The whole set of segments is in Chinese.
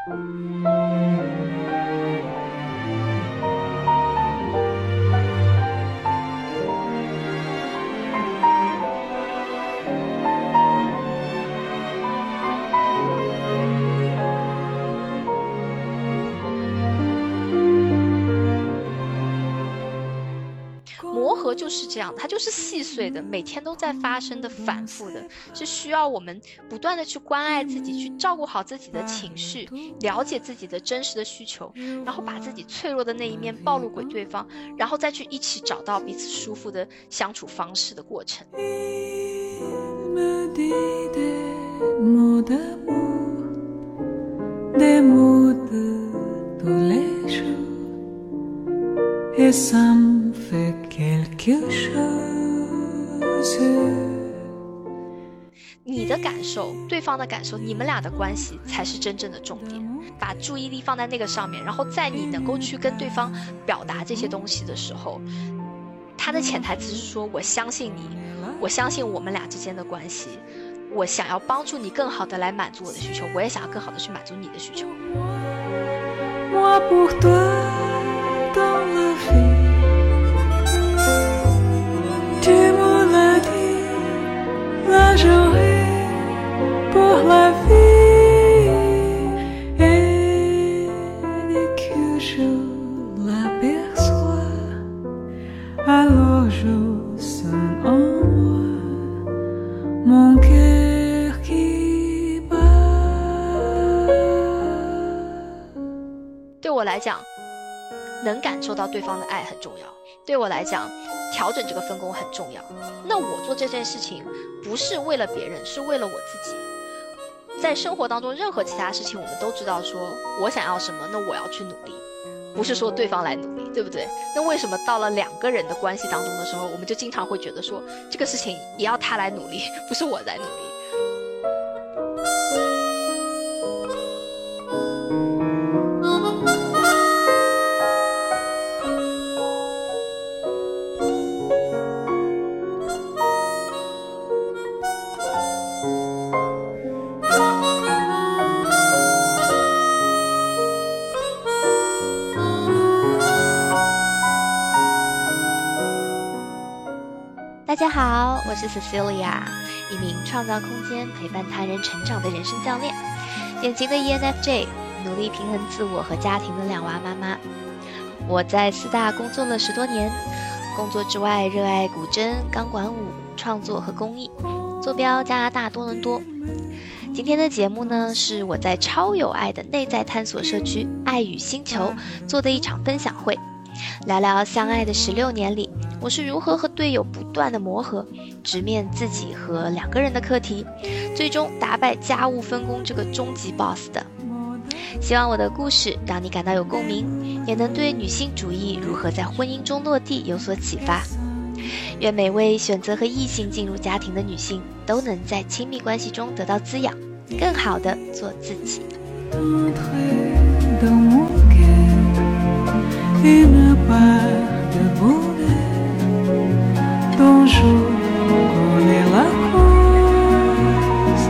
磨合就是这样，它就是细碎的，每天都在发生的，反复的，是需要我们不断的去关爱自己，去照顾好自己的情绪，了解自己的真实的需求，然后把自己脆弱的那一面暴露给对方，然后再去一起找到彼此舒服的相处方式的过程。 Et ça me fait quelque chose。 你的感受，对方的感受，你们俩的关系才是真正的重点。把注意力放在那个上面，然后在你能够去跟对方表达这些东西的时候，他的潜台词是说，我相信你，我相信我们俩之间的关系，我想要帮助你更好的来满足我的需求，我也想要更好的去满足你的需求。 Moi pour toi dans la vie, tu me l'as dit, la journée pour la vie, et dès que je l'aperçois, alors je sens en moi mon cœur qui bat。 对我来讲，能感受到对方的爱很重要，对我来讲，调整这个分工很重要。那我做这件事情不是为了别人，是为了我自己。在生活当中任何其他事情，我们都知道说我想要什么，那我要去努力，不是说对方来努力，对不对？那为什么到了两个人的关系当中的时候，我们就经常会觉得说这个事情也要他来努力，不是我来努力。大家好，我是 Cecilia， 一名创造空间陪伴他人成长的人生教练，典型的 ENFJ， 努力平衡自我和家庭的两娃妈妈。我在四大工作了10多年，工作之外热爱古筝、钢管舞、创作和公益，坐标加拿大多伦多。今天的节目呢，是我在超有爱的内在探索社区爱与星球做的一场分享会，聊聊相爱的16年里，我是如何和队友不断的磨合，直面自己和两个人的课题，最终打败家务分工这个终极 boss 的。希望我的故事让你感到有共鸣，也能对女性主义如何在婚姻中落地有所启发。愿每位选择和异性进入家庭的女性都能在亲密关系中得到滋养，更好的做自己。 Une part de bonheur dont je connais la cause.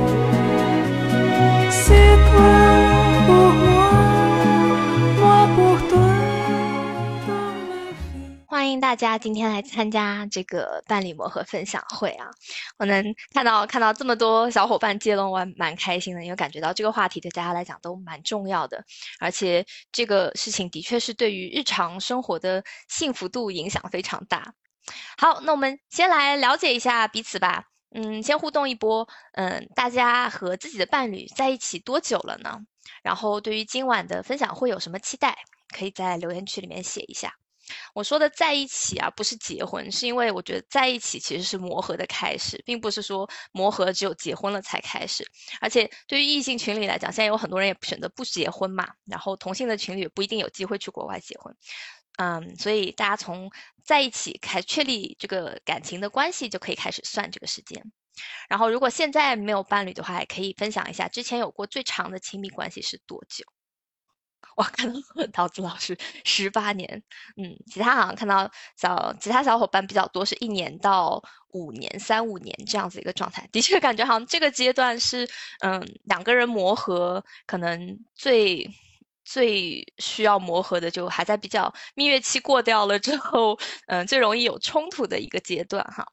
C'est toi pour moi, moi pour toi dans ma vie. 欢迎大家今天来参加这个伴侣磨合分享会啊！我能看到这么多小伙伴接龙，我还蛮开心的，因为感觉到这个话题对大家来讲都蛮重要的，而且这个事情的确是对于日常生活的幸福度影响非常大。好，那我们先来了解一下彼此吧。先互动一波。大家和自己的伴侣在一起多久了呢？然后对于今晚的分享会有什么期待？可以在留言区里面写一下。我说的在一起啊，不是结婚，是因为我觉得在一起其实是磨合的开始，并不是说磨合只有结婚了才开始。而且对于异性群里来讲，现在有很多人也选择不结婚嘛，然后同性的群里也不一定有机会去国外结婚。所以大家从在一起确立这个感情的关系就可以开始算这个时间。然后如果现在没有伴侣的话，也可以分享一下之前有过最长的亲密关系是多久。 哇，看到桃子老师18年，其他好像看到其他小伙伴比较多，是1年到5年、3、5年这样子一个状态。的确感觉好像这个阶段是，两个人磨合可能最需要磨合的，就还在比较蜜月期过掉了之后，最容易有冲突的一个阶段哈。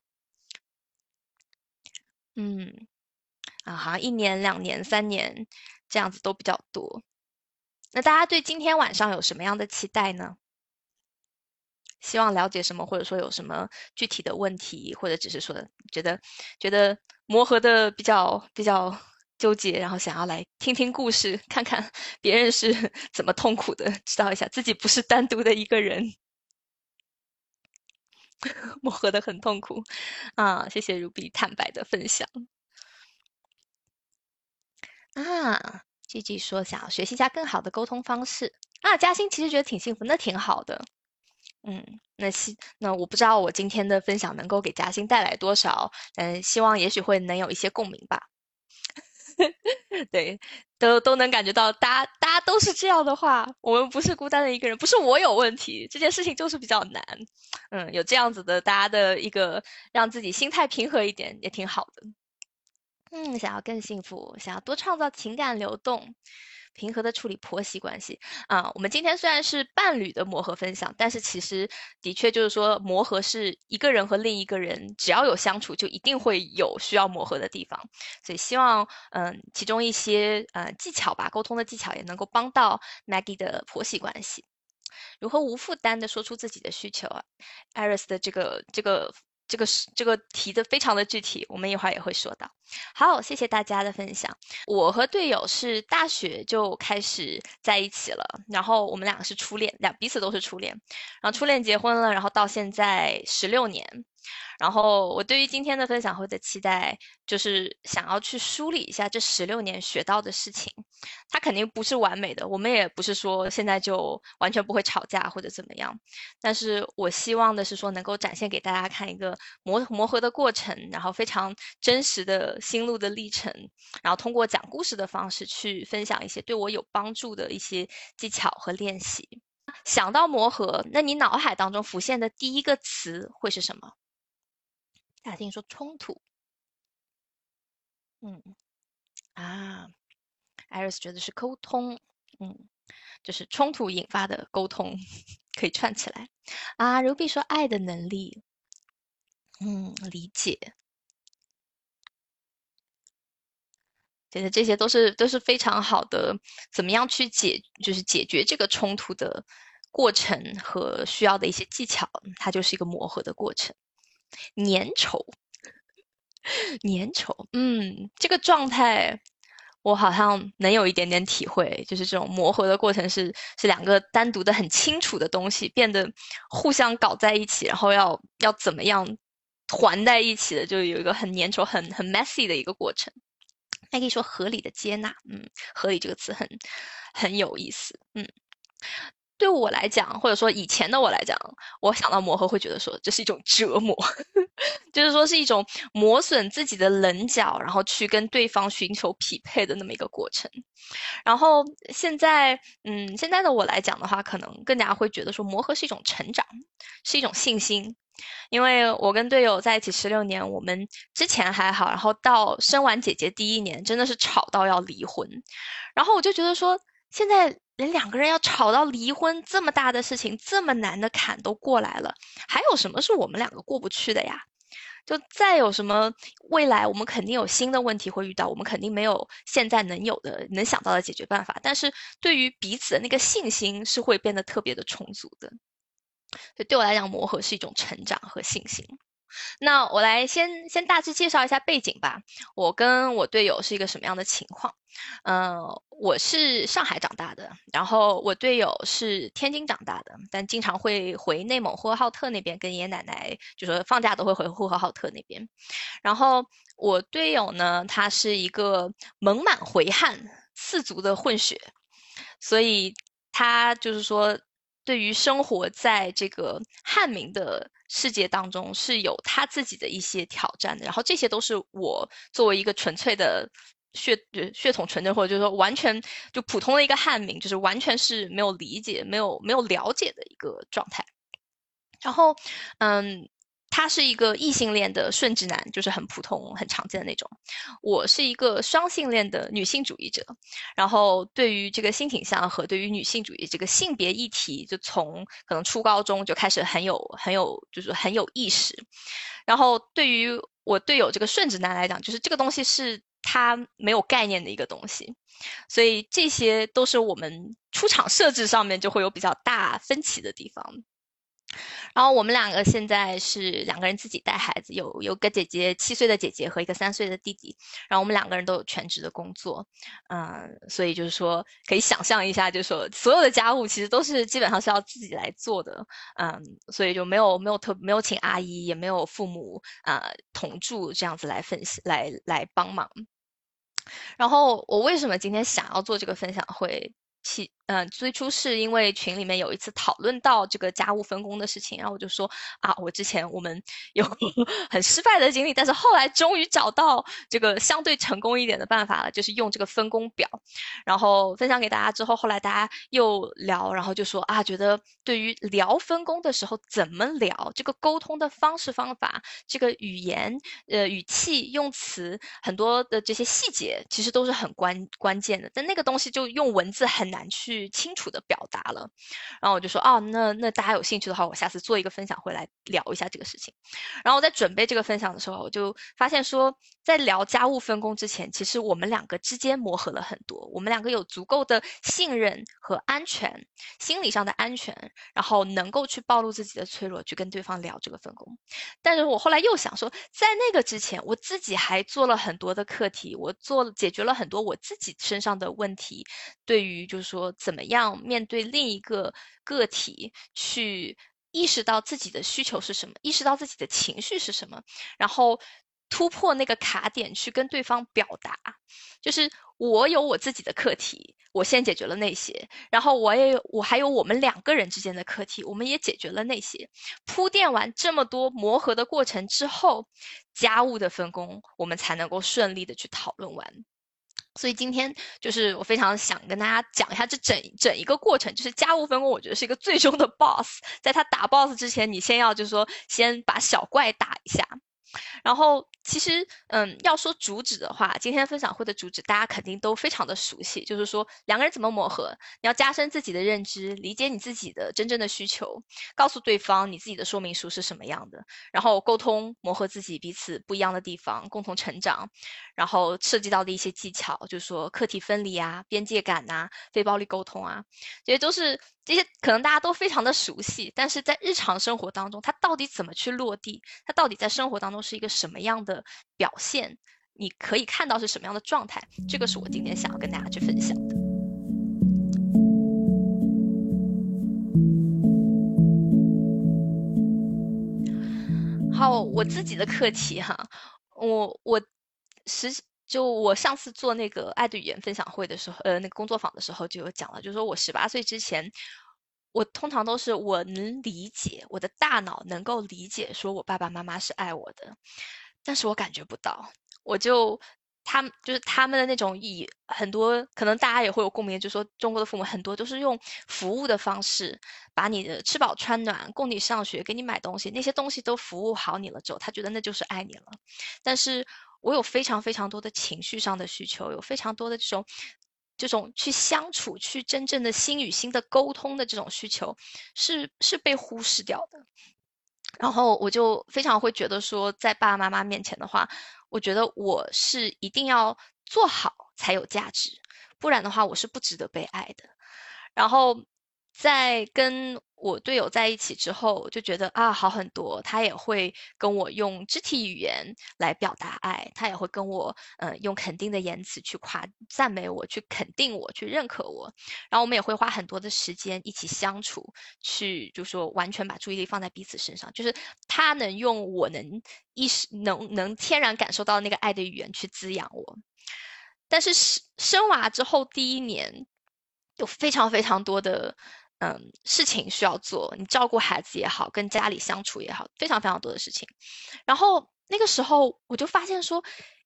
嗯，好像1年、2年、3年这样子都比较多。那大家对今天晚上有什么样的期待呢？希望了解什么，或者说有什么具体的问题，或者只是说觉得磨合的比较纠结，然后想要来听听故事，看看别人是怎么痛苦的，知道一下自己不是单独的一个人，磨合的很痛苦啊！谢谢 Ruby 坦白的分享啊。G G 说想要学习一下更好的沟通方式啊，嘉欣其实觉得挺幸福，那挺好的。那我不知道我今天的分享能够给嘉欣带来多少，希望也许会能有一些共鸣吧。对，都能感觉到大家都是这样的话，我们不是孤单的一个人，不是我有问题，这件事情就是比较难。有这样子的大家的一个让自己心态平和一点，也挺好的。想要更幸福，想要多创造情感流动，平和的处理婆媳关系啊。我们今天虽然是伴侣的磨合分享，但是其实的确就是说，磨合是一个人和另一个人，只要有相处，就一定会有需要磨合的地方。所以希望其中一些技巧吧，沟通的技巧也能够帮到 Maggie 的婆媳关系。如何无负担的说出自己的需求啊？Iris 的这个提的非常的具体，我们一会儿也会说到。好，谢谢大家的分享。我和队友是大学就开始在一起了，然后我们两个是初恋，彼此都是初恋，然后初恋结婚了，然后到现在16年。然后我对于今天的分享会的期待，就是想要去梳理一下这16年学到的事情。它肯定不是完美的，我们也不是说现在就完全不会吵架或者怎么样。但是我希望的是说，能够展现给大家看一个磨合的过程，然后非常真实的心路的历程，然后通过讲故事的方式去分享一些对我有帮助的一些技巧和练习。想到磨合，那你脑海当中浮现的第一个词会是什么？大家听说冲突，嗯啊，Iris 觉得是沟通，就是冲突引发的沟通，可以串起来啊。Ruby 说爱的能力，理解，觉得这些都是非常好的，怎么样去就是解决这个冲突的过程和需要的一些技巧，它就是一个磨合的过程。粘稠，粘稠，这个状态我好像能有一点点体会，就是这种磨合的过程是两个单独的很清楚的东西变得互相搞在一起，然后要怎么样团在一起的，就有一个很粘稠、很 messy 的一个过程。还可以说合理的接纳，合理这个词很有意思，对我来讲，或者说以前的我来讲，我想到磨合会觉得说这是一种折磨，就是说是一种磨损自己的棱角，然后去跟对方寻求匹配的那么一个过程。然后现在的我来讲的话，可能更加会觉得说磨合是一种成长，是一种信心。因为我跟队友在一起16年，我们之前还好，然后到生完姐姐第1年，真的是吵到要离婚。然后我就觉得说，现在连两个人要吵到离婚这么大的事情，这么难的坎都过来了，还有什么是我们两个过不去的呀？就再有什么未来，我们肯定有新的问题会遇到，我们肯定没有现在能有的、能想到的解决办法。但是对于彼此的那个信心是会变得特别的充足的。所以对我来讲，磨合是一种成长和信心。那我来先大致介绍一下背景吧。我跟我队友是一个什么样的情况？我是上海长大的，然后我队友是天津长大的，但经常会回内蒙呼和浩特那边跟爷爷奶奶，就说放假都会回呼和浩特那边。然后我队友呢，他是一个蒙满回汉四族的混血，所以他就是说，对于生活在这个汉民的世界当中是有他自己的一些挑战的。然后这些都是我作为一个纯粹的血统纯正，或者就是说完全就普通的一个汉民，就是完全是没有理解、没有了解的一个状态。然后，他是一个异性恋的顺直男，就是很普通、很常见的那种。我是一个双性恋的女性主义者，然后对于这个性倾向和对于女性主义这个性别议题，就从可能初高中就开始很有意识。然后对于我队友这个顺直男来讲，就是这个东西是他没有概念的一个东西，所以这些都是我们出场设置上面就会有比较大分歧的地方。然后我们两个现在是两个人自己带孩子，有个姐姐7岁的姐姐和一个3岁的弟弟，然后我们两个人都有全职的工作，所以就是说可以想象一下，就是说所有的家务其实都是基本上是要自己来做的，所以就没有请阿姨，也没有父母同住这样子来来帮忙。然后我为什么今天想要做这个分享会？最初是因为群里面有一次讨论到这个家务分工的事情，然后我就说我之前我们有很失败的经历，但是后来终于找到这个相对成功一点的办法了，就是用这个分工表，然后分享给大家之后，后来大家又聊，然后就说觉得对于聊分工的时候怎么聊，这个沟通的方式方法，这个语言语气用词很多的这些细节，其实都是很关键的，但那个东西就用文字很难去清楚的表达了。然后我就说那大家有兴趣的话，我下次做一个分享会来聊一下这个事情。然后我在准备这个分享的时候，我就发现说，在聊家务分工之前，其实我们两个之间磨合了很多，我们两个有足够的信任和安全，心理上的安全，然后能够去暴露自己的脆弱，去跟对方聊这个分工。但是我后来又想说，在那个之前，我自己还做了很多的课题，我解决了很多我自己身上的问题，对于就是说怎么样面对另一个个体去意识到自己的需求是什么，意识到自己的情绪是什么，然后突破那个卡点去跟对方表达。就是我有我自己的课题，我先解决了那些，然后我还有我们两个人之间的课题，我们也解决了那些。铺垫完这么多磨合的过程之后，家务的分工我们才能够顺利的去讨论完。所以今天就是我非常想跟大家讲一下这整一个过程，就是家务分工，我觉得是一个最终的 boss， 在他打 boss 之前，你先要就是说先把小怪打一下。然后其实要说主旨的话，今天分享会的主旨大家肯定都非常的熟悉，就是说两个人怎么磨合，你要加深自己的认知，理解你自己的真正的需求，告诉对方你自己的说明书是什么样的，然后沟通磨合自己彼此不一样的地方，共同成长。然后涉及到的一些技巧，就是说课题分离边界感非暴力沟通这些可能大家都非常的熟悉，但是在日常生活当中，它到底怎么去落地？它到底在生活当中是一个什么样的表现？你可以看到是什么样的状态？这个是我今天想要跟大家去分享的。好，我自己的课题我上次做那个爱的语言分享会的时候，那个工作坊的时候就有讲了，就是说我18岁之前，我通常都是我能理解，我的大脑能够理解，说我爸爸妈妈是爱我的，但是我感觉不到，他们的那种以很多可能大家也会有共鸣，就是说中国的父母很多都是用服务的方式，把你的吃饱穿暖，供你上学，给你买东西，那些东西都服务好你了之后，他觉得那就是爱你了。但是我有非常非常多的情绪上的需求，有非常多的这种去相处，去真正的心与心的沟通的这种需求，是被忽视掉的。然后我就非常会觉得说，在爸爸妈妈面前的话，我觉得我是一定要做好才有价值，不然的话我是不值得被爱的。然后在跟我队友在一起之后，我就觉得好很多。他也会跟我用肢体语言来表达爱，他也会跟我用肯定的言辞去赞美我，去肯定我，去认可我。然后我们也会花很多的时间一起相处，去就说完全把注意力放在彼此身上，就是他能用我能能天然感受到那个爱的语言去滋养我。但是生娃之后第1年，有非常非常多的事情需要做，你照顾孩子也好，跟家里相处也好，非常非常多的事情。然后那个时候我就发现说，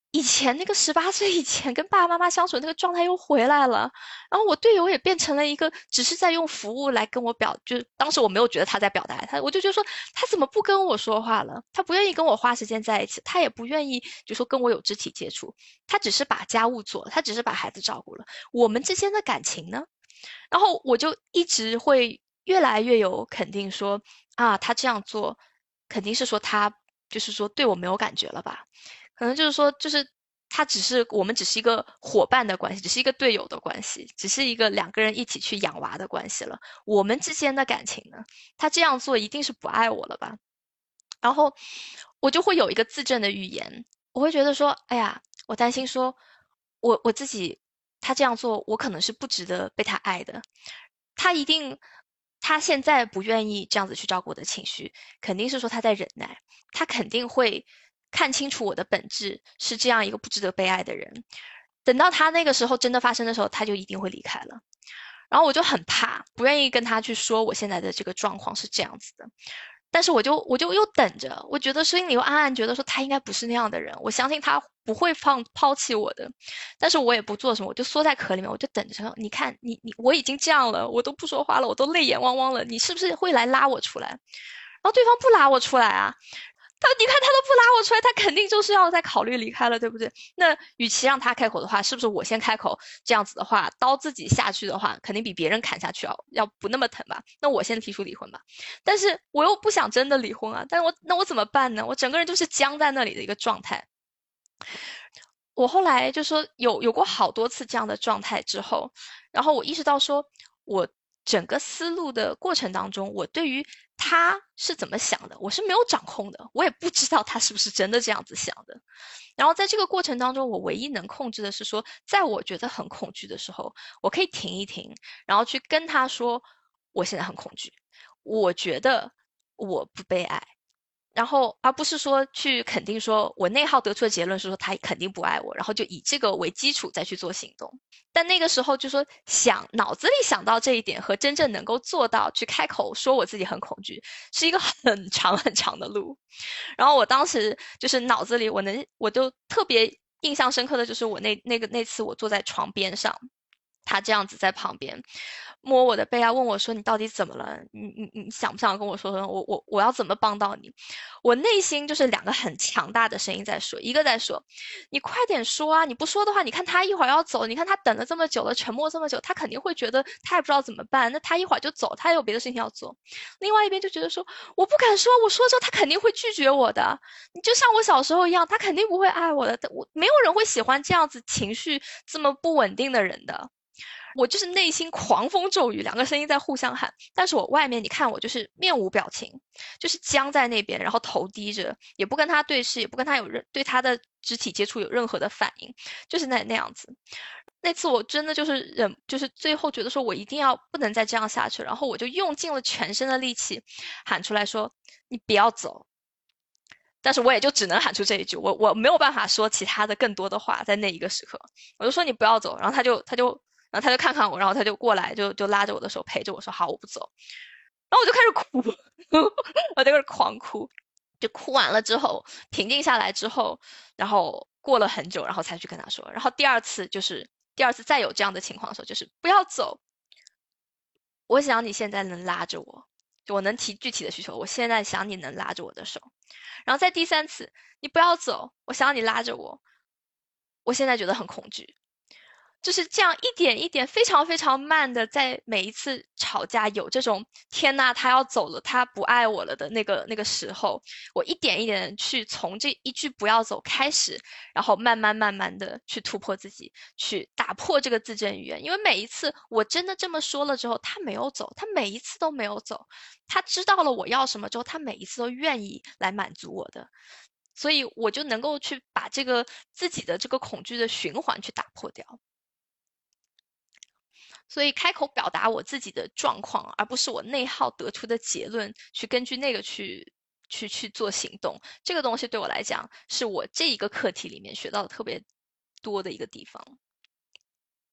以前那个18岁以前跟爸爸妈妈相处的那个状态又回来了，然后我队友也变成了一个只是在用服务来跟我就是当时我没有觉得他在表达他，我就觉得说他怎么不跟我说话了？他不愿意跟我花时间在一起，他也不愿意就说跟我有肢体接触，他只是把家务做了，他只是把孩子照顾了，我们之间的感情呢？然后我就一直会越来越有肯定说啊，他这样做肯定是说他就是说对我没有感觉了吧？可能就是说，就是我们只是一个伙伴的关系，只是一个队友的关系，只是一个两个人一起去养娃的关系了。我们之间的感情呢？他这样做一定是不爱我了吧？然后我就会有一个自证的语言，我会觉得说，哎呀，我担心说，我自己他这样做，我可能是不值得被他爱的。他一定，他现在不愿意这样子去照顾我的情绪，肯定是说他在忍耐，他肯定会看清楚我的本质是这样一个不值得被爱的人。等到他那个时候真的发生的时候，他就一定会离开了。然后我就很怕，不愿意跟他去说我现在的这个状况是这样子的。但是我就又等着，我觉得心里又暗暗觉得说他应该不是那样的人，我相信他不会抛弃我的，但是我也不做什么，我就缩在壳里面，我就等着。你看你我已经这样了，我都不说话了，我都泪眼汪汪了，你是不是会来拉我出来？然后对方不拉我出来啊，你看他都不拉我出来，他肯定就是要再考虑离开了，对不对？那与其让他开口的话，是不是我先开口？这样子的话，刀自己下去的话，肯定比别人砍下去要不那么疼吧？那我先提出离婚吧。但是我又不想真的离婚啊，但是那我怎么办呢？我整个人就是僵在那里的一个状态。我后来就说有过好多次这样的状态之后，然后我意识到说，我整个思路的过程当中，我对于他是怎么想的，我是没有掌控的，我也不知道他是不是真的这样子想的。然后在这个过程当中，我唯一能控制的是说，在我觉得很恐惧的时候，我可以停一停，然后去跟他说，我现在很恐惧，我觉得我不被爱。然后而不是说去肯定说我内耗得出的结论是说他肯定不爱我，然后就以这个为基础再去做行动。但那个时候就说脑子里想到这一点和真正能够做到去开口说我自己很恐惧，是一个很长很长的路。然后我当时就是脑子里我就特别印象深刻的就是我那次我坐在床边上，他这样子在旁边摸我的背啊，问我说：“你到底怎么了？你想不想跟我说说？我要怎么帮到你？”我内心就是两个很强大的声音在说，一个在说：“你快点说啊！你不说的话，你看他一会儿要走，你看他等了这么久了，沉默这么久，他肯定会觉得他也不知道怎么办。那他一会儿就走，他也有别的事情要做。”另外一边就觉得说：“我不敢说，我说之后他肯定会拒绝我的。你就像我小时候一样，他肯定不会爱我的。没有人会喜欢这样子情绪这么不稳定的人的。”我就是内心狂风骤雨，两个声音在互相喊，但是我外面你看我就是面无表情，就是僵在那边，然后头低着，也不跟他对视，也不跟他对他的肢体接触有任何的反应，就是那样子。那次我真的就是就是最后觉得说我一定要不能再这样下去，然后我就用尽了全身的力气喊出来说：“你不要走。”但是我也就只能喊出这一句，我没有办法说其他的更多的话，在那一个时刻，我就说你不要走，然后然后他就看看我，然后他就过来就拉着我的手陪着我说好我不走，然后我就开始哭，我在那狂哭，就哭完了之后平静下来之后，然后过了很久，然后才去跟他说，然后第二次再有这样的情况的时候，就是不要走，我想你现在能拉着我，就我能提具体的需求，我现在想你能拉着我的手，然后在第三次你不要走，我想你拉着我，我现在觉得很恐惧。就是这样一点一点非常非常慢的，在每一次吵架有这种天呐，他要走了，他不爱我了的那个时候，我一点一点去从这一句不要走开始，然后慢慢慢慢的去突破自己，去打破这个自证语言。因为每一次我真的这么说了之后，他没有走，他每一次都没有走，他知道了我要什么之后，他每一次都愿意来满足我的。所以我就能够去把这个自己的这个恐惧的循环去打破掉。所以开口表达我自己的状况，而不是我内耗得出的结论，去根据那个去做行动。这个东西对我来讲，是我这一个课题里面学到的特别多的一个地方。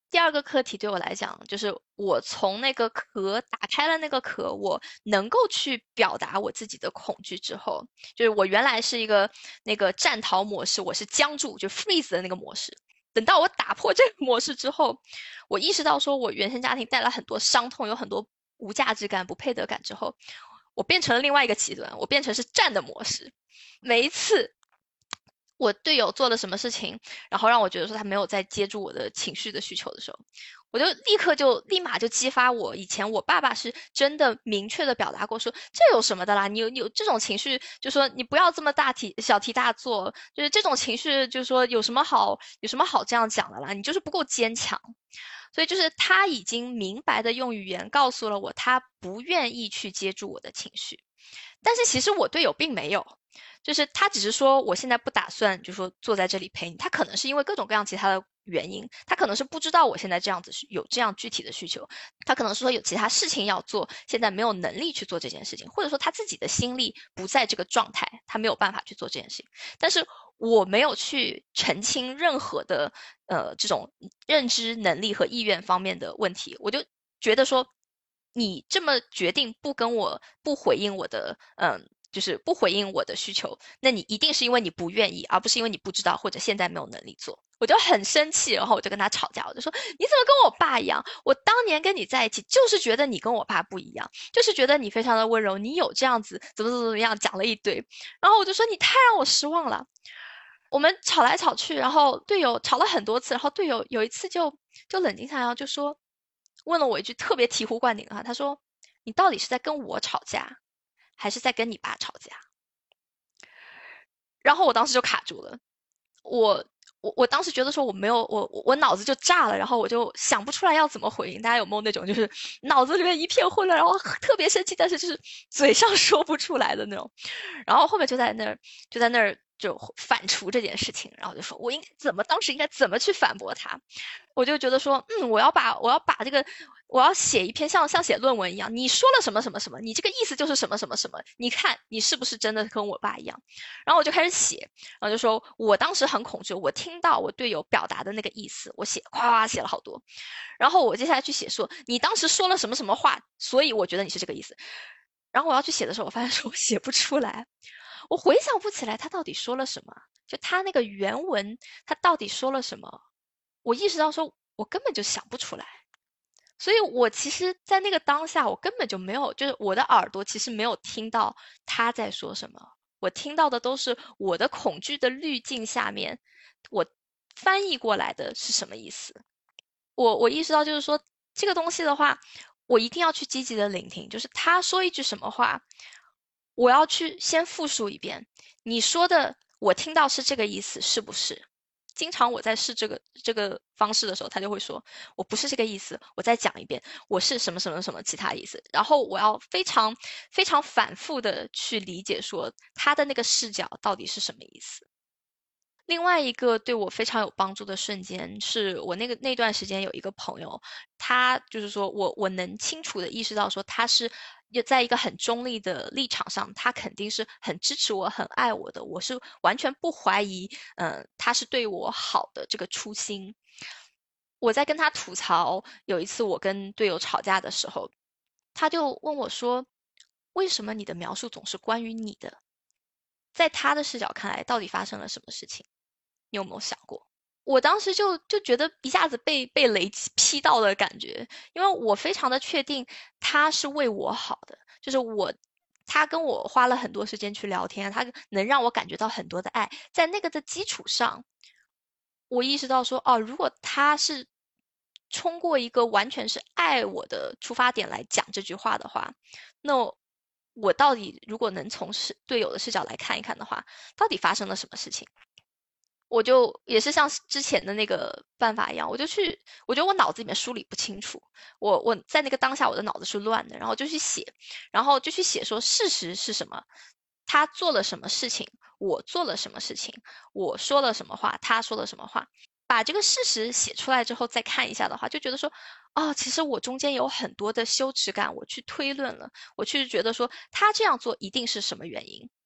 第二个课题对我来讲，就是我从那个壳打开了那个壳，我能够去表达我自己的恐惧之后，就是我原来是一个那个战逃模式，我是僵住就 freeze 的那个模式。等到我打破这个模式之后，我意识到说我原生家庭带来很多伤痛，有很多无价值感、不配得感之后，我变成了另外一个极端，我变成是战的模式。每一次我队友做了什么事情，然后让我觉得说他没有在接住我的情绪的需求的时候，我就立马就激发我以前我爸爸是真的明确的表达过说这有什么的啦，你有这种情绪，就说你不要这么小题大做，就是这种情绪，就是说有什么好这样讲的啦，你就是不够坚强。所以就是他已经明白的用语言告诉了我，他不愿意去接住我的情绪，但是其实我队友并没有。就是他只是说我现在不打算就说坐在这里陪你，他可能是因为各种各样其他的原因，他可能是不知道我现在这样子有这样具体的需求，他可能是说有其他事情要做，现在没有能力去做这件事情，或者说他自己的心力不在这个状态，他没有办法去做这件事情。但是我没有去澄清任何的这种认知能力和意愿方面的问题，我就觉得说你这么决定不回应我的就是不回应我的需求，那你一定是因为你不愿意，而不是因为你不知道或者现在没有能力做。我就很生气，然后我就跟他吵架，我就说你怎么跟我爸一样？我当年跟你在一起就是觉得你跟我爸不一样，就是觉得你非常的温柔，你有这样子怎么样讲了一堆，然后我就说你太让我失望了。我们吵来吵去，然后队友吵了很多次，然后队友有一次就冷静下来，然后就说问了我一句特别醍醐灌顶的话，他说你到底是在跟我吵架还是在跟你爸吵架？然后我当时就卡住了，我当时觉得说我没有我脑子就炸了，然后我就想不出来要怎么回应。大家有没有那种就是脑子里面一片混乱，然后特别生气，但是就是嘴上说不出来的那种？然后后面就在那儿就反刍这件事情，然后就说我当时应该怎么去反驳他？我就觉得说，我要把这个，我要写一篇像写论文一样，你说了什么什么什么，你这个意思就是什么什么什么，你看你是不是真的跟我爸一样？然后我就开始写，然后就说我当时很恐惧，我听到我队友表达的那个意思，我哗哗写了好多，然后我接下来去写说你当时说了什么什么话，所以我觉得你是这个意思。然后我要去写的时候，我发现说我写不出来，我回想不起来他到底说了什么，就他那个原文他到底说了什么。我意识到说我根本就想不出来，所以我其实在那个当下我根本就没有，就是我的耳朵其实没有听到他在说什么，我听到的都是我的恐惧的滤镜下面我翻译过来的是什么意思。我意识到就是说这个东西的话，我一定要去积极的聆听，就是他说一句什么话，我要去先复述一遍，你说的我听到是这个意思是不是？经常我在试这个方式的时候，他就会说我不是这个意思，我再讲一遍，我是什么什么什么其他意思。然后我要非常非常反复的去理解说他的那个视角到底是什么意思。另外一个对我非常有帮助的瞬间，是我那段时间有一个朋友，他就是说我能清楚的意识到说他是在一个很中立的立场上，他肯定是很支持我、很爱我的，我是完全不怀疑，他是对我好的这个初心。我在跟他吐槽，有一次我跟队友吵架的时候，他就问我说：“为什么你的描述总是关于你的？在他的视角看来，到底发生了什么事情？你有没有想过？”我当时就觉得一下子被雷劈到的感觉，因为我非常的确定他是为我好的，就是他跟我花了很多时间去聊天，他能让我感觉到很多的爱，在那个的基础上，我意识到说，哦，如果他是通过一个完全是爱我的出发点来讲这句话的话，那我到底如果能从队友的视角来看一看的话，到底发生了什么事情？我就也是像之前的那个办法一样，我觉得我脑子里面梳理不清楚，我在那个当下我的脑子是乱的，然后就去写，然后就去写说事实是什么，他做了什么事情，我做了什么事情，我说了什么话，他说了什么话，把这个事实写出来之后再看一下的话，就觉得说，哦，其实我中间有很多的羞耻感，我去推论了，我去觉得说他这样做一定是什么原因。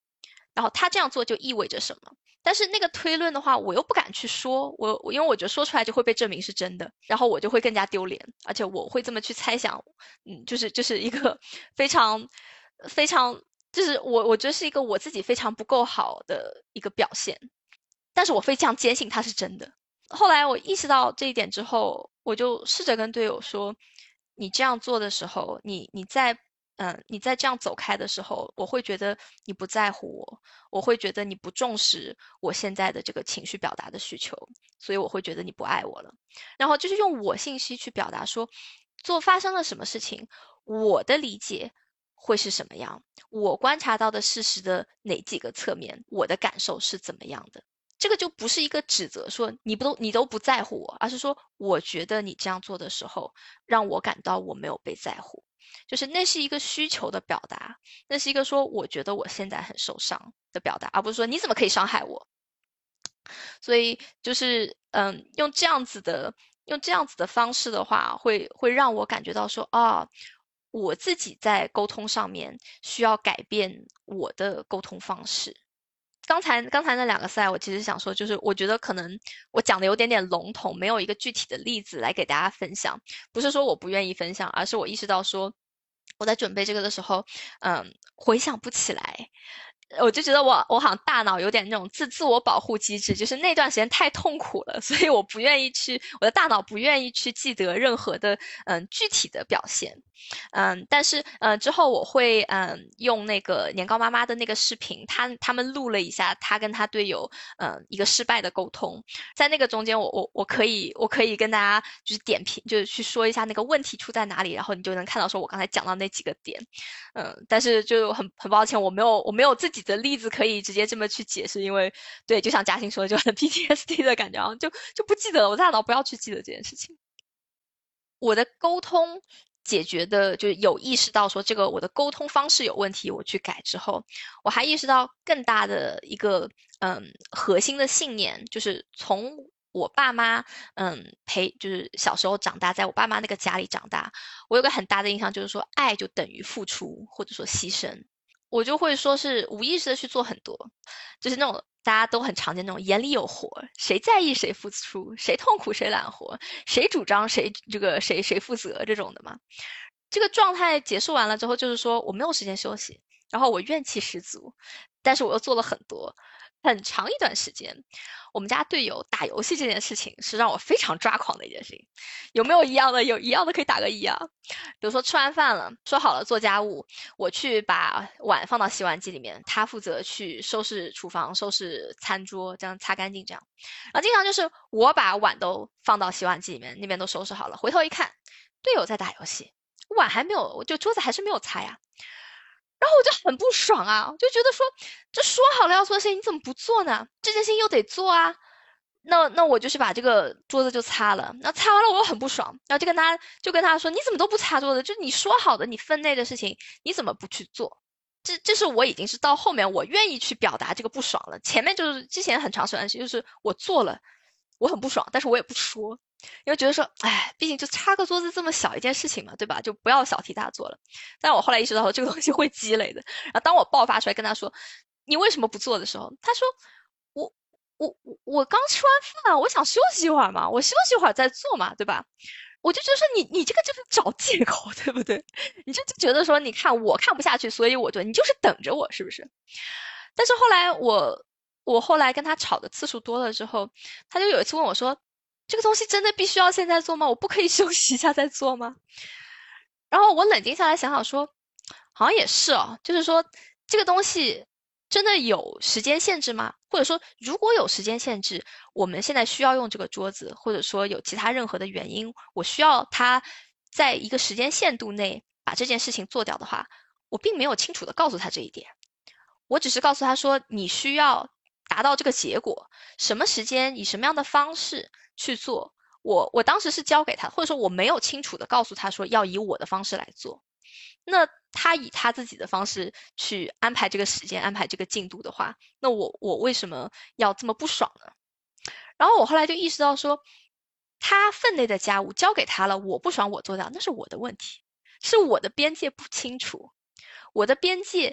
然后他这样做就意味着什么。但是那个推论的话，我又不敢去说，我因为我觉得说出来就会被证明是真的，然后我就会更加丢脸，而且我会这么去猜想，就是一个非常非常，就是我觉得是一个我自己非常不够好的一个表现，但是我非常坚信它是真的。后来我意识到这一点之后，我就试着跟队友说，你这样做的时候，你在这样走开的时候，我会觉得你不在乎我，我会觉得你不重视我现在的这个情绪表达的需求，所以我会觉得你不爱我了。然后就是用我信息去表达说，发生了什么事情，我的理解会是什么样，我观察到的事实的哪几个侧面，我的感受是怎么样的。这个就不是一个指责，说你都不在乎我，而是说我觉得你这样做的时候，让我感到我没有被在乎。就是那是一个需求的表达，那是一个说我觉得我现在很受伤的表达，而不是说你怎么可以伤害我。所以就是用这样子的方式的话，会让我感觉到说我自己在沟通上面需要改变我的沟通方式。刚才那2个赛，我其实想说，就是我觉得可能我讲的有点笼统，没有一个具体的例子来给大家分享。不是说我不愿意分享，而是我意识到说，我在准备这个的时候，回想不起来。我就觉得我好像大脑有点那种自我保护机制，就是那段时间太痛苦了，所以我的大脑不愿意去记得任何的具体的表现。但是之后我会用那个年糕妈妈的那个视频，他们录了一下他跟他队友一个失败的沟通，在那个中间我可以跟大家就是点评，就是去说一下那个问题出在哪里，然后你就能看到说我刚才讲到那几个点。但是就很抱歉，我没有自己的例子可以直接这么去解释，因为对，就像嘉欣说的，就很 PTSD 的感觉，就不记得了，我大脑不要去记得这件事情。我的沟通解决的，就是有意识到说这个我的沟通方式有问题，我去改之后，我还意识到更大的一个核心的信念，就是从我爸妈就是小时候长大，在我爸妈那个家里长大，我有个很大的印象就是说，爱就等于付出或者说牺牲。我就会说是无意识的去做很多，就是那种大家都很常见那种眼里有活，谁在意谁付出，谁痛苦谁揽活，谁主张谁谁负责这种的嘛。这个状态结束完了之后，就是说我没有时间休息，然后我怨气十足，但是我又做了很多。很长一段时间，我们家队友打游戏这件事情是让我非常抓狂的一件事情。有没有一样的？有一样的可以打个1啊。比如说吃完饭了，说好了做家务，我去把碗放到洗碗机里面，他负责去收拾厨房、收拾餐桌，这样擦干净这样。然后经常就是我把碗都放到洗碗机里面，那边都收拾好了，回头一看，队友在打游戏，碗还没有，就桌子还是没有擦呀。然后我就很不爽啊，就觉得说，这说好了要做的事情，你怎么不做呢？这件事情又得做啊。那我就去把这个桌子就擦了，那擦完了我又很不爽，然后就跟他说，你怎么都不擦桌子？就你说好的你分内的事情，你怎么不去做？这是我已经是到后面我愿意去表达这个不爽了，前面就是之前很长时间就是我做了，我很不爽，但是我也不说。因为觉得说，哎，毕竟就擦个桌子这么小一件事情嘛，对吧？就不要小题大做了。但我后来意识到，这个东西会积累的。然后当我爆发出来跟他说，你为什么不做的时候，他说，我刚吃完饭，我想休息一会儿嘛，我休息一会儿再做嘛，对吧？我就觉得说你这个就是找借口，对不对？你就觉得说，你看我看不下去，所以我对你就是等着我，是不是？但是后来我后来跟他吵的次数多了之后，他就有一次问我说，这个东西真的必须要现在做吗？我不可以休息一下再做吗？然后我冷静下来想想说，好像也是哦，就是说这个东西真的有时间限制吗？或者说如果有时间限制，我们现在需要用这个桌子，或者说有其他任何的原因，我需要它在一个时间限度内把这件事情做掉的话，我并没有清楚的告诉他这一点，我只是告诉他说，你需要达到这个结果，什么时间以什么样的方式去做。我当时是教给他，或者说我没有清楚的告诉他说要以我的方式来做。那他以他自己的方式去安排这个时间，安排这个进度的话，那我为什么要这么不爽呢？然后我后来就意识到说，他分内的家务交给他了，我不爽我做掉，那是我的问题，是我的边界不清楚，我的边界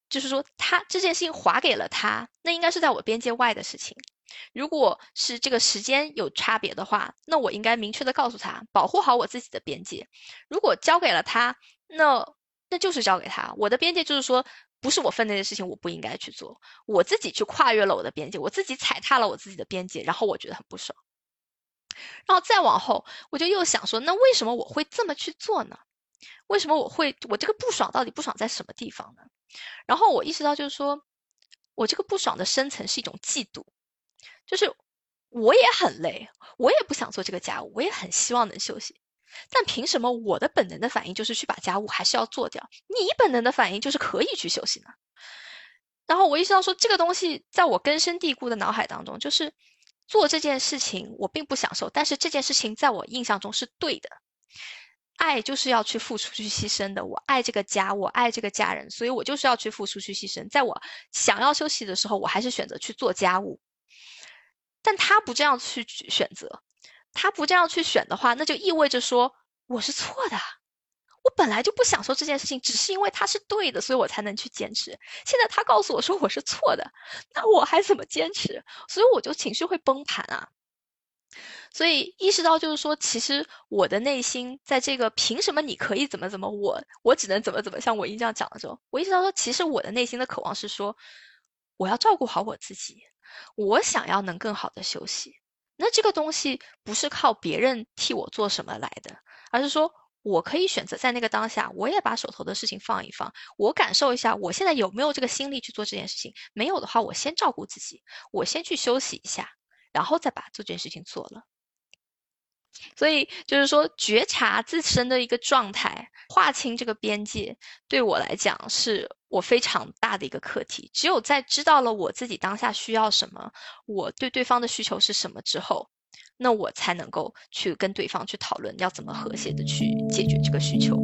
就是说他这件事情划给了他，那应该是在我边界外的事情。如果是这个时间有差别的话，那我应该明确的告诉他，保护好我自己的边界。如果交给了他，那就是交给他。我的边界就是说，不是我分内的事情，我不应该去做。我自己去跨越了我的边界，我自己踩踏了我自己的边界，然后我觉得很不爽。然后再往后，我就又想说，那为什么我会这么去做呢？为什么我这个不爽到底不爽在什么地方呢？然后我意识到就是说，我这个不爽的深层是一种嫉妒，就是我也很累，我也不想做这个家务，我也很希望能休息，但凭什么我的本能的反应就是去把家务还是要做掉，你本能的反应就是可以去休息呢？然后我意识到说，这个东西在我根深蒂固的脑海当中，就是做这件事情我并不享受，但是这件事情在我印象中是对的。爱就是要去付出去牺牲的，我爱这个家，我爱这个家人，所以我就是要去付出去牺牲。在我想要休息的时候，我还是选择去做家务。但他不这样去选择，他不这样去选的话，那就意味着说我是错的。我本来就不享受这件事情，只是因为它是对的，所以我才能去坚持。现在他告诉我说我是错的，那我还怎么坚持？所以我就情绪会崩盘啊。所以意识到就是说，其实我的内心在这个凭什么你可以怎么怎么，我只能怎么怎么，像我一这样讲的时候，我意识到说，其实我的内心的渴望是说，我要照顾好我自己，我想要能更好的休息。那这个东西不是靠别人替我做什么来的，而是说我可以选择在那个当下，我也把手头的事情放一放，我感受一下我现在有没有这个心力去做这件事情。没有的话，我先照顾自己，我先去休息一下，然后再把这件事情做了。所以就是说，觉察自身的一个状态，划清这个边界，对我来讲是我非常大的一个课题。只有在知道了我自己当下需要什么，我对对方的需求是什么之后，那我才能够去跟对方去讨论要怎么和谐的去解决这个需求。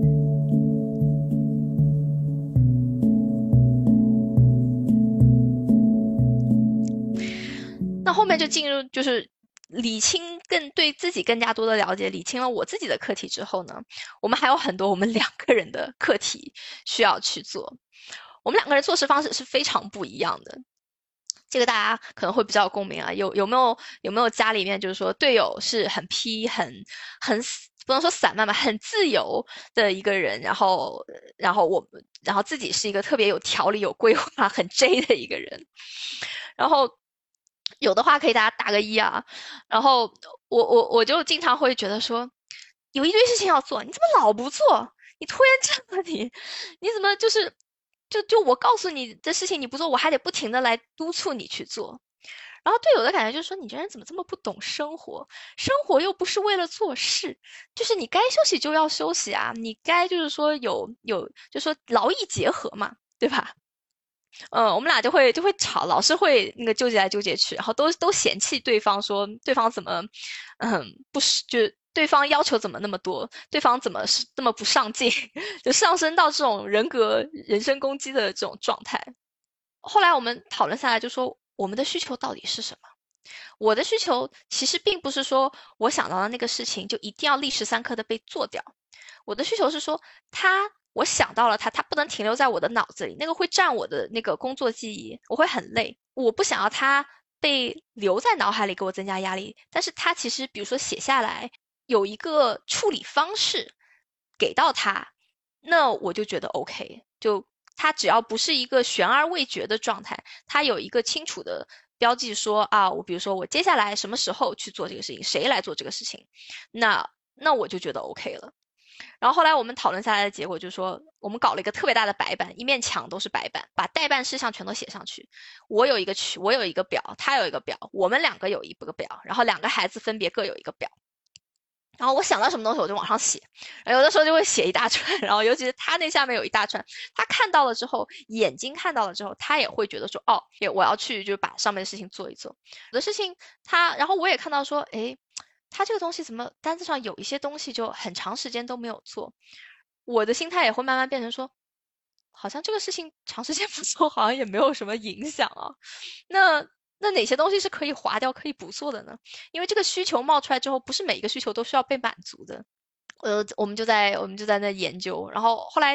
那后面就进入就是理清更对自己更加多的了解，理清了我自己的课题之后呢，我们还有很多我们两个人的课题需要去做。我们两个人做事方式是非常不一样的，这个大家可能会比较有共鸣啊。有没有家里面就是说队友是很 P 很不能说散漫吧，很自由的一个人，然后自己是一个特别有条理、有规划、很 J 的一个人，然后。有的话可以大家打个1啊，然后我就经常会觉得说，有一堆事情要做，你怎么老不做？你拖延症啊你怎么就我告诉你的事情你不做，我还得不停的来督促你去做。然后队友的感觉就是说，你这人怎么这么不懂生活？生活又不是为了做事，就是你该休息就要休息啊，你该就是说就是说劳逸结合嘛，对吧？我们俩就会吵，老是会那个纠结来纠结去，然后都嫌弃对方，说对方怎么，不是就对方要求怎么那么多，对方怎么是那么不上进，就上升到这种人格人身攻击的这种状态。后来我们讨论下来，就说我们的需求到底是什么？我的需求其实并不是说我想到的那个事情就一定要立时三刻的被做掉，我的需求是说我想到了它不能停留在我的脑子里，那个会占我的那个工作记忆，我会很累。我不想要它被留在脑海里给我增加压力，但是它其实比如说写下来有一个处理方式给到它，那我就觉得 OK。就它只要不是一个悬而未决的状态，它有一个清楚的标记说啊，我比如说我接下来什么时候去做这个事情，谁来做这个事情，那我就觉得 OK 了。然后后来我们讨论下来的结果就是说，我们搞了一个特别大的白板，一面墙都是白板，把待办事项全都写上去。我有一个表，他有一个表，我们两个有一个表，然后2个孩子分别各有一个表。然后我想到什么东西我就往上写，有的时候就会写一大串，然后尤其是他那下面有一大串，他看到了之后，眼睛看到了之后，他也会觉得说，哦，我要去就把上面的事情做一做。有的事情然后我也看到说，诶，他这个东西怎么单子上有一些东西就很长时间都没有做，我的心态也会慢慢变成说，好像这个事情长时间不做好像也没有什么影响啊。那哪些东西是可以划掉可以不做的呢？因为这个需求冒出来之后，不是每一个需求都需要被满足的。我们就在那研究，然后后来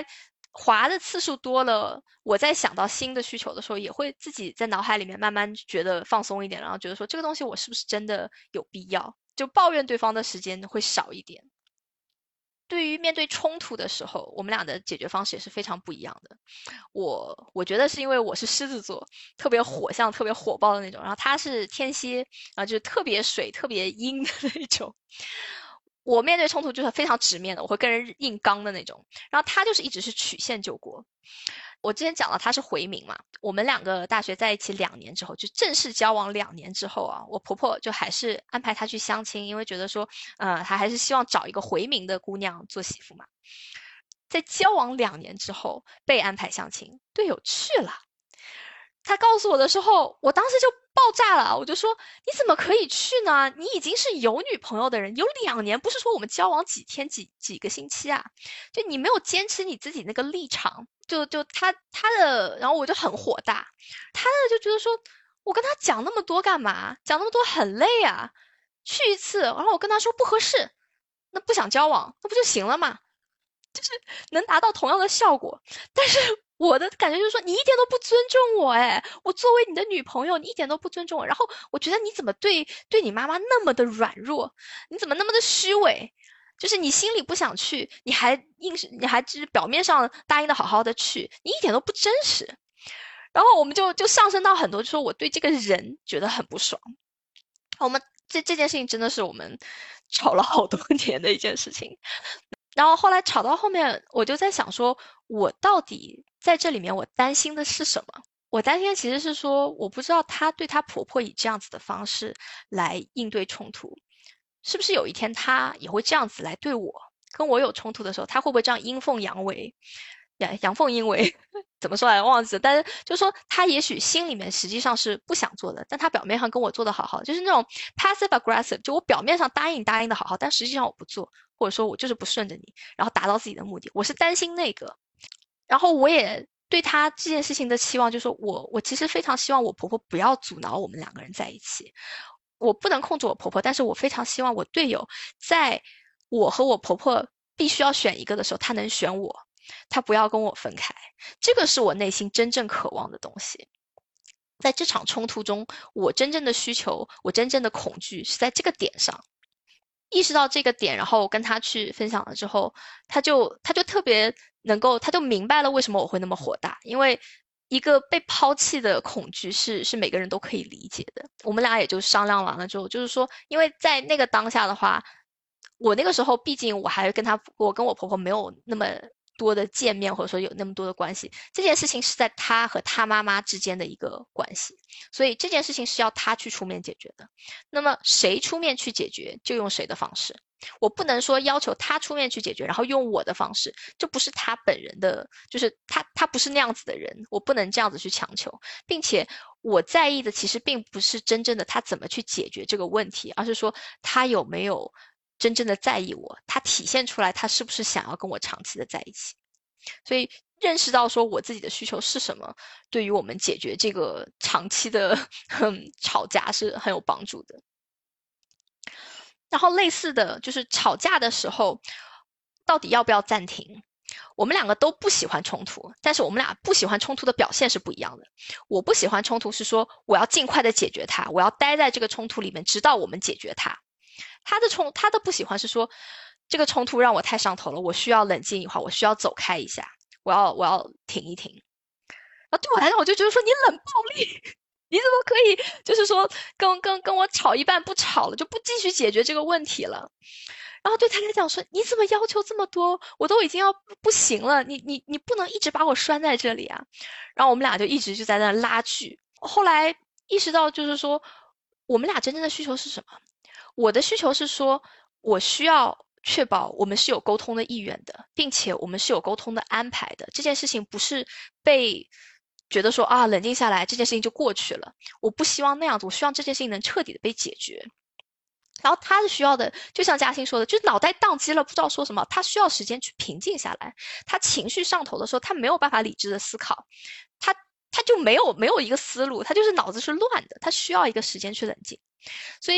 滑的次数多了，我在想到新的需求的时候，也会自己在脑海里面慢慢觉得放松一点，然后觉得说这个东西我是不是真的有必要，就抱怨对方的时间会少一点。对于面对冲突的时候，我们俩的解决方式也是非常不一样的。我觉得是因为我是狮子座，特别火象、特别火爆的那种，然后他是天蝎，然后就是特别水、特别阴的那种。我面对冲突就是非常直面的，我会跟人硬刚的那种。然后他就是一直是曲线救国。我之前讲了他是回民嘛，我们两个大学在一起2年之后，就正式交往2年之后啊，我婆婆就还是安排他去相亲，因为觉得说，他还是希望找一个回民的姑娘做媳妇嘛。在交往2年之后被安排相亲，队友去了。他告诉我的时候，我当时就爆炸了，我就说你怎么可以去呢？你已经是有女朋友的人，有2年，不是说我们交往几天几个星期啊，就你没有坚持你自己那个立场，就他的，然后我就很火大，他的就觉得说我跟他讲那么多干嘛？讲那么多很累啊，去一次，然后我跟他说不合适，那不想交往，那不就行了嘛？就是能达到同样的效果，但是我的感觉就是说你一点都不尊重我，哎，我作为你的女朋友，你一点都不尊重我，然后我觉得你怎么对你妈妈那么的软弱，你怎么那么的虚伪，就是你心里不想去，你还就是表面上答应的好好的去，你一点都不真实。然后我们就上升到很多，就说我对这个人觉得很不爽。我们这件事情真的是我们吵了好多年的一件事情。然后后来吵到后面，我就在想说，我到底在这里面我担心的是什么？我担心的其实是说，我不知道她对她婆婆以这样子的方式来应对冲突，是不是有一天她也会这样子来对我？跟我有冲突的时候，她会不会这样阴奉阳违？阳奉阴违怎么说来忘记了，但是就是说他也许心里面实际上是不想做的，但他表面上跟我做的好好，就是那种 passive aggressive， 就我表面上答应的好好，但实际上我不做，或者说我就是不顺着你，然后达到自己的目的。我是担心那个，然后我也对他这件事情的期望就是说我其实非常希望我婆婆不要阻挠我们2个人在一起，我不能控制我婆婆，但是我非常希望我队友在我和我婆婆必须要选一个的时候，他能选我，他不要跟我分开，这个是我内心真正渴望的东西。在这场冲突中，我真正的需求，我真正的恐惧是在这个点上。意识到这个点，然后跟他去分享了之后，他就特别能够，他就明白了为什么我会那么火大，因为一个被抛弃的恐惧是每个人都可以理解的。我们俩也就商量完了之后，就是说，因为在那个当下的话，我那个时候毕竟我还跟我跟我婆婆没有那么多的见面，或者说有那么多的关系，这件事情是在他和他妈妈之间的一个关系，所以这件事情是要他去出面解决的。那么谁出面去解决，就用谁的方式。我不能说要求他出面去解决，然后用我的方式，这不是他本人的，就是他不是那样子的人，我不能这样子去强求，并且我在意的其实并不是真正的他怎么去解决这个问题，而是说他有没有真正的在意我，他体现出来他是不是想要跟我长期的在一起。所以认识到说我自己的需求是什么，对于我们解决这个长期的吵架是很有帮助的。然后类似的就是吵架的时候到底要不要暂停，我们2个都不喜欢冲突，但是我们俩不喜欢冲突的表现是不一样的。我不喜欢冲突是说我要尽快的解决它，我要待在这个冲突里面直到我们解决它。他的不喜欢是说这个冲突让我太上头了，我需要冷静一会儿，我需要走开一下，我要停一停。然后对我来讲，我就觉得说你冷暴力，你怎么可以就是说跟我吵一半不吵了，就不继续解决这个问题了？然后对他来讲说你怎么要求这么多，我都已经要不行了，你不能一直把我拴在这里啊。然后我们俩就一直就在那拉锯。后来意识到就是说我们俩真正的需求是什么。我的需求是说我需要确保我们是有沟通的意愿的，并且我们是有沟通的安排的，这件事情不是被觉得说啊冷静下来这件事情就过去了，我不希望那样子，我希望这件事情能彻底的被解决。然后他是需要的，就像嘉欣说的，就是脑袋宕机了，不知道说什么，他需要时间去平静下来。他情绪上头的时候，他没有办法理智的思考，他就没有一个思路，他就是脑子是乱的，他需要一个时间去冷静。所以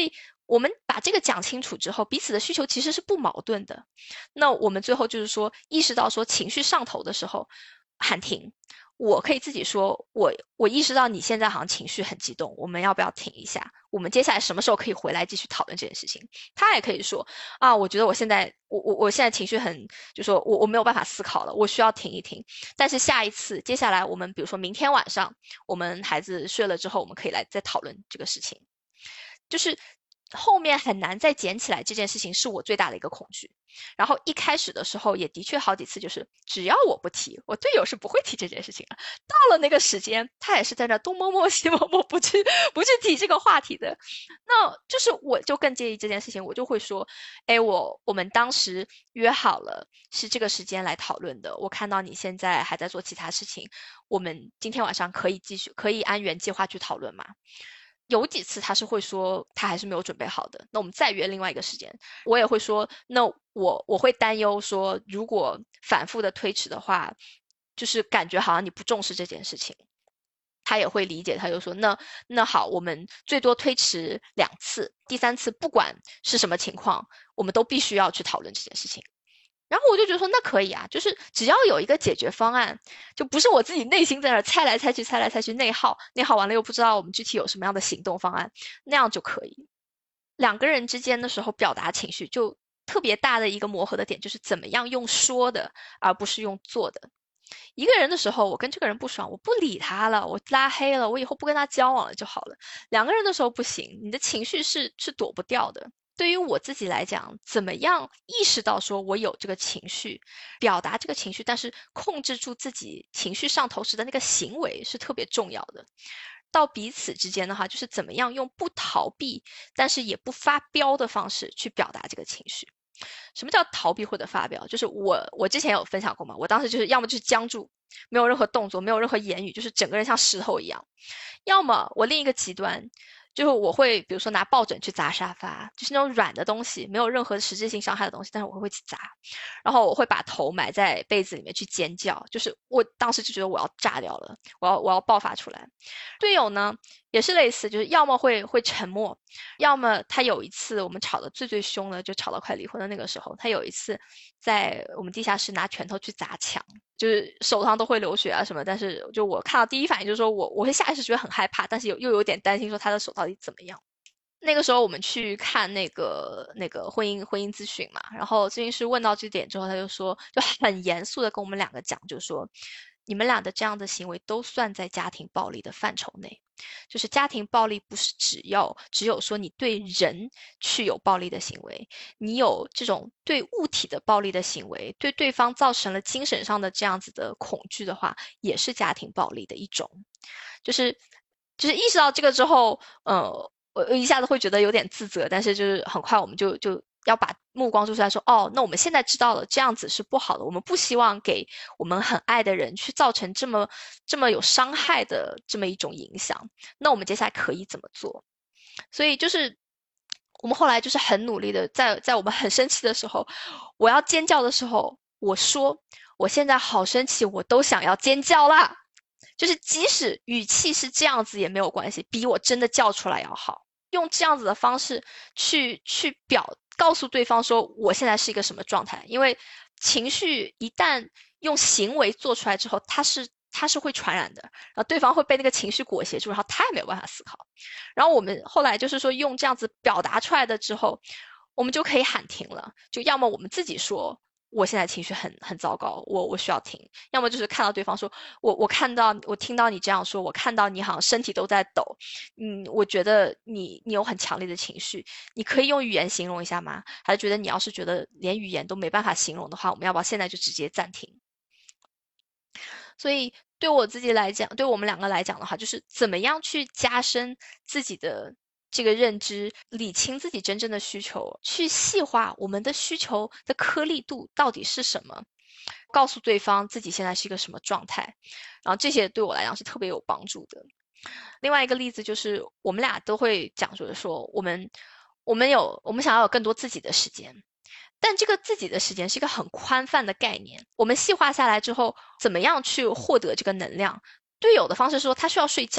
我们把这个讲清楚之后，彼此的需求其实是不矛盾的。那我们最后就是说，意识到说情绪上头的时候喊停。我可以自己说，我意识到你现在好像情绪很激动，我们要不要停一下？我们接下来什么时候可以回来继续讨论这件事情？他也可以说啊，我觉得我现在情绪很，就说我没有办法思考了，我需要停一停。但是接下来我们比如说明天晚上，我们孩子睡了之后，我们可以来再讨论这个事情。就是后面很难再捡起来这件事情是我最大的一个恐惧。然后一开始的时候也的确好几次，就是只要我不提，我队友是不会提这件事情的。到了那个时间，他也是在那东摸摸西摸摸，不去提这个话题的。那就是我就更介意这件事情，我就会说，哎，我们当时约好了是这个时间来讨论的，我看到你现在还在做其他事情，我们今天晚上可以按原计划去讨论吗？有几次他是会说他还是没有准备好的，那我们再约另外一个时间。我也会说，那我会担忧说，如果反复的推迟的话，就是感觉好像你不重视这件事情。他也会理解，他就说那好，我们最多推迟2次，第3次不管是什么情况，我们都必须要去讨论这件事情。然后我就觉得说那可以啊，就是只要有一个解决方案，就不是我自己内心在那猜来猜去内耗完了又不知道我们具体有什么样的行动方案，那样就可以。两个人之间的时候表达情绪就特别大的一个磨合的点，就是怎么样用说的而不是用做的。一个人的时候，我跟这个人不爽，我不理他了，我拉黑了，我以后不跟他交往了就好了。两个人的时候不行，你的情绪是躲不掉的。对于我自己来讲，怎么样意识到说我有这个情绪，表达这个情绪，但是控制住自己情绪上头时的那个行为是特别重要的。到彼此之间的话，就是怎么样用不逃避，但是也不发飙的方式去表达这个情绪。什么叫逃避或者发飙？就是我之前有分享过嘛，我当时就是要么就是僵住，没有任何动作，没有任何言语，就是整个人像石头一样；要么我另一个极端，就是我会比如说拿抱枕去砸沙发，就是那种软的东西，没有任何实质性伤害的东西，但是我会去砸，然后我会把头埋在被子里面去尖叫，就是我当时就觉得我要炸掉了，我要爆发出来。队友呢也是类似，就是要么会沉默，要么他有一次我们吵得最凶的，就吵到快离婚的那个时候，他有一次在我们地下室拿拳头去砸墙，就是手上都会流血啊什么，但是就我看到第一反应就是说我会下意识觉得很害怕，但是又有点担心说他的手到底怎么样。那个时候我们去看那个婚姻咨询嘛，然后咨询师问到这点之后，他就说就很严肃的跟我们两个讲，就说你们俩的这样的行为都算在家庭暴力的范畴内。就是家庭暴力不是只有说你对人去有暴力的行为，你有这种对物体的暴力的行为，对对方造成了精神上的这样子的恐惧的话，也是家庭暴力的一种。就是意识到这个之后，我一下子会觉得有点自责，但是就是很快我们就要把目光注视来说，哦，那我们现在知道了这样子是不好的，我们不希望给我们很爱的人去造成这么有伤害的这么一种影响，那我们接下来可以怎么做？所以就是我们后来就是很努力的在我们很生气的时候，我要尖叫的时候，我说我现在好生气，我都想要尖叫啦，就是即使语气是这样子也没有关系，比我真的叫出来要好。用这样子的方式去告诉对方说我现在是一个什么状态，因为情绪一旦用行为做出来之后，它是会传染的，然后对方会被那个情绪裹挟住，然后他也没有办法思考。然后我们后来就是说用这样子表达出来的之后，我们就可以喊停了，就要么我们自己说我现在情绪很糟糕，我需要停，要么就是看到对方说我听到你这样说，我看到你好像身体都在抖，我觉得你有很强烈的情绪，你可以用语言形容一下吗？还是觉得你要是觉得连语言都没办法形容的话，我们要不要现在就直接暂停？所以对我自己来讲，对我们两个来讲的话，就是怎么样去加深自己的这个认知，理清自己真正的需求，去细化我们的需求的颗粒度到底是什么，告诉对方自己现在是一个什么状态，然后这些对我来讲是特别有帮助的。另外一个例子就是我们俩都会讲说我们想要有更多自己的时间，但这个自己的时间是一个很宽泛的概念，我们细化下来之后，怎么样去获得这个能量？队友的方式说他需要睡觉，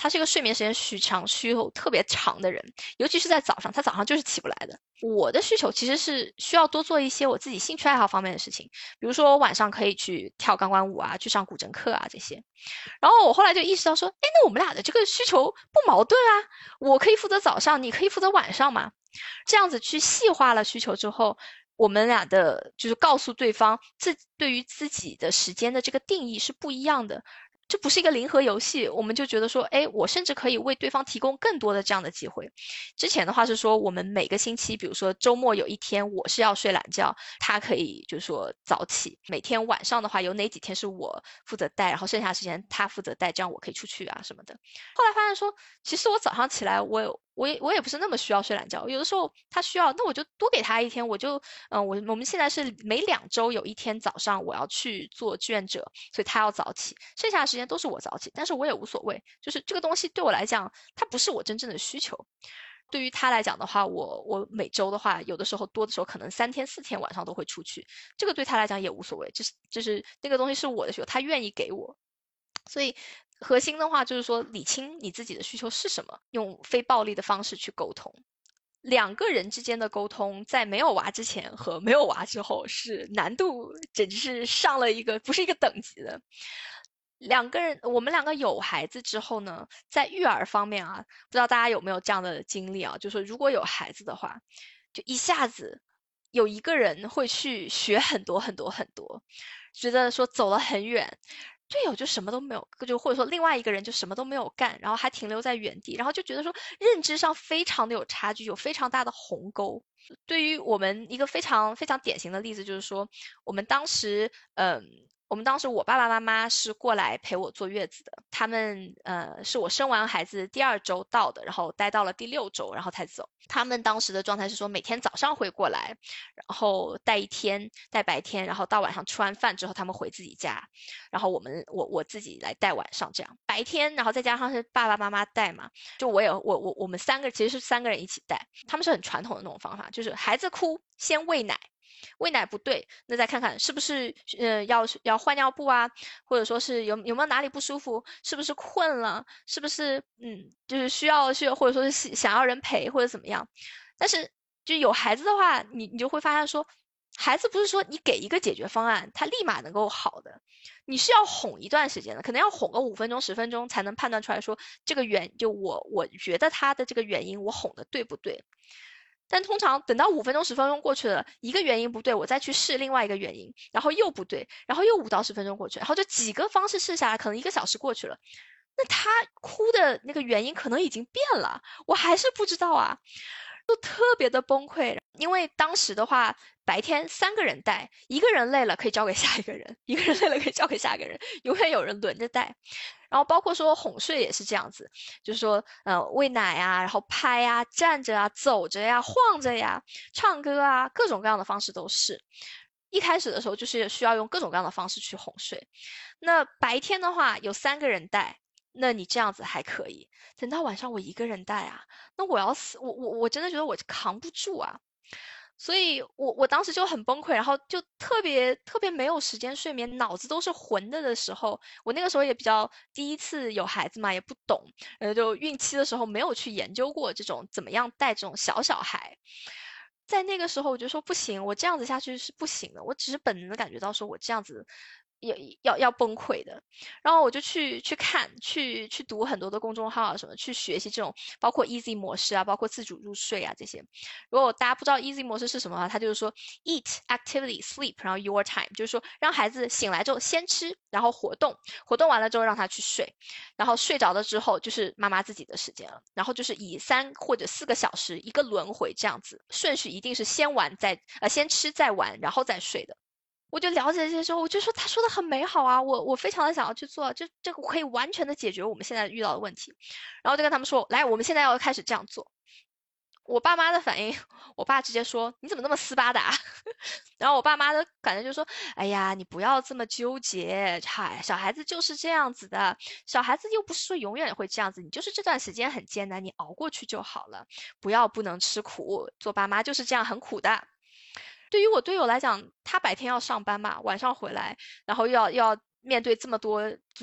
他是一个睡眠时间需求特别长的人，尤其是在早上，他早上就是起不来的。我的需求其实是需要多做一些我自己兴趣爱好方面的事情，比如说我晚上可以去跳钢管舞啊，去上古筝课啊这些。然后我后来就意识到说，哎，那我们俩的这个需求不矛盾啊，我可以负责早上，你可以负责晚上嘛。这样子去细化了需求之后，我们俩的就是告诉对方对于自己的时间的这个定义是不一样的。这不是一个零和游戏，我们就觉得说，哎，我甚至可以为对方提供更多的这样的机会。之前的话是说，我们每个星期，比如说周末有一天我是要睡懒觉，他可以就是说早起。每天晚上的话，有哪几天是我负责带，然后剩下时间他负责带，这样我可以出去啊什么的。后来发现说，其实我早上起来，我也不是那么需要睡懒觉，有的时候他需要，那我就多给他一天，我们现在是每2周有一天早上我要去做志愿者，所以他要早起，剩下的时间都是我早起，但是我也无所谓，就是这个东西对我来讲，它不是我真正的需求。对于他来讲的话，我每周的话，有的时候多的时候可能3天4天晚上都会出去，这个对他来讲也无所谓，就是那个东西是我的需求，他愿意给我。所以核心的话就是说，理清你自己的需求是什么，用非暴力的方式去沟通。2个人之间的沟通，在没有娃之前和没有娃之后，是难度简直是上了一个不是一个等级的。我们2个有孩子之后呢，在育儿方面啊，不知道大家有没有这样的经历啊？就是说如果有孩子的话，就一下子有一个人会去学很多很多很多，觉得说走了很远，队友就什么都没有，就或者说另外一个人就什么都没有干，然后还停留在原地，然后就觉得说认知上非常的有差距，有非常大的鸿沟。对于我们一个非常非常典型的例子就是说，我们当时我爸爸妈妈是过来陪我坐月子的，他们是我生完孩子第2周到的，然后待到了第6周，然后才走。他们当时的状态是说，每天早上会过来，然后带一天，带白天，然后到晚上吃完饭之后他们回自己家，然后我自己来带晚上这样。白天然后再加上是爸爸妈妈带嘛，就我们3个其实是3个人一起带，他们是很传统的那种方法，就是孩子哭先喂奶。喂奶不对，那再看看是不是要换尿布啊，或者说是有没有哪里不舒服，是不是困了，是不是就是需要或者说是想要人陪或者怎么样。但是就有孩子的话，你就会发现说，孩子不是说你给一个解决方案他立马能够好的，你是要哄一段时间的，可能要哄个5分钟10分钟才能判断出来说这个我觉得他的这个原因我哄的对不对。但通常等到5分钟10分钟过去了，一个原因不对，我再去试另外一个原因，然后又不对，然后又5到10分钟过去，然后就几个方式试下来，可能1个小时过去了，那他哭的那个原因可能已经变了，我还是不知道啊，就特别的崩溃。因为当时的话，白天3个人带，一个人累了可以交给下一个人，一个人累了可以交给下一个人，永远有人轮着带。然后包括说哄睡也是这样子，就是说喂奶啊，然后拍啊，站着啊，走着呀，晃着呀，唱歌啊，各种各样的方式都是。一开始的时候就是需要用各种各样的方式去哄睡。那白天的话有3个人带，那你这样子还可以。等到晚上我一个人带啊，那我要死，我真的觉得我扛不住啊。所以我当时就很崩溃，然后就特别特别没有时间睡眠，脑子都是混的时候，我那个时候也比较第一次有孩子嘛，也不懂，就孕期的时候没有去研究过这种怎么样带这种小孩。在那个时候我就说不行，我这样子下去是不行的，我只是本能的感觉到说我这样子要崩溃的。然后我就去看，去读很多的公众号啊什么，去学习这种包括 easy 模式啊，包括自主入睡啊这些。如果大家不知道 easy 模式是什么的话，它就是说 eat activity sleep 然后 your time， 就是说让孩子醒来之后先吃，然后活动完了之后让他去睡，然后睡着了之后就是妈妈自己的时间了，然后就是以3或者4个小时一个轮回这样子，顺序一定是先吃再玩然后再睡的。我就了解这些之后，我就说他说的很美好啊，我非常的想要去做，这个可以完全的解决我们现在遇到的问题。然后就跟他们说，来，我们现在要开始这样做。我爸妈的反应，我爸直接说你怎么那么斯巴达？然后我爸妈的感觉就说，哎呀，你不要这么纠结，嗨，小孩子就是这样子的，小孩子又不是说永远会这样子，你就是这段时间很艰难，你熬过去就好了，不能吃苦，做爸妈就是这样很苦的。对于我队友来讲，他白天要上班嘛，晚上回来，然后又要面对这么多就是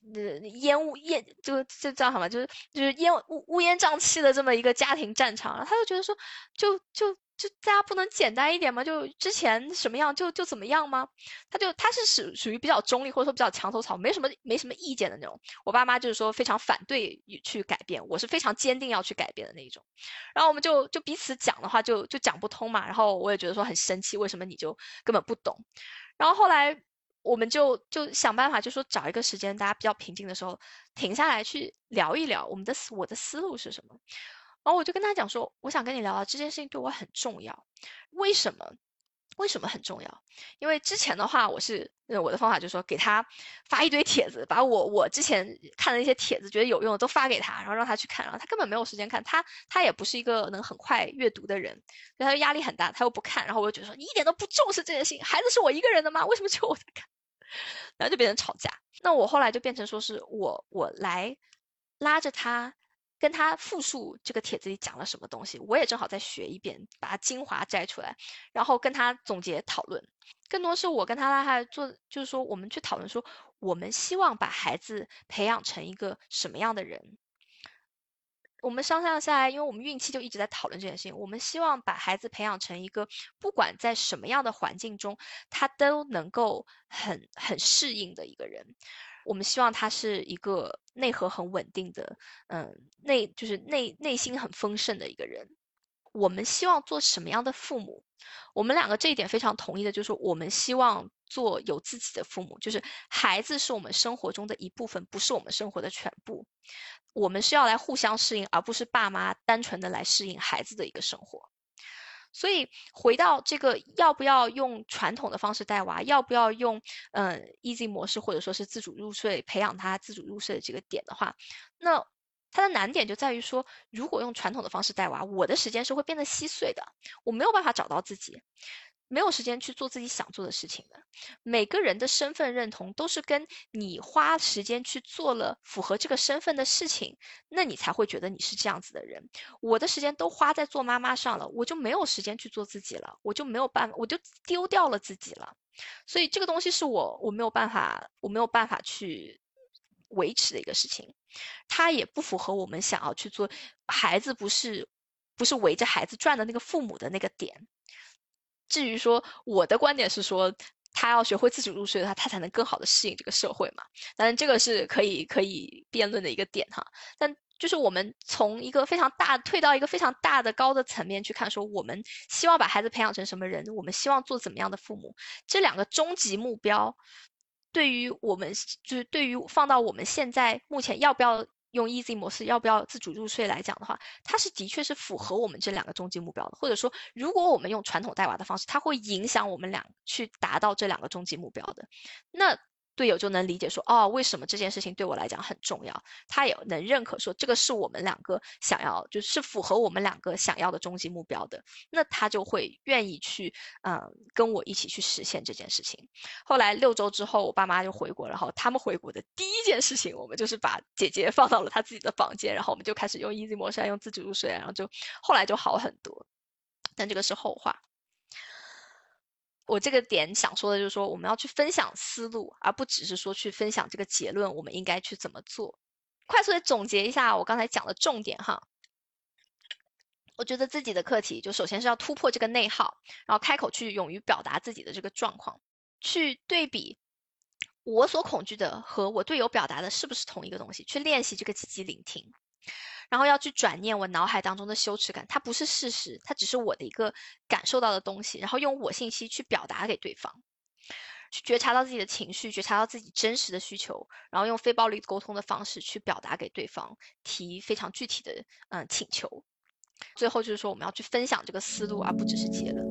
这叫什么？就是乌烟瘴气的这么一个家庭战场，然后他就觉得说，就大家不能简单一点吗？就之前什么样就怎么样吗？他是属于比较中立或者说比较墙头草，没什么意见的那种。我爸妈就是说非常反对去改变，我是非常坚定要去改变的那一种。然后我们就彼此讲的话就讲不通嘛，然后我也觉得说很生气，为什么你就根本不懂？然后后来我们就想办法，就说找一个时间，大家比较平静的时候，停下来去聊一聊我的思路是什么。然后我就跟他讲说，我想跟你聊聊这件事情对我很重要，为什么？为什么很重要？因为之前的话，我的方法就是说给他发一堆帖子，把我之前看的那些帖子觉得有用的都发给他，然后让他去看，然后他根本没有时间看，他也不是一个能很快阅读的人，所以他就压力很大，他又不看，然后我就觉得说你一点都不重视这件事情，孩子是我一个人的吗？为什么只有我在看？然后就变成吵架。那我后来就变成说是我来拉着他，跟他复述这个帖子里讲了什么东西，我也正好再学一遍，把它精华摘出来，然后跟他总结讨论。更多是我跟他拉他做，就是说我们去讨论说，我们希望把孩子培养成一个什么样的人。我们商量下来，因为我们孕期就一直在讨论这件事情，我们希望把孩子培养成一个不管在什么样的环境中，他都能够很适应的一个人。我们希望他是一个内核很稳定的，就是内心很丰盛的一个人。我们希望做什么样的父母？我们两个这一点非常同意的，就是我们希望做有自己的父母，就是孩子是我们生活中的一部分，不是我们生活的全部。我们是要来互相适应，而不是爸妈单纯的来适应孩子的一个生活。所以回到这个要不要用传统的方式带娃，要不要用easy 模式或者说是自主入睡，培养他自主入睡的这个点的话，那它的难点就在于说，如果用传统的方式带娃，我的时间是会变得稀碎的，我没有办法找到自己，没有时间去做自己想做的事情的。每个人的身份认同都是跟你花时间去做了符合这个身份的事情，那你才会觉得你是这样子的人。我的时间都花在做妈妈上了，我就没有时间去做自己了，我就丢掉了自己了。所以这个东西是我没有办法去维持的一个事情，它也不符合我们想要去做。孩子不是围着孩子转的那个父母的那个点。至于说我的观点是说，他要学会自主入睡的话，他才能更好的适应这个社会嘛。当然这个是可以辩论的一个点哈。但就是我们从一个非常大退到一个非常大的高的层面去看，说我们希望把孩子培养成什么人，我们希望做怎么样的父母，这两个终极目标，对于我们就是对于放到我们现在目前要不要用 easy 模式，要不要自主入睡来讲的话，它是的确是符合我们这两个终极目标的。或者说，如果我们用传统带娃的方式，它会影响我们俩去达到这两个终极目标的。那队友就能理解说，哦，为什么这件事情对我来讲很重要，他也能认可说这个是我们两个想要，就是符合我们两个想要的终极目标的，那他就会愿意去跟我一起去实现这件事情。后来6周之后，我爸妈就回国，然后他们回国的第一件事情，我们就是把姐姐放到了她自己的房间，然后我们就开始用 easy 模式，用自主入睡，然后后来就好很多。但这个是后话。我这个点想说的就是说，我们要去分享思路，而不只是说去分享这个结论，我们应该去怎么做。快速的总结一下我刚才讲的重点哈。我觉得自己的课题就首先是要突破这个内耗，然后开口去勇于表达自己的这个状况，去对比我所恐惧的和我队友表达的是不是同一个东西，去练习这个积极聆听。然后要去转念我脑海当中的羞耻感，它不是事实，它只是我的一个感受到的东西，然后用我信息去表达给对方，去觉察到自己的情绪，觉察到自己真实的需求，然后用非暴力沟通的方式去表达给对方，提非常具体的请求。最后就是说我们要去分享这个思路，而不只是结论。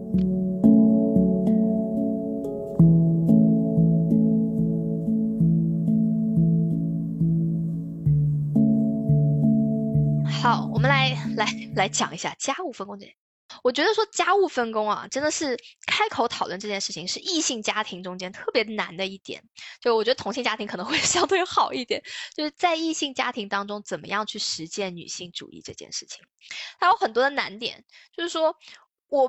好，我们来讲一下家务分工这。我觉得说家务分工啊，真的是开口讨论这件事情是异性家庭中间特别难的一点。就我觉得同性家庭可能会相对好一点，就是在异性家庭当中怎么样去实践女性主义这件事情，它有很多的难点。就是说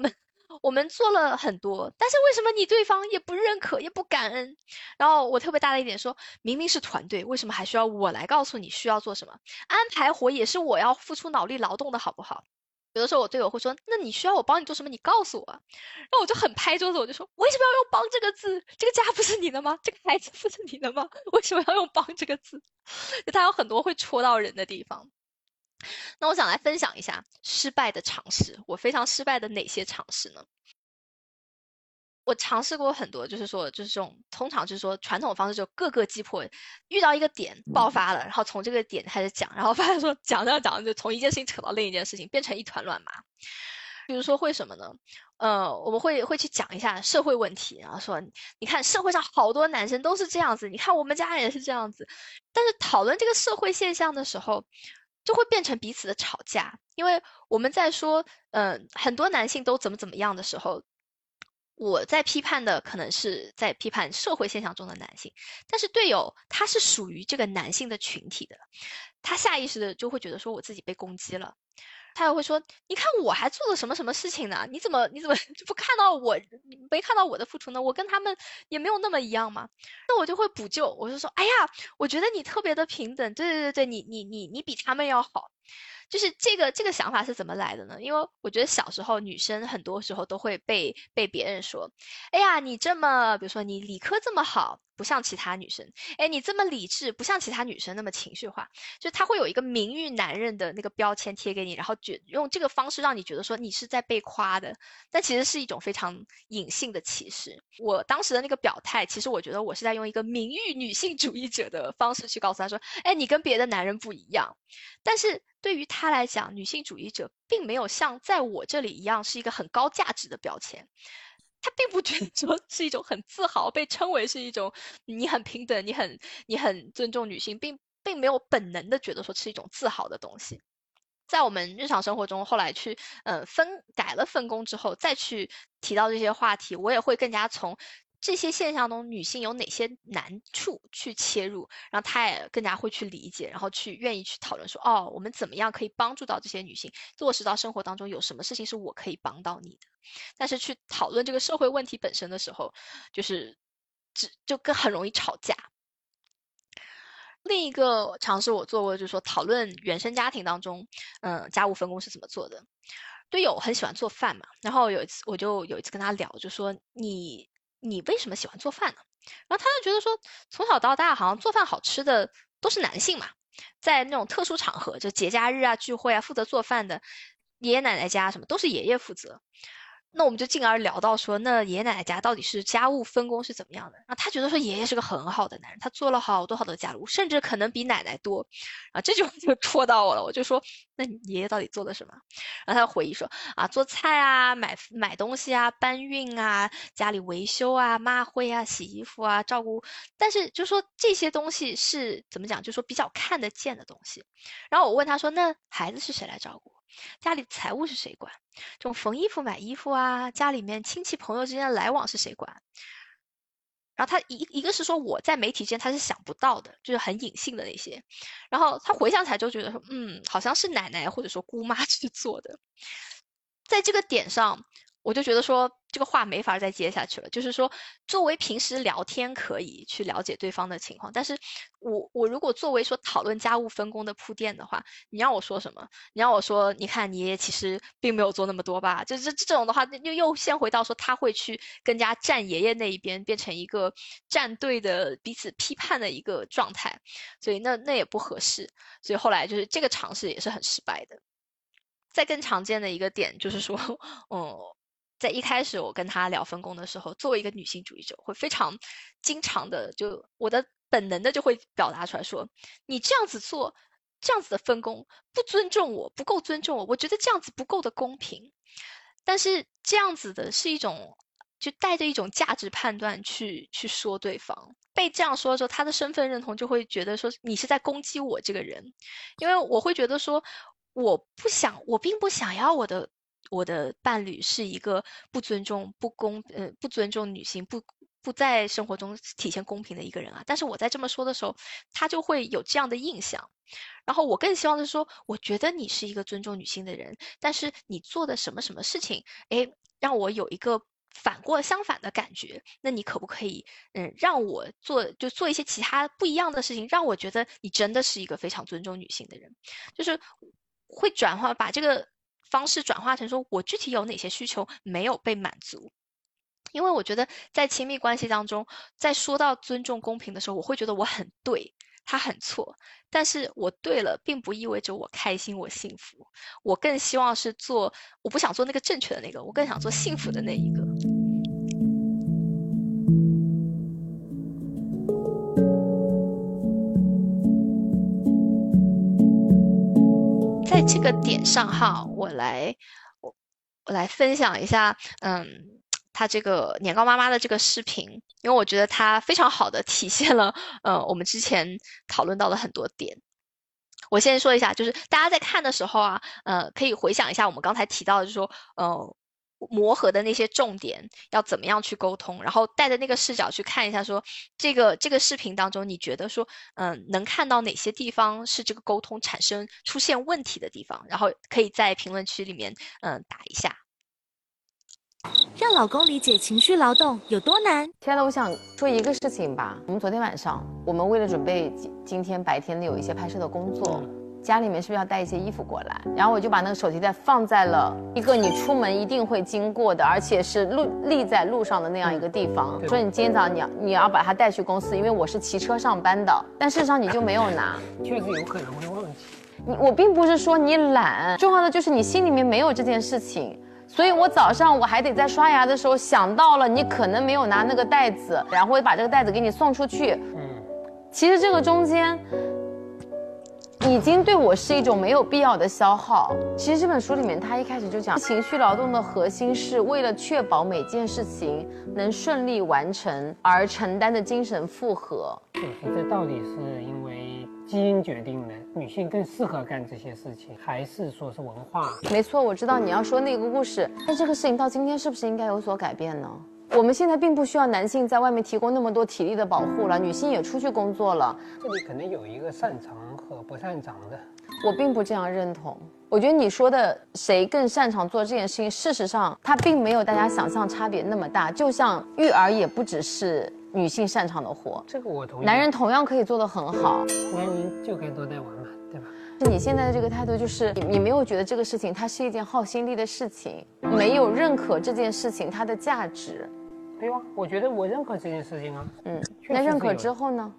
我们做了很多，但是为什么你对方也不认可，也不感恩？然后我特别大的一点说，明明是团队，为什么还需要我来告诉你需要做什么？安排活也是我要付出脑力劳动的好不好？有的时候我队友会说，那你需要我帮你做什么？你告诉我。然后我就很拍桌子，我就说，为什么要用"帮"这个字？这个家不是你的吗？这个孩子不是你的吗？为什么要用"帮"这个字？就它有很多会戳到人的地方。那我想来分享一下失败的尝试。我非常失败的哪些尝试呢？我尝试过很多，就是说，就是这种通常就是说传统方式就各个击破，遇到一个点爆发了，然后从这个点开始讲，然后发现说讲着讲着就从一件事情扯到另一件事情，变成一团乱麻。比如说会什么呢？我们会去讲一下社会问题，然后说，你看社会上好多男生都是这样子，你看我们家也是这样子。但是讨论这个社会现象的时候，就会变成彼此的吵架，因为我们在说，很多男性都怎么样的时候，我在批判的可能是在批判社会现象中的男性，但是队友他是属于这个男性的群体的，他下意识的就会觉得说我自己被攻击了。他也会说：“你看我还做了什么什么事情呢？你怎么就不看到我，没看到我的付出呢？我跟他们也没有那么一样嘛。”那我就会补救，我就说：“哎呀，我觉得你特别的平等，对，你比他们要好。”就是这个想法是怎么来的呢？因为我觉得小时候女生很多时候都会被别人说：“哎呀，你这么，比如说你理科这么好，不像其他女生。哎，你这么理智，不像其他女生那么情绪化。”就他会有一个名誉男人的那个标签贴给你，然后用这个方式让你觉得说你是在被夸的，但其实是一种非常隐性的歧视。我当时的那个表态，其实我觉得我是在用一个名誉女性主义者的方式去告诉他说：“哎，你跟别的男人不一样。”但是对于他来讲，女性主义者并没有像在我这里一样是一个很高价值的标签。他并不觉得说是一种很自豪，被称为是一种你很平等，你很尊重女性，并没有本能的觉得说是一种自豪的东西。在我们日常生活中，后来去改了分工之后，再去提到这些话题，我也会更加从这些现象中女性有哪些难处去切入，然后她也更加会去理解，然后去愿意去讨论说，哦，我们怎么样可以帮助到这些女性，落实到生活当中，有什么事情是我可以帮到你的。但是去讨论这个社会问题本身的时候，就是就更很容易吵架。另一个尝试我做过，就是说讨论原生家庭当中，家务分工是怎么做的。队友很喜欢做饭嘛，然后我就有一次跟他聊，就说你为什么喜欢做饭呢？然后他就觉得说，从小到大好像做饭好吃的都是男性嘛，在那种特殊场合，就节假日啊、聚会啊，负责做饭的爷爷奶奶家什么都是爷爷负责。那我们就进而聊到说，那爷爷奶奶家到底是家务分工是怎么样的？那他觉得说爷爷是个很好的男人，他做了好多好多家务，甚至可能比奶奶多。啊，这就戳到我了，我就说，那你爷爷到底做了什么？然后他回忆说，啊，做菜啊，买东西啊，搬运啊，家里维修啊，抹灰啊，洗衣服啊，照顾。但是就说这些东西是怎么讲？就说比较看得见的东西。然后我问他说，那孩子是谁来照顾？家里财务是谁管？这种缝衣服、买衣服啊，家里面亲戚朋友之间的来往是谁管？然后他一个是说我在媒体之间他是想不到的，就是很隐性的那些。然后他回想起来就觉得说，好像是奶奶或者说姑妈去做的。在这个点上，我就觉得说这个话没法再接下去了。就是说，作为平时聊天可以去了解对方的情况，但是我如果作为说讨论家务分工的铺垫的话，你让我说什么？你让我说，你看你爷爷其实并没有做那么多吧？就这种的话，又先回到说他会去更加站爷爷那一边，变成一个站队的彼此批判的一个状态，所以那也不合适。所以后来就是这个尝试也是很失败的。再更常见的一个点就是说，在一开始我跟他聊分工的时候，作为一个女性主义者，会非常经常的就我的本能的就会表达出来说，你这样子做，这样子的分工不尊重我，不够尊重我，我觉得这样子不够的公平。但是这样子的是一种，就带着一种价值判断去说对方。被这样说的时候，他的身份认同就会觉得说你是在攻击我这个人，因为我会觉得说，我并不想要我的伴侣是一个不尊重、不尊重女性、不在生活中体现公平的一个人啊。但是我在这么说的时候，他就会有这样的印象。然后我更希望的是说，我觉得你是一个尊重女性的人，但是你做的什么什么事情，哎， 让我有一个相反的感觉，那你可不可以让我做一些其他不一样的事情，让我觉得你真的是一个非常尊重女性的人，就是会把这个方式转化成说我具体有哪些需求没有被满足。因为我觉得在亲密关系当中，在说到尊重公平的时候，我会觉得我很对，他很错，但是我对了并不意味着我开心我幸福，我更希望是我不想做那个正确的那个，我更想做幸福的那一个。在这个点上哈，我来分享一下他这个年糕妈妈的这个视频，因为我觉得它非常好的体现了我们之前讨论到的很多点。我先说一下，就是大家在看的时候啊，可以回想一下我们刚才提到的，就是说磨合的那些重点要怎么样去沟通，然后带着那个视角去看一下说这个视频当中你觉得说能看到哪些地方是这个沟通出现问题的地方，然后可以在评论区里面打一下。 让老公理解情绪劳动有多难？ 亲爱的，我想说一个事情吧。我们昨天晚上，我们为了准备今天白天的有一些拍摄的工作，家里面是不是要带一些衣服过来？然后我就把那个手提袋放在了一个你出门一定会经过的，而且是立在路上的那样一个地方。说你今天早上你要把它带去公司，因为我是骑车上班的，但事实上你就没有拿。 确实有可能会忘记。 我并不是说你懒，重要的就是你心里面没有这件事情。所以我早上我还得在刷牙的时候想到了你可能没有拿那个袋子，然后把这个袋子给你送出去。其实这个中间已经对我是一种没有必要的消耗。其实这本书里面他一开始就讲，情绪劳动的核心是为了确保每件事情能顺利完成而承担的精神负荷。 这到底是因为基因决定的，女性更适合干这些事情，还是说是文化？ 没错，我知道你要说那个故事，但这个事情到今天是不是应该有所改变呢？我们现在并不需要男性在外面提供那么多体力的保护了，女性也出去工作了。 这里可能有一个擅长和不擅长的。 我并不这样认同。我觉得你说的谁更擅长做这件事情，事实上它并没有大家想象差别那么大。就像育儿也不只是女性擅长的活， 这个我同意。 男人同样可以做得很好。 男人就该多带玩嘛，对吧？ 你现在的这个态度就是你没有觉得这个事情它是一件耗心力的事情，没有认可这件事情它的价值。 对啊，我觉得我认可这件事情啊。 那认可之后呢？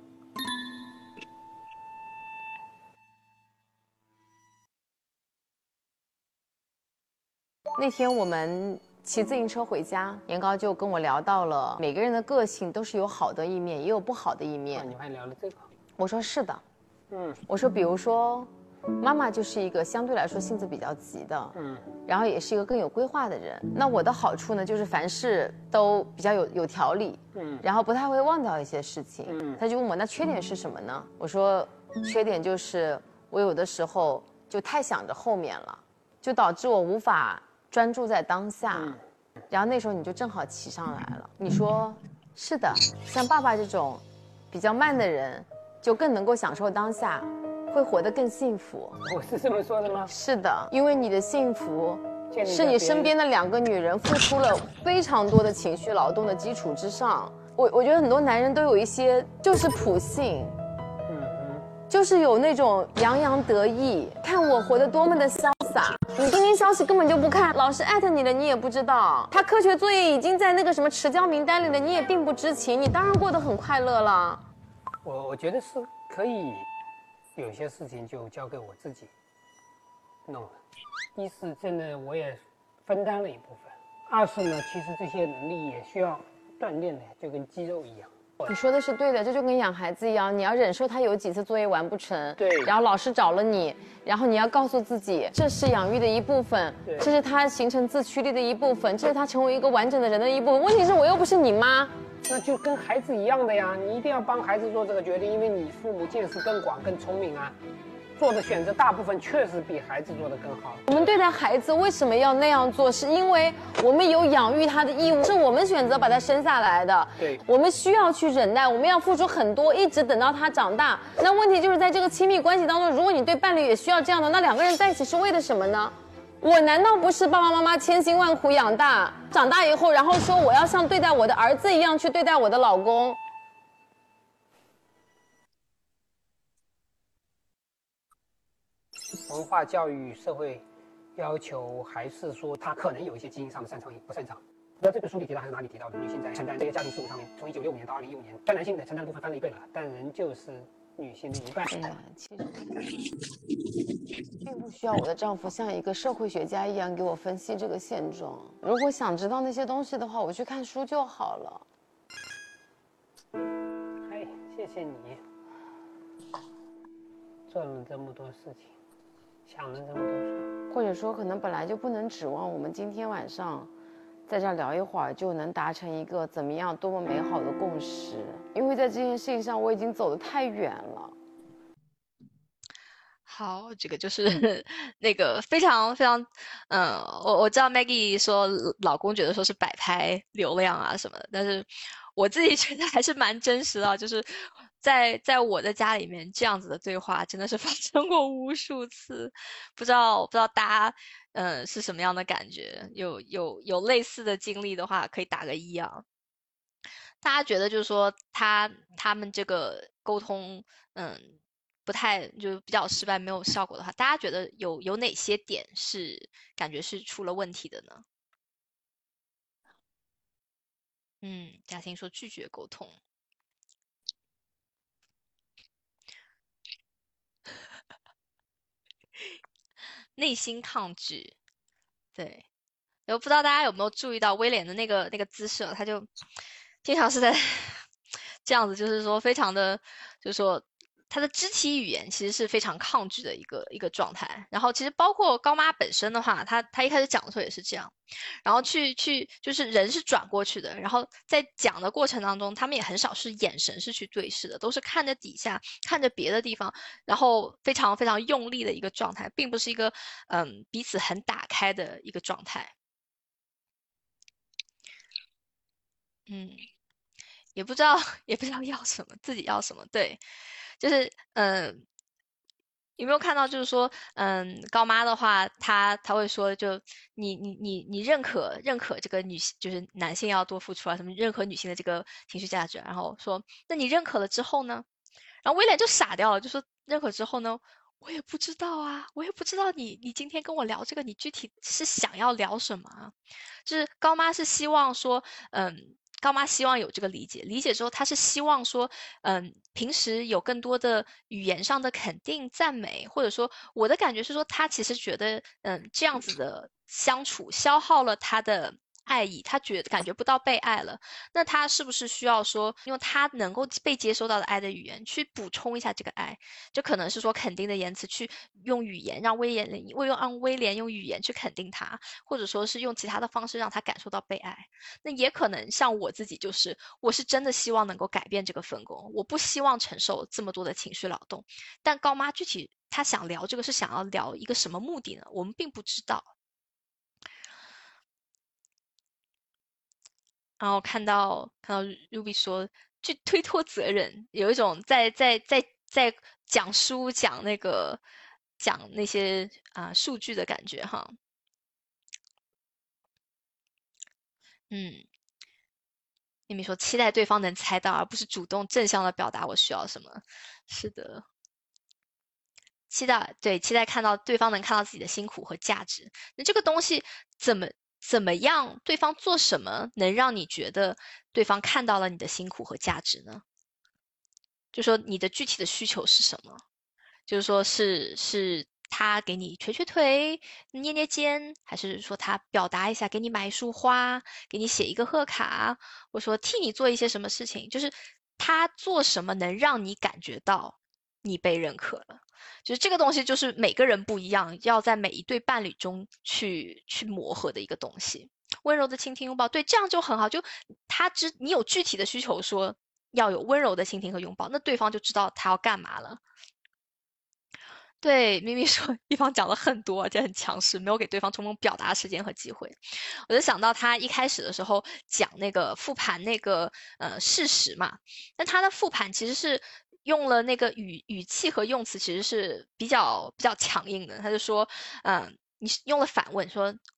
那天我们骑自行车回家，年糕就跟我聊到了每个人的个性都是有好的一面，也有不好的一面。 你们还聊了这个？ 我说是的。我说比如说妈妈就是一个相对来说性子比较急的，然后也是一个更有规划的人。那我的好处呢，就是凡事都比较有条理，然后不太会忘掉一些事情。他就问我那缺点是什么呢？我说缺点就是我有的时候就太想着后面了，就导致我无法专注在当下。然后那时候你就正好骑上来了。你说是的，像爸爸这种比较慢的人，就更能够享受当下，会活得更幸福。 我是这么说的吗？ 是的，因为你的幸福是你身边的2个女人付出了非常多的情绪劳动的基础之上。我觉得很多男人都有一些就是普性，就是有那种洋洋得意，看我活得多么的潇洒。你今天消息根本就不看，老师艾特你了你也不知道，他科学作业已经在那个什么迟交名单里了，你也并不知情，你当然过得很快乐了。 我觉得是可以，有些事情就交给我自己弄了。一是真的我也分担了一部分，二是呢，其实这些能力也需要锻炼的，就跟肌肉一样。 你说的是对的，这就跟养孩子一样，你要忍受他有几次作业完不成， 对， 然后老师找了你，然后你要告诉自己，这是养育的一部分，这是他形成自驱力的一部分，这是他成为一个完整的人的一部分。问题是我又不是你妈。 那就跟孩子一样的呀，你一定要帮孩子做这个决定，因为你父母见识更广、更聪明啊，做的选择大部分确实比孩子做的更好。 我们对待孩子为什么要那样做？是因为我们有养育他的义务，是我们选择把他生下来的。 对， 我们需要去忍耐，我们要付出很多，一直等到他长大。那问题就是在这个亲密关系当中，如果你对伴侣也需要这样的，那2个人在一起是为了什么呢？我难道不是爸爸妈妈千辛万苦养大， 长大以后，然后说我要像对待我的儿子一样去对待我的老公。 文化教育、社会要求，还是说他可能有一些基因上的擅长不擅长？那这个书里提到还是哪里提到的？女性在承担这些家庭事务上面，从1965年到2015年，在男性的承担部分翻了1倍了，但仍旧是女性的一半。 哎呀，其实并不需要我的丈夫像一个社会学家一样给我分析这个现状。如果想知道那些东西的话，我去看书就好了。 哎，谢谢你，做了这么多事情，想了这么多事。 或者说，可能本来就不能指望我们今天晚上在这儿聊一会儿就能达成一个怎么样多么美好的共识，因为在这件事情上我已经走得太远了。 好，这个就是那个非常非常，我知道 Maggie 说老公觉得说是摆拍流量啊什么的，但是我自己觉得还是蛮真实的，就是在我的家里面这样子的对话真的是发生过无数次，不知道大家是什么样的感觉，有类似的经历的话可以打个1啊。大家觉得就是说他们这个沟通不太就比较失败没有效果的话，大家觉得有哪些点是感觉是出了问题的呢？嘉欣说拒绝沟通。内心抗拒，对，然后不知道大家有没有注意到威廉的那个姿势，他就经常是在这样子，就是说非常的，就是说他的肢体语言其实是非常抗拒的一个状态。然后其实包括高妈本身的话，他一开始讲的时候也是这样，然后去就是人是转过去的，然后在讲的过程当中，他们也很少是眼神是去对视的，都是看着底下看着别的地方，然后非常非常用力的一个状态，并不是一个彼此很打开的一个状态。也不知道要什么，自己要什么，对，就是有没有看到就是说高妈的话，她会说就你认可这个女性，就是男性要多付出啊，什么认可女性的这个情绪价值，然后说那你认可了之后呢？然后威廉就傻掉了，就说认可之后呢，我也不知道啊，我也不知道你今天跟我聊这个，你具体是想要聊什么啊？就是高妈是希望说，高妈希望有这个理解，理解之后，她是希望说，平时有更多的语言上的肯定、赞美，或者说，我的感觉是说，她其实觉得，这样子的相处消耗了她的爱意，她感觉不到被爱了。那她是不是需要说，用她能够被接收到的爱的语言去补充一下这个爱？就可能是说肯定的言辞，去用语言让威廉用语言去肯定他，或者说是用其他的方式让他感受到被爱。那也可能像我自己，就是我是真的希望能够改变这个分工，我不希望承受这么多的情绪劳动。但高妈具体她想聊这个是想要聊一个什么目的呢？我们并不知道。然后看到 Ruby 说去推脱责任，有一种在讲书讲那些数据的感觉哈。咪咪说期待对方能猜到，而不是主动正向的表达我需要什么。是的，期待看到对方能看到自己的辛苦和价值。那这个东西怎么样，对方做什么能让你觉得对方看到了你的辛苦和价值呢？就说你的具体的需求是什么？就是说是他给你捶捶腿、捏捏肩，还是说他表达一下，给你买一束花，给你写一个贺卡，或者说替你做一些什么事情？就是他做什么能让你感觉到你被认可了？就是这个东西，就是每个人不一样，要在每一对伴侣中去磨合的一个东西。温柔的倾听拥抱，对，这样就很好。就你有具体的需求，说要有温柔的倾听和拥抱，那对方就知道他要干嘛了。对，咪咪说一方讲了很多，而且很强势，没有给对方充分表达时间和机会。我就想到他一开始的时候讲那个复盘那个事实嘛，但他的复盘其实是用了那个语气和用词其实是比较强硬的。他就说，你用了反问说，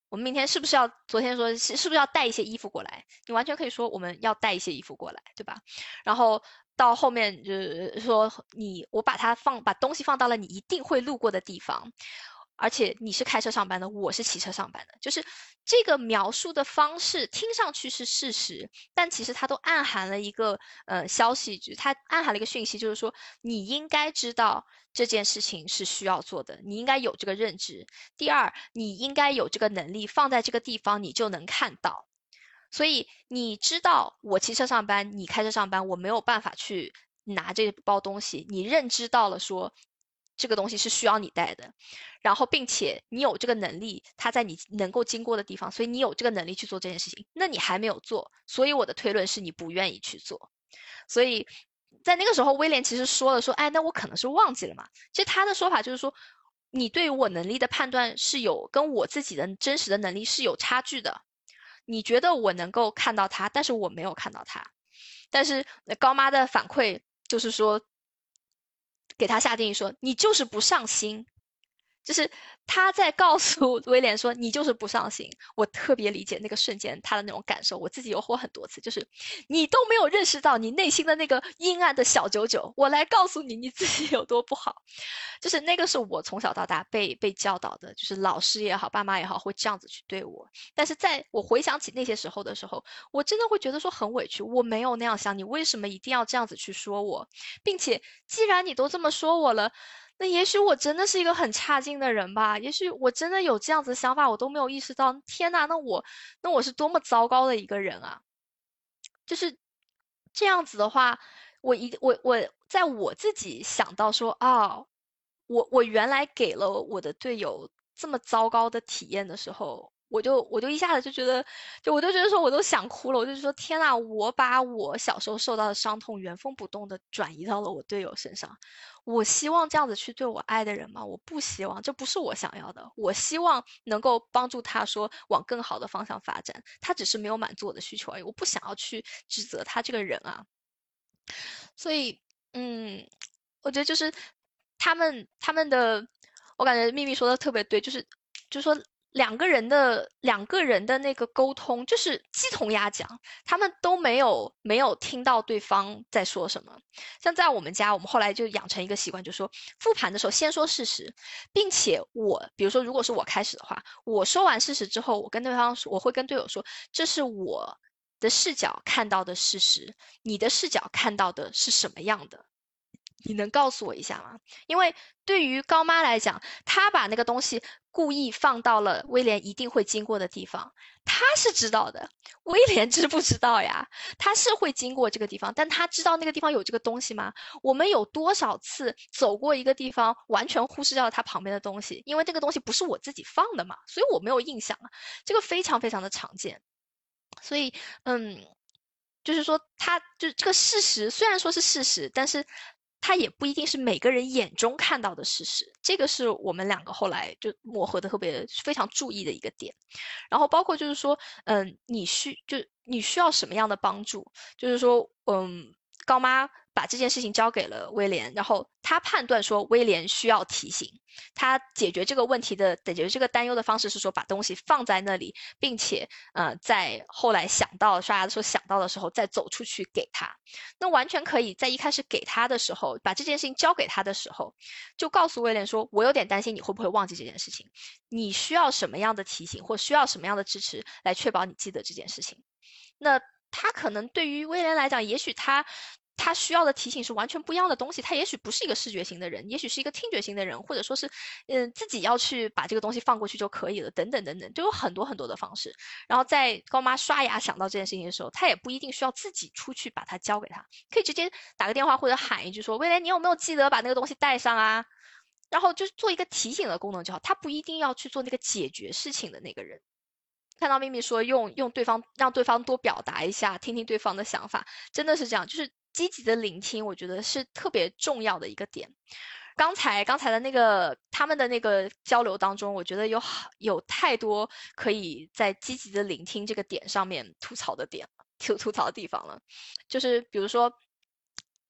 我们明天是不是要昨天说是不是要带一些衣服过来？你完全可以说我们要带一些衣服过来，对吧？然后到后面就是说我把东西放到了你一定会路过的地方。而且你是开车上班的，我是骑车上班的，就是这个描述的方式听上去是事实，但其实它都暗含了一个消息，就是它暗含了一个讯息，就是说你应该知道这件事情是需要做的，你应该有这个认知。第二，你应该有这个能力，放在这个地方你就能看到。所以你知道我骑车上班，你开车上班，我没有办法去拿这包东西，你认知到了说这个东西是需要你带的，然后并且你有这个能力，它在你能够经过的地方，所以你有这个能力去做这件事情，那你还没有做，所以我的推论是你不愿意去做。所以在那个时候，威廉其实说了说，哎，那我可能是忘记了嘛。其实他的说法就是说，你对于我能力的判断是有跟我自己的真实的能力是有差距的。你觉得我能够看到他，但是我没有看到他。但是高妈的反馈就是说，给他下定义说，你就是不上心。就是他在告诉威廉说你就是不上心。我特别理解那个瞬间他的那种感受，我自己有过很多次，就是你都没有认识到你内心的那个阴暗的小九九，我来告诉你你自己有多不好。就是那个是我从小到大被教导的，就是老师也好爸妈也好会这样子去对我。但是在我回想起那些时候的时候，我真的会觉得说很委屈，我没有那样想，你为什么一定要这样子去说我？并且既然你都这么说我了，那也许我真的是一个很差劲的人吧，也许我真的有这样子的想法，我都没有意识到。天哪，那我是多么糟糕的一个人啊！就是这样子的话，我在我自己想到说啊，我原来给了我的队友这么糟糕的体验的时候，我就一下子就觉得，我就觉得说我都想哭了，我就说天呐，我把我小时候受到的伤痛原封不动的转移到了我队友身上。我希望这样子去对我爱的人吗？我不希望，这不是我想要的。我希望能够帮助他说往更好的方向发展，他只是没有满足我的需求而已。我不想要去指责他这个人啊。所以，我觉得就是他们的，我感觉秘密说的特别对，就是说两个人的那个沟通就是鸡同鸭讲，他们都没有听到对方在说什么。像在我们家，我们后来就养成一个习惯，就是说复盘的时候先说事实，并且比如说如果是我开始的话，我说完事实之后，我跟对方说，我会跟队友说，这是我的视角看到的事实，你的视角看到的是什么样的？你能告诉我一下吗？因为对于高妈来讲，她把那个东西故意放到了威廉一定会经过的地方，她是知道的。威廉知不知道呀？他是会经过这个地方，但他知道那个地方有这个东西吗？我们有多少次走过一个地方，完全忽视掉了他旁边的东西，因为这个东西不是我自己放的嘛，所以我没有印象啊。这个非常非常的常见。所以，就是说，就这个事实虽然说是事实，但是它也不一定是每个人眼中看到的事实。这个是我们两个后来就磨合的非常注意的一个点。然后包括就是说，你需要什么样的帮助？就是说，高妈把这件事情交给了威廉，然后他判断说威廉需要提醒。他解决这个问题的解决这个担忧的方式是说把东西放在那里，并且在后来刷牙的时候想到的时候再走出去给他。那完全可以在一开始给他的时候，把这件事情交给他的时候，就告诉威廉说，我有点担心你会不会忘记这件事情，你需要什么样的提醒或需要什么样的支持来确保你记得这件事情。那他可能对于威廉来讲，也许他需要的提醒是完全不一样的东西，他也许不是一个视觉型的人，也许是一个听觉型的人，或者说是自己要去把这个东西放过去就可以了，等等等等，就有很多很多的方式。然后在高妈刷牙想到这件事情的时候，他也不一定需要自己出去把它交给他，可以直接打个电话或者喊一句说，威廉你有没有记得把那个东西带上啊？然后就是做一个提醒的功能就好，他不一定要去做那个解决事情的那个人。看到秘密说用对方，让对方多表达一下，听听对方的想法，真的是这样，就是积极的聆听，我觉得是特别重要的一个点。刚才的那个他们的那个交流当中，我觉得有太多可以在积极的聆听这个点上面吐槽的地方了。就是比如说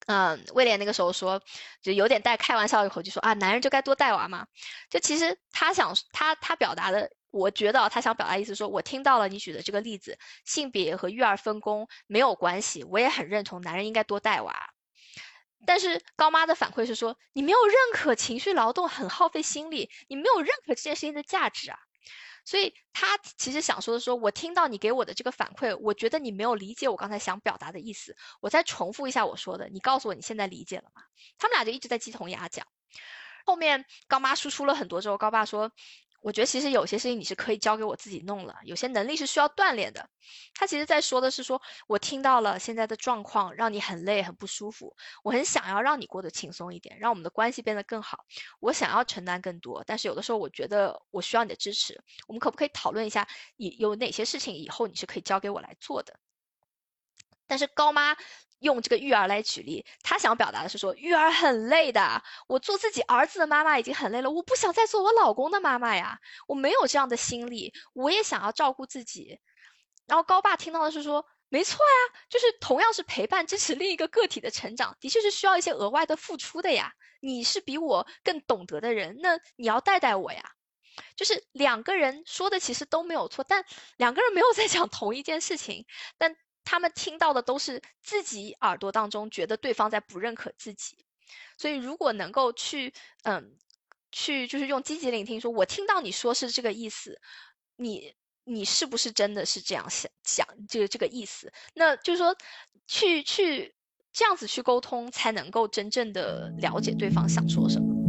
威廉那个时候说，就有点带开玩笑的口气说啊，男人就该多带娃嘛。就其实他表达的，我觉得他想表达意思说，我听到了你举的这个例子，性别和育儿分工没有关系，我也很认同男人应该多带娃。但是高妈的反馈是说，你没有认可情绪劳动很耗费心力，你没有认可这件事情的价值啊。所以他其实想说的说，我听到你给我的这个反馈，我觉得你没有理解我刚才想表达的意思，我再重复一下我说的，你告诉我你现在理解了吗？他们俩就一直在鸡同鸭讲。后面高妈输出了很多之后，高爸说，我觉得其实有些事情你是可以交给我自己弄了，有些能力是需要锻炼的。他其实在说的是说，我听到了现在的状况让你很累很不舒服，我很想要让你过得轻松一点，让我们的关系变得更好，我想要承担更多，但是有的时候我觉得我需要你的支持，我们可不可以讨论一下有哪些事情以后你是可以交给我来做的。但是高妈用这个育儿来举例，她想表达的是说，育儿很累的，我做自己儿子的妈妈已经很累了，我不想再做我老公的妈妈呀，我没有这样的心力，我也想要照顾自己。然后高爸听到的是说，没错呀，就是同样是陪伴支持另一个个体的成长，的确是需要一些额外的付出的呀，你是比我更懂得的人，那你要带带我呀。就是两个人说的其实都没有错，但两个人没有在讲同一件事情，但他们听到的都是自己耳朵当中觉得对方在不认可自己。所以如果能够去就是用积极聆听，说我听到你说是这个意思，你是不是真的是这样想就是这个意思，那就是说去这样子去沟通，才能够真正的了解对方想说什么。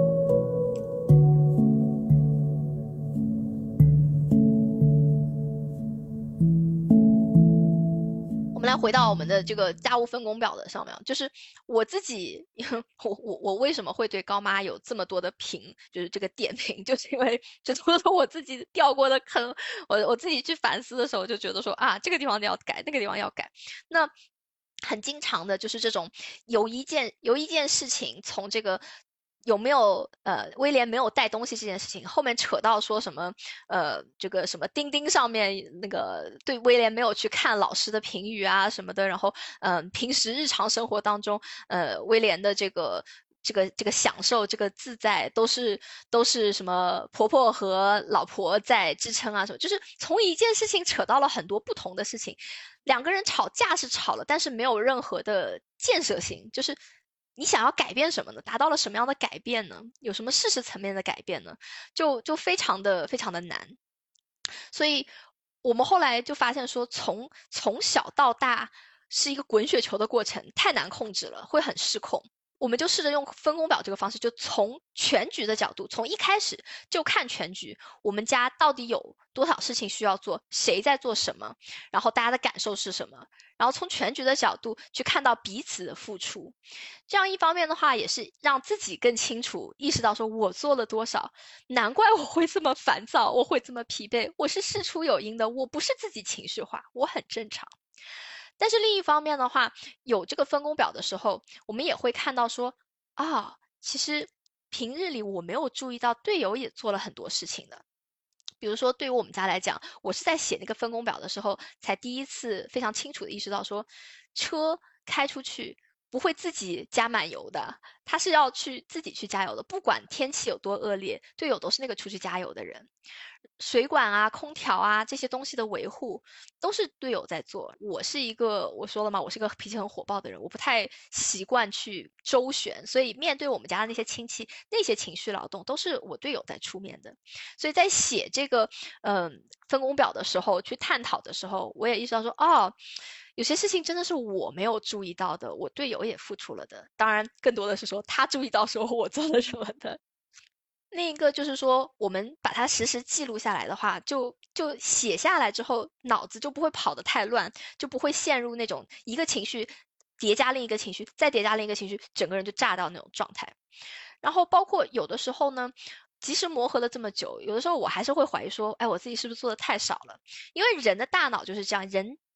我们来回到我们的这个家务分工表的上面，就是我自己，我为什么会对高妈有这么多的评，就是这个点评，就是因为这都是我自己掉过的坑，我自己去反思的时候就觉得说啊，这个地方要改，那个地方要改。那很经常的就是这种有一件事情从这个。有没有威廉没有带东西这件事情，后面扯到说什么这个什么钉钉上面那个对威廉没有去看老师的评语啊什么的，然后平时日常生活当中威廉的这个享受这个自在都是什么婆婆和老婆在支撑啊什么，就是从一件事情扯到了很多不同的事情，两个人吵架是吵了，但是没有任何的建设性，就是你想要改变什么呢？达到了什么样的改变呢？有什么事实层面的改变呢？就非常的难。所以我们后来就发现说，从小到大是一个滚雪球的过程，太难控制了，会很失控。我们就试着用分工表这个方式，就从全局的角度，从一开始就看全局，我们家到底有多少事情需要做，谁在做什么，然后大家的感受是什么，然后从全局的角度去看到彼此的付出。这样一方面的话，也是让自己更清楚意识到说我做了多少，难怪我会这么烦躁，我会这么疲惫，我是事出有因的，我不是自己情绪化，我很正常。但是另一方面的话，有这个分工表的时候，我们也会看到说，啊，其实平日里我没有注意到队友也做了很多事情的。比如说对于我们家来讲，我是在写那个分工表的时候，才第一次非常清楚的意识到说，车开出去不会自己加满油的，他是要自己去加油的，不管天气有多恶劣，队友都是那个出去加油的人。水管啊、空调啊这些东西的维护都是队友在做。我说了嘛，我是个脾气很火爆的人，我不太习惯去周旋，所以面对我们家的那些亲戚，那些情绪劳动都是我队友在出面的。所以在写这个分工表的时候，去探讨的时候，我也意识到说，哦，有些事情真的是我没有注意到的，我队友也付出了的。当然，更多的是说他注意到说我做了什么的。另一个就是说，我们把它实时记录下来的话，就写下来之后，脑子就不会跑得太乱，就不会陷入那种一个情绪叠加另一个情绪，再叠加另一个情绪，整个人就炸到那种状态。然后包括有的时候呢，即使磨合了这么久，有的时候我还是会怀疑说，哎，我自己是不是做的太少了？因为人的大脑就是这样，人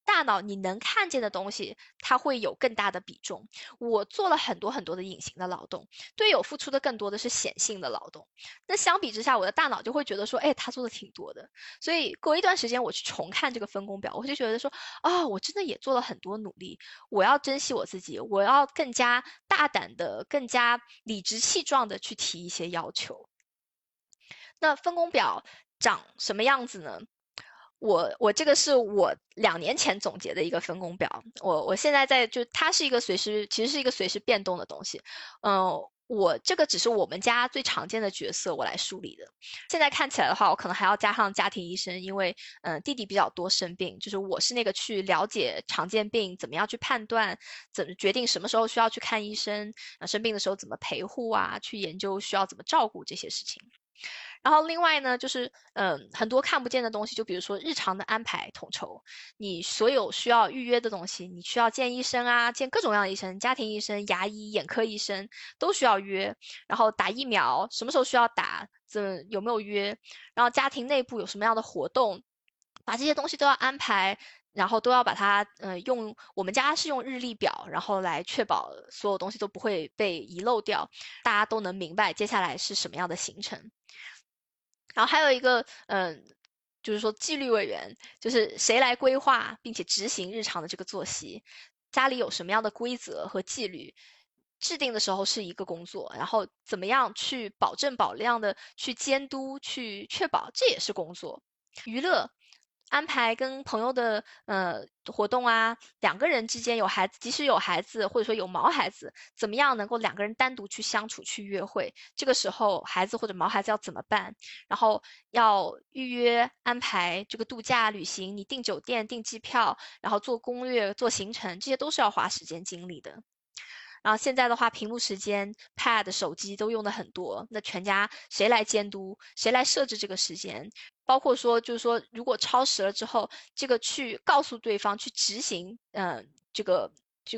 大脑你能看见的东西，它会有更大的比重。我做了很多很多的隐形的劳动，队友付出的更多的是显性的劳动。那相比之下，我的大脑就会觉得说，哎，他做的挺多的。所以过一段时间我去重看这个分工表，我就觉得说，啊，我真的也做了很多努力，我要珍惜我自己，我要更加大胆的、更加理直气壮的去提一些要求。那分工表长什么样子呢？我这个是我2年前总结的一个分工表，我现在它是一个其实是一个随时变动的东西，我这个只是我们家最常见的角色我来梳理的。现在看起来的话，我可能还要加上家庭医生，因为弟弟比较多生病，就是我是那个去了解常见病，怎么样去判断，怎么决定什么时候需要去看医生，生病的时候怎么陪护啊，去研究需要怎么照顾这些事情。然后另外呢，就是很多看不见的东西，就比如说日常的安排统筹，你所有需要预约的东西，你需要见医生啊，见各种各样的医生，家庭医生、牙医、眼科医生都需要约。然后打疫苗，什么时候需要打，有没有约？然后家庭内部有什么样的活动，把这些东西都要安排。然后都要把它，我们家是用日历表，然后来确保所有东西都不会被遗漏掉，大家都能明白接下来是什么样的行程。然后还有一个，就是说纪律委员，就是谁来规划并且执行日常的这个作息，家里有什么样的规则和纪律，制定的时候是一个工作，然后怎么样去保证保量的去监督去确保，这也是工作。娱乐安排跟朋友的活动啊，2个人之间有孩子，即使有孩子或者说有毛孩子，怎么样能够2个人单独去相处去约会，这个时候孩子或者毛孩子要怎么办，然后要预约安排这个度假旅行，你订酒店订机票，然后做攻略做行程，这些都是要花时间精力的。然后现在的话，屏幕时间、Pad、手机都用的很多，那全家谁来监督？谁来设置这个时间？包括说，就是说，如果超时了之后，这个去告诉对方去执行，这个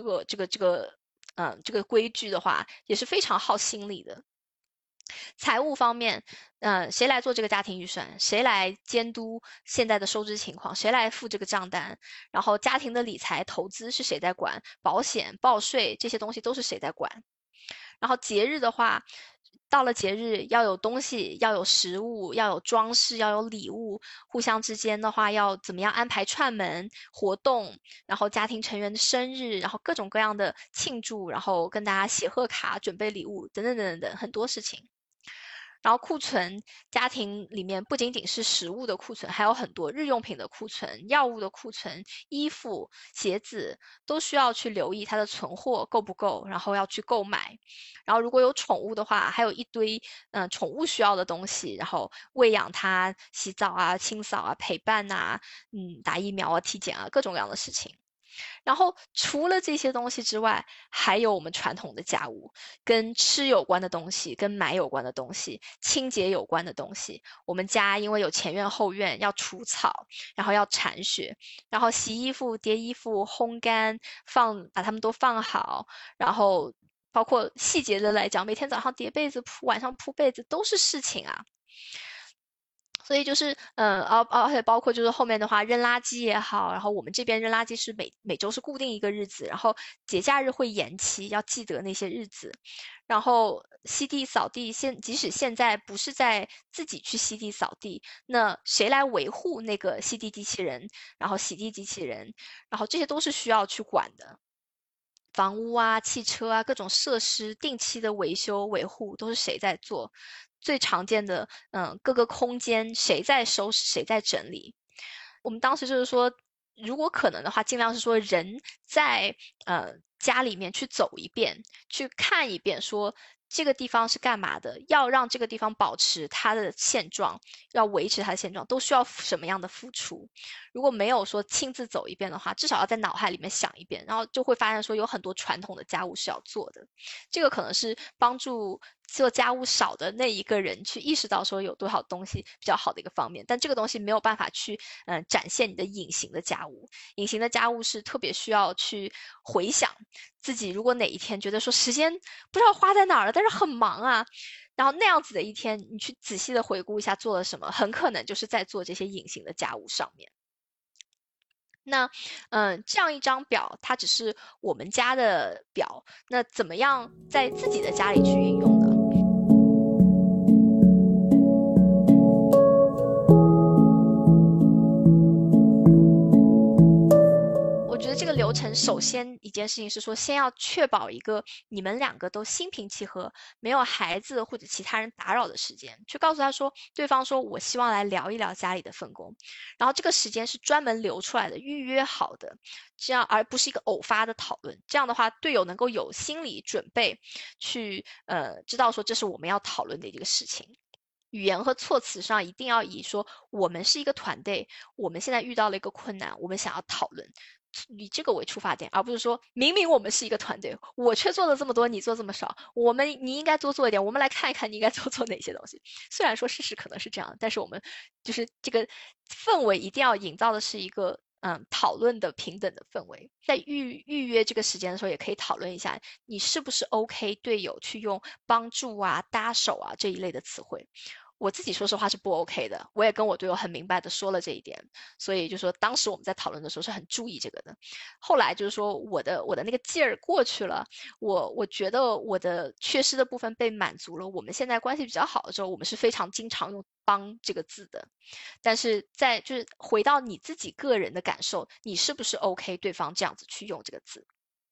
规矩的话，也是非常耗心力的。财务方面，谁来做这个家庭预算？谁来监督现在的收支情况？谁来付这个账单？然后家庭的理财投资是谁在管？保险、报税这些东西都是谁在管？然后节日的话，到了节日要有东西，要有食物，要有装饰，要有礼物。互相之间的话，要怎么样安排串门活动？然后家庭成员的生日，然后各种各样的庆祝，然后跟大家写贺卡、准备礼物，等等等等，很多事情。然后库存，家庭里面不仅仅是食物的库存，还有很多日用品的库存、药物的库存、衣服、鞋子都需要去留意它的存货够不够，然后要去购买。然后如果有宠物的话，还有一堆宠物需要的东西，然后喂养它、洗澡啊、清扫啊、陪伴啊、打疫苗啊、体检啊，各种各样的事情。然后除了这些东西之外，还有我们传统的家务，跟吃有关的东西，跟买有关的东西，清洁有关的东西。我们家因为有前院后院，要除草，然后要铲雪，然后洗衣服、叠衣服、烘干，把它们都放好，然后包括细节的来讲，每天早上叠被子铺，晚上铺被子都是事情啊。所以就是而且包括就是后面的话扔垃圾也好，然后我们这边扔垃圾是每周是固定一个日子，然后节假日会延期，要记得那些日子。然后吸地扫地，即使现在不是在自己去吸地扫地，那谁来维护那个吸地机器人，然后洗地机器人，然后这些都是需要去管的。房屋啊、汽车啊、各种设施定期的维修维护都是谁在做？最常见的，各个空间谁在收拾，谁在整理？我们当时就是说，如果可能的话，尽量是说人在家里面去走一遍，去看一遍，说这个地方是干嘛的，要让这个地方保持它的现状，要维持它的现状，都需要什么样的付出？如果没有说亲自走一遍的话，至少要在脑海里面想一遍，然后就会发现说有很多传统的家务是要做的。这个可能是帮助做家务少的那一个人去意识到说有多少东西比较好的一个方面，但这个东西没有办法去展现你的隐形的家务。隐形的家务是特别需要去回想自己，如果哪一天觉得说时间不知道花在哪儿了，但是很忙啊，然后那样子的一天，你去仔细的回顾一下做了什么，很可能就是在做这些隐形的家务上面。 那这样一张表它只是我们家的表，那怎么样在自己的家里去运用呢？我觉得这个流程首先一件事情是说，先要确保一个你们两个都心平气和，没有孩子或者其他人打扰的时间，去告诉他说，对方说我希望来聊一聊家里的分工，然后这个时间是专门留出来的，预约好的，这样而不是一个偶发的讨论。这样的话，队友能够有心理准备去知道说这是我们要讨论的一个事情。语言和措辞上一定要以说我们是一个团队，我们现在遇到了一个困难，我们想要讨论，以这个为出发点，而不是说明明我们是一个团队，我却做了这么多，你做这么少，你应该多做一点，我们来看一看你应该多做哪些东西。虽然说事实可能是这样，但是我们就是这个氛围一定要营造的是一个讨论的平等的氛围。在预约这个时间的时候，也可以讨论一下你是不是 OK 队友去用帮助啊、搭手啊这一类的词汇。我自己说实话是不 OK 的，我也跟我队友很明白的说了这一点，所以就说当时我们在讨论的时候是很注意这个的。后来就是说我的那个劲儿过去了，我觉得我的缺失的部分被满足了，我们现在关系比较好的时候，我们是非常经常用帮这个字的。但是就是回到你自己个人的感受，你是不是 OK 对方这样子去用这个字？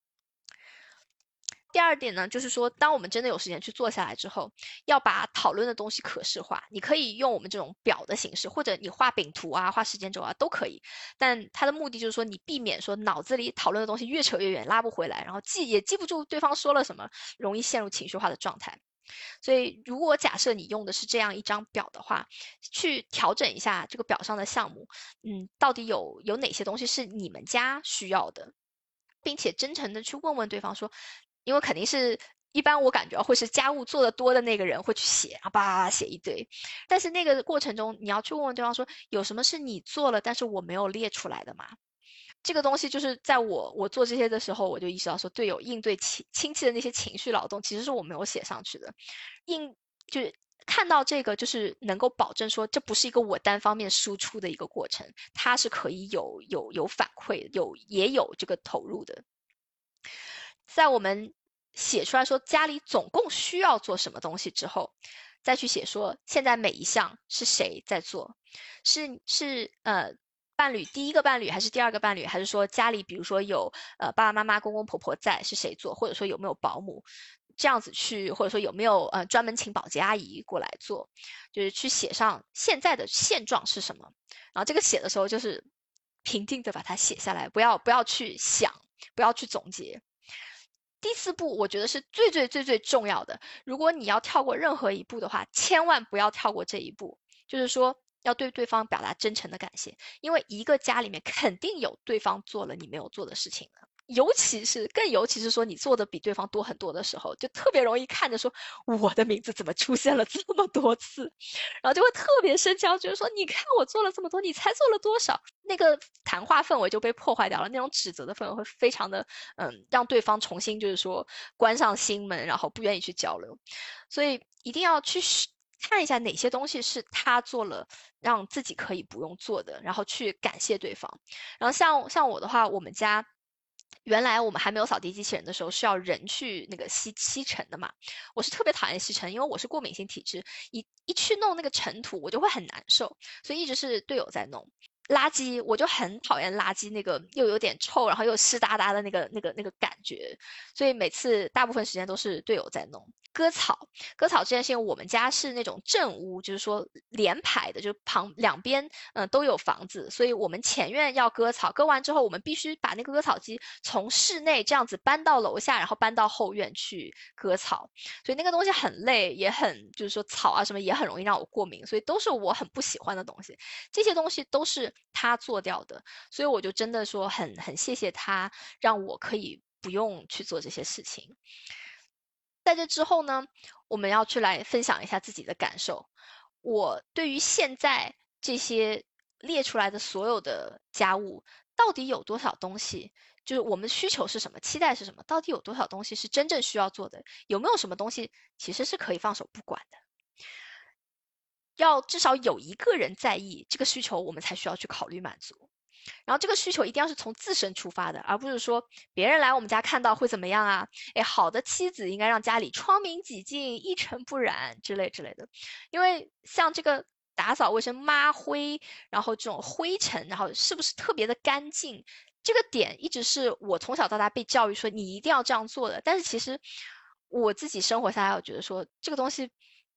第二点呢，就是说，当我们真的有时间去坐下来之后，要把讨论的东西可视化。你可以用我们这种表的形式，或者你画饼图啊、画时间轴啊都可以。但它的目的就是说，你避免说脑子里讨论的东西越扯越远，拉不回来，然后也记不住对方说了什么，容易陷入情绪化的状态。所以，如果假设你用的是这样一张表的话，去调整一下这个表上的项目，到底有哪些东西是你们家需要的，并且真诚的去问问对方说，因为肯定是一般我感觉会是家务做得多的那个人会去写啊，叭写一堆，但是那个过程中你要去问问对方说，有什么是你做了但是我没有列出来的吗？这个东西就是在我做这些的时候，我就意识到说，队友应对亲戚的那些情绪劳动，其实是我没有写上去的。就是看到这个，就是能够保证说，这不是一个我单方面输出的一个过程，它是可以有反馈，也有这个投入的。在我们写出来说家里总共需要做什么东西之后，再去写说现在每一项是谁在做，是伴侣第一个伴侣还是第二个伴侣，还是说家里比如说有爸爸妈妈公公婆婆在是谁做，或者说有没有保姆这样子去，或者说有没有专门请保洁阿姨过来做，就是去写上现在的现状是什么。然后这个写的时候就是平静的把它写下来，不要去想，不要去总结。第四步我觉得是最重要的，如果你要跳过任何一步的话，千万不要跳过这一步，就是说要对对方表达真诚的感谢，因为一个家里面肯定有对方做了你没有做的事情的，尤其是说你做的比对方多很多的时候，就特别容易看着说我的名字怎么出现了这么多次，然后就会特别生气，就是说你看我做了这么多，你才做了多少，那个谈话氛围就被破坏掉了，那种指责的氛围会非常的让对方重新就是说关上心门，然后不愿意去交流。所以一定要去看一下哪些东西是他做了让自己可以不用做的，然后去感谢对方。然后像我的话，我们家原来我们还没有扫地机器人的时候是要人去那个吸尘的嘛，我是特别讨厌吸尘，因为我是过敏性体质，一去弄那个尘土我就会很难受，所以一直是队友在弄。垃圾我就很讨厌垃圾，那个又有点臭，然后又湿哒哒的那个感觉，所以每次大部分时间都是队友在弄。割草这件事情，我们家是那种正屋，就是说连排的，就是两边都有房子，所以我们前院要割草，割完之后我们必须把那个割草机从室内这样子搬到楼下，然后搬到后院去割草，所以那个东西很累，也很就是说草啊什么也很容易让我过敏，所以都是我很不喜欢的东西，这些东西都是他做掉的，所以我就真的说很谢谢他，让我可以不用去做这些事情。在这之后呢，我们要去来分享一下自己的感受。我对于现在这些列出来的所有的家务，到底有多少东西，就是我们需求是什么，期待是什么，到底有多少东西是真正需要做的，有没有什么东西其实是可以放手不管的。要至少有一个人在意这个需求，我们才需要去考虑满足。 然后这个需求一定要是从自身出发的，而不是说别人来我们家看到会怎么样啊？哎，好的妻子应该让家里窗明几净、一尘不染之类之类的。因为像这个打扫卫生抹灰，然后这种灰尘，然后是不是特别的干净，这个点一直是我从小到大被教育说你一定要这样做的。但是其实我自己生活下来，我觉得说这个东西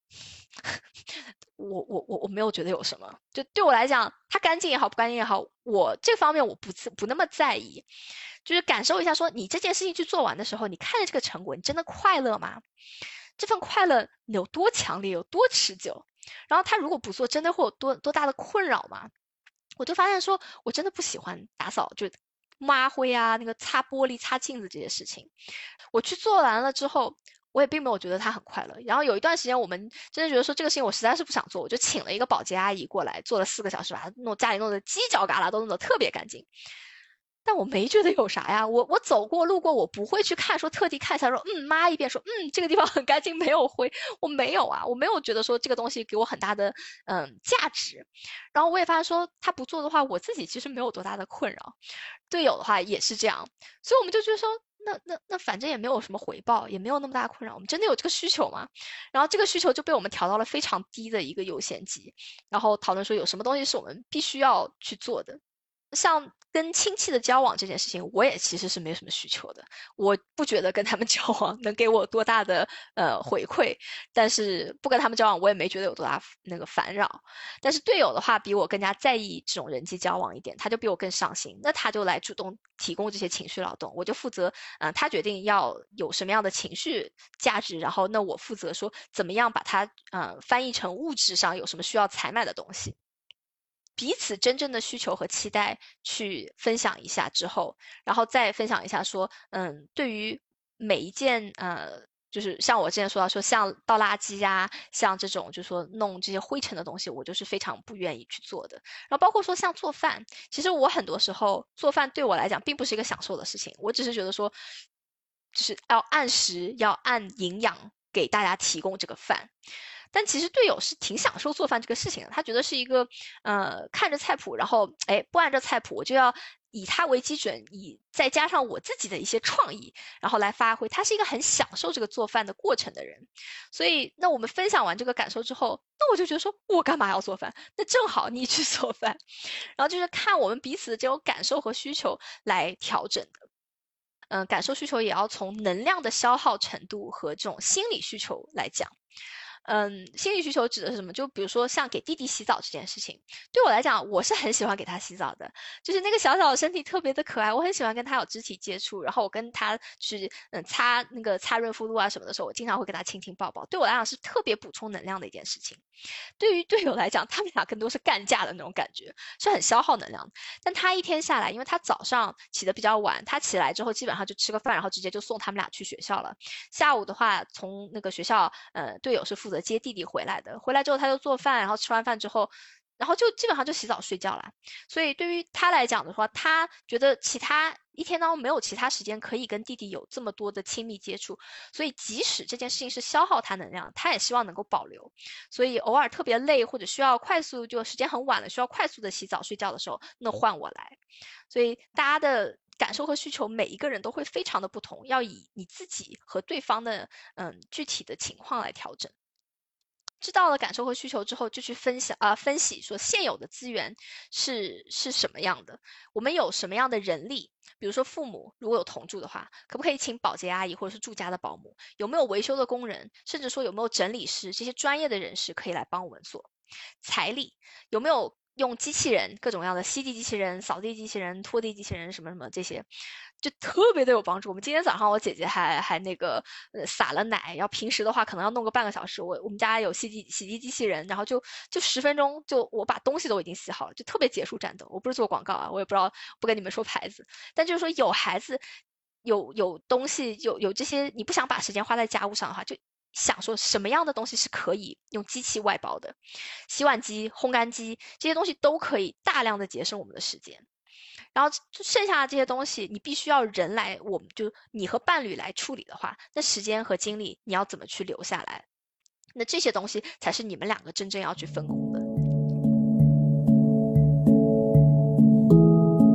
我没有觉得有什么，就对我来讲，它干净也好，不干净也好，我这方面我不那么在意，就是感受一下说，你这件事情去做完的时候，你看着这个成果，你真的快乐吗？这份快乐有多强烈，有多持久？然后他如果不做，真的会有多大的困扰吗？我就发现说，我真的不喜欢打扫，就抹灰啊，那个擦玻璃、擦镜子这些事情，我去做完了之后。我也并没有觉得他很快乐，然后有一段时间我们真的觉得说这个事情我实在是不想做，我就请了一个保洁阿姨过来，做了4个小时，把它家里弄得犄角旮旯都弄得特别干净。但我没觉得有啥呀，我走过路过，我不会去看说特地看一下说抹一遍说这个地方很干净没有灰，我没有啊，我没有觉得说这个东西给我很大的价值。然后我也发现说他不做的话，我自己其实没有多大的困扰，队友的话也是这样，所以我们就觉得说那反正也没有什么回报，也没有那么大的困扰，我们真的有这个需求吗？然后这个需求就被我们调到了非常低的一个优先级，然后讨论说有什么东西是我们必须要去做的。像跟亲戚的交往这件事情，我也其实是没什么需求的，我不觉得跟他们交往能给我多大的回馈，但是不跟他们交往，我也没觉得有多大那个烦扰。但是队友的话，比我更加在意这种人际交往一点，他就比我更上心，那他就来主动提供这些情绪劳动，我就负责他决定要有什么样的情绪价值，然后那我负责说怎么样把它翻译成物质上有什么需要采买的东西。彼此真正的需求和期待去分享一下之后，然后再分享一下说，对于每一件就是像我之前说到说像倒垃圾呀，像这种就是说弄这些灰尘的东西，我就是非常不愿意去做的。然后包括说像做饭，其实我很多时候做饭对我来讲并不是一个享受的事情，我只是觉得说，就是要按时要按营养给大家提供这个饭。但其实队友是挺享受做饭这个事情的，他觉得是一个看着菜谱，然后不按照菜谱，我就要以它为基准，再加上我自己的一些创意，然后来发挥。他是一个很享受这个做饭的过程的人，所以那我们分享完这个感受之后，那我就觉得说我干嘛要做饭？那正好你去做饭，然后就是看我们彼此的这种感受和需求来调整的。感受需求也要从能量的消耗程度和这种心理需求来讲。心理需求指的是什么？就比如说像给弟弟洗澡这件事情，对我来讲，我是很喜欢给他洗澡的。就是那个小小的身体特别的可爱，我很喜欢跟他有肢体接触，然后我跟他去擦润肤露啊什么的时候，我经常会给他亲亲抱抱。对我来讲是特别补充能量的一件事情。对于队友来讲，他们俩更多是干架的那种感觉，是很消耗能量的。但他一天下来，因为他早上起得比较晚，他起来之后基本上就吃个饭，然后直接就送他们俩去学校了。下午的话，从那个学校，队友是负责接弟弟回来的。回来之后他就做饭，然后吃完饭之后，然后就基本上就洗澡睡觉了。所以对于他来讲的话，他觉得一天当中没有其他时间可以跟弟弟有这么多的亲密接触，所以即使这件事情是消耗他能量，他也希望能够保留。所以偶尔特别累或者需要快速，就时间很晚了，需要快速的洗澡睡觉的时候，那换我来。所以大家的感受和需求，每一个人都会非常的不同，要以你自己和对方的具体的情况来调整。知道了感受和需求之后，就去分析说现有的资源是什么样的，我们有什么样的人力，比如说父母如果有同住的话，可不可以请保洁阿姨或者是住家的保姆，有没有维修的工人，甚至说有没有整理师，这些专业的人士可以来帮我们做。财力有没有用机器人，各种各样的吸地机器人、扫地机器人、拖地机器人什么什么这些，就特别的有帮助。我们今天早上我姐姐还那个撒了奶，要平时的话可能要弄个半个小时，我们家有洗地机器人，然后就10分钟就我把东西都已经洗好了，就特别结束战斗。我不是做广告啊，我也不知道，不跟你们说牌子，但就是说有孩子有东西有这些，你不想把时间花在家务上的话，就想说什么样的东西是可以用机器外包的，洗碗机、烘干机这些东西都可以大量的节省我们的时间。然后剩下的这些东西，你必须要人来，我们就你和伴侣来处理的话，那时间和精力你要怎么去留下来？那这些东西才是你们两个真正要去分工的。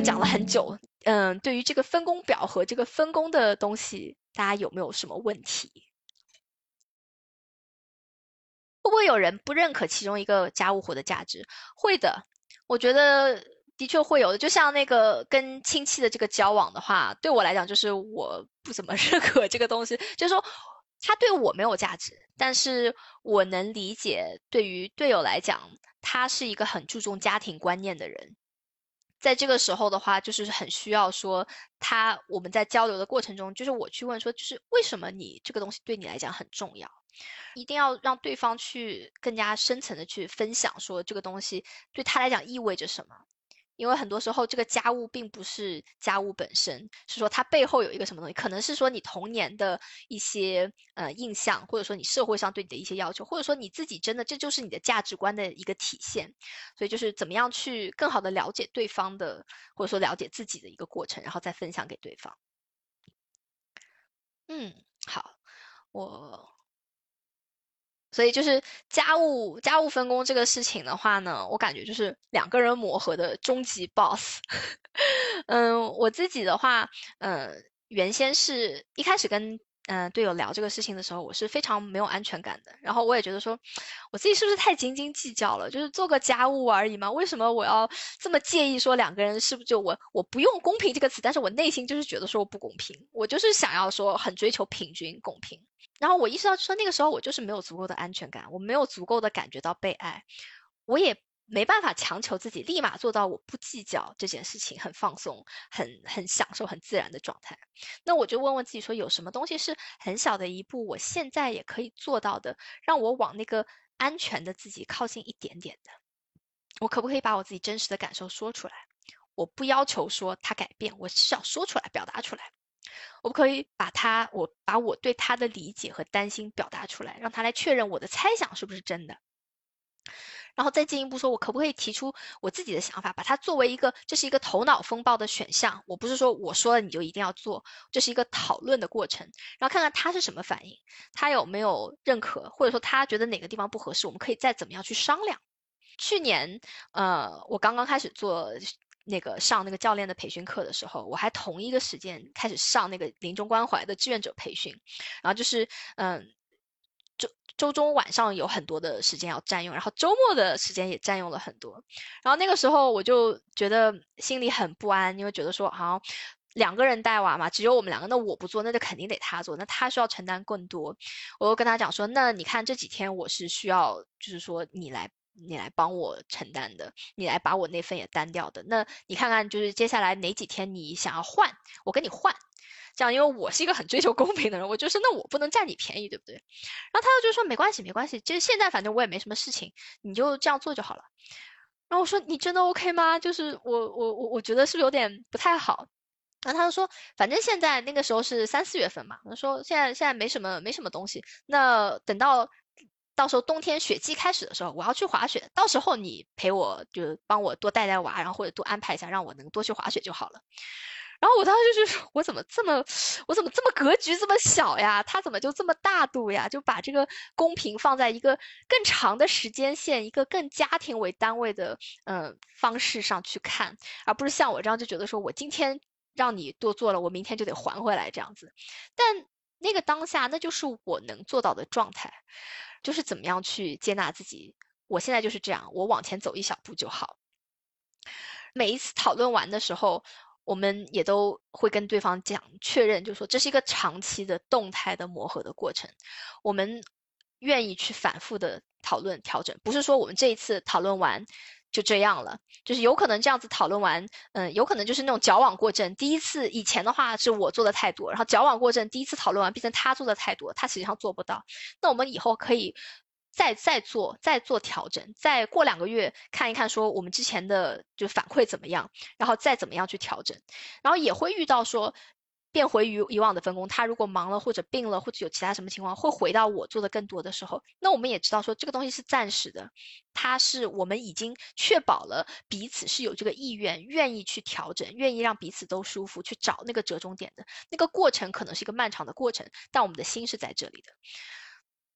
讲了很久，对于这个分工表和这个分工的东西，大家有没有什么问题？会不会有人不认可其中一个家务活的价值？会的，我觉得的确会有的。就像那个跟亲戚的这个交往的话，对我来讲就是我不怎么认可这个东西，就是说他对我没有价值，但是我能理解，对于队友来讲，他是一个很注重家庭观念的人。在这个时候的话，就是很需要说我们在交流的过程中，就是我去问说，就是为什么你这个东西对你来讲很重要？一定要让对方去更加深层的去分享，说这个东西对他来讲意味着什么。因为很多时候这个家务并不是家务本身，是说它背后有一个什么东西，可能是说你童年的一些印象，或者说你社会上对你的一些要求，或者说你自己真的这就是你的价值观的一个体现。所以就是怎么样去更好的了解对方的，或者说了解自己的一个过程，然后再分享给对方。好，所以就是家务分工这个事情的话呢，我感觉就是两个人磨合的终极 boss。我自己的话，原先是一开始跟队友聊这个事情的时候，我是非常没有安全感的。然后我也觉得说，我自己是不是太斤斤计较了？就是做个家务而已嘛，为什么我要这么介意说两个人是不是就我不用公平这个词，但是我内心就是觉得说不公平，我就是想要说很追求平均公平。然后我意识到说那个时候我就是没有足够的安全感，我没有足够的感觉到被爱，我也没办法强求自己立马做到我不计较这件事情，很放松，很享受，很自然的状态。那我就问问自己说，有什么东西是很小的一步，我现在也可以做到的，让我往那个安全的自己靠近一点点的？我可不可以把我自己真实的感受说出来？我不要求说他改变，我是要说出来，表达出来。我不可以把我对他的理解和担心表达出来，让他来确认我的猜想是不是真的。然后再进一步说，我可不可以提出我自己的想法，把它作为这是一个头脑风暴的选项。我不是说我说了你就一定要做，这是一个讨论的过程，然后看看他是什么反应，他有没有认可，或者说他觉得哪个地方不合适，我们可以再怎么样去商量。去年，我刚刚开始上那个教练的培训课的时候，我还同一个时间开始上那个临终关怀的志愿者培训，然后就是周中晚上有很多的时间要占用，然后周末的时间也占用了很多，然后那个时候我就觉得心里很不安，因为觉得说好像两个人带娃嘛，只有我们两个，那我不做，那就肯定得他做，那他需要承担更多。我就跟他讲说，那你看这几天我是需要，就是说你来帮我承担的，你来把我那份也担掉的。那你看看，就是接下来哪几天你想要换，我跟你换。这样，因为我是一个很追求公平的人，我就是那我不能占你便宜，对不对？然后他就说没关系，没关系，就是现在反正我也没什么事情，你就这样做就好了。然后我说你真的 OK 吗？就是我觉得是不是有点不太好？然后他就说，反正现在那个时候是3、4月份嘛，他说现在没什么东西，那等到时候冬天雪季开始的时候，我要去滑雪，到时候你陪我，就帮我多带带娃，然后或者多安排一下，让我能多去滑雪就好了。然后我当时就说，我怎么这么格局这么小呀？他怎么就这么大度呀？就把这个公平放在一个更长的时间线，一个更家庭为单位的方式上去看，而不是像我这样就觉得说我今天让你多做了，我明天就得还回来这样子。但那个当下，那就是我能做到的状态，就是怎么样去接纳自己。我现在就是这样，我往前走一小步就好。每一次讨论完的时候，我们也都会跟对方讲确认，就是说这是一个长期的动态的磨合的过程，我们愿意去反复的讨论调整，不是说我们这一次讨论完就这样了，就是有可能这样子讨论完，有可能就是那种矫枉过正。第一次以前的话是我做的太多，然后矫枉过正，第一次讨论完变成他做的太多，他实际上做不到。那我们以后可以再做调整，再过2个月看一看，说我们之前的就反馈怎么样，然后再怎么样去调整，然后也会遇到说变回于以往的分工，他如果忙了或者病了或者有其他什么情况，会回到我做的更多的时候，那我们也知道说这个东西是暂时的，它是我们已经确保了彼此是有这个意愿，愿意去调整，愿意让彼此都舒服，去找那个折中点的。那个过程可能是一个漫长的过程，但我们的心是在这里的。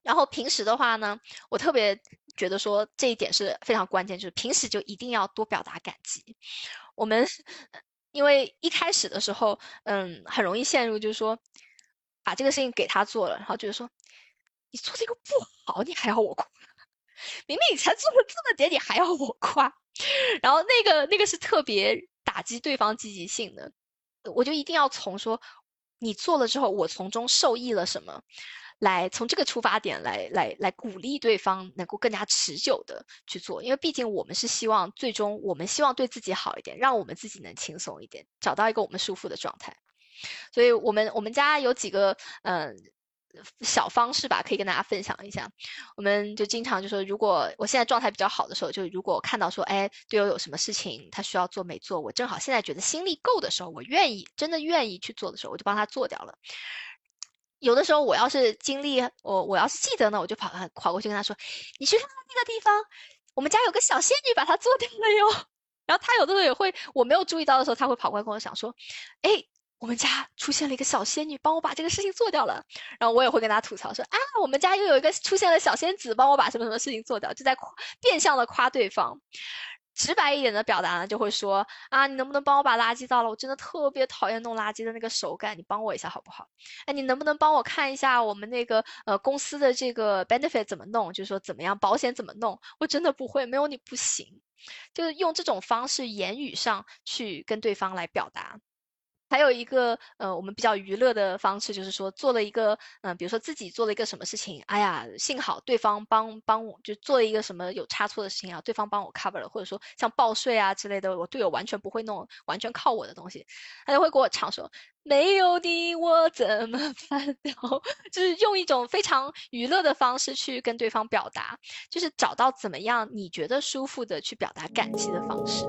然后平时的话呢，我特别觉得说这一点是非常关键，就是平时就一定要多表达感激。我们因为一开始的时候，很容易陷入就是说，把这个事情给他做了，然后就是说，你做这个不好，你还要我夸？明明你才做了这么点，你还要我夸？然后那个是特别打击对方积极性的，我就一定要从说你做了之后，我从中受益了什么，来从这个出发点来鼓励对方能够更加持久的去做，因为毕竟我们是希望最终我们希望对自己好一点，让我们自己能轻松一点，找到一个我们舒服的状态。所以我们家有几个小方式吧，可以跟大家分享一下。我们就经常就说，如果我现在状态比较好的时候，就如果我看到说，哎，队友有什么事情他需要做没做，我正好现在觉得心力够的时候，我愿意真的愿意去做的时候，我就帮他做掉了。有的时候我要是精力我要是记得呢，我就跑过去跟他说，你去看看那个地方，我们家有个小仙女把它做掉了哟。然后他有的时候也会，我没有注意到的时候，他会跑过来跟我讲说，哎，我们家出现了一个小仙女，帮我把这个事情做掉了。然后我也会跟他吐槽说，啊，我们家又有一个出现了小仙子，帮我把什么什么事情做掉，就在变相的夸对方。直白一点的表达呢，就会说啊，你能不能帮我把垃圾倒了？我真的特别讨厌弄垃圾的那个手感，你帮我一下好不好？哎，你能不能帮我看一下我们那个公司的这个 benefit 怎么弄？就是说怎么样保险怎么弄？我真的不会，没有你不行。就是用这种方式言语上去跟对方来表达。还有一个我们比较娱乐的方式，就是说做了一个比如说自己做了一个什么事情，哎呀，幸好对方帮我就做了一个什么有差错的事情啊，对方帮我 cover 了，或者说像报税啊之类的，我队友完全不会弄，完全靠我的东西，他就会给我唱说没有你我怎么办？然后就是用一种非常娱乐的方式去跟对方表达，就是找到怎么样你觉得舒服的去表达感激的方式。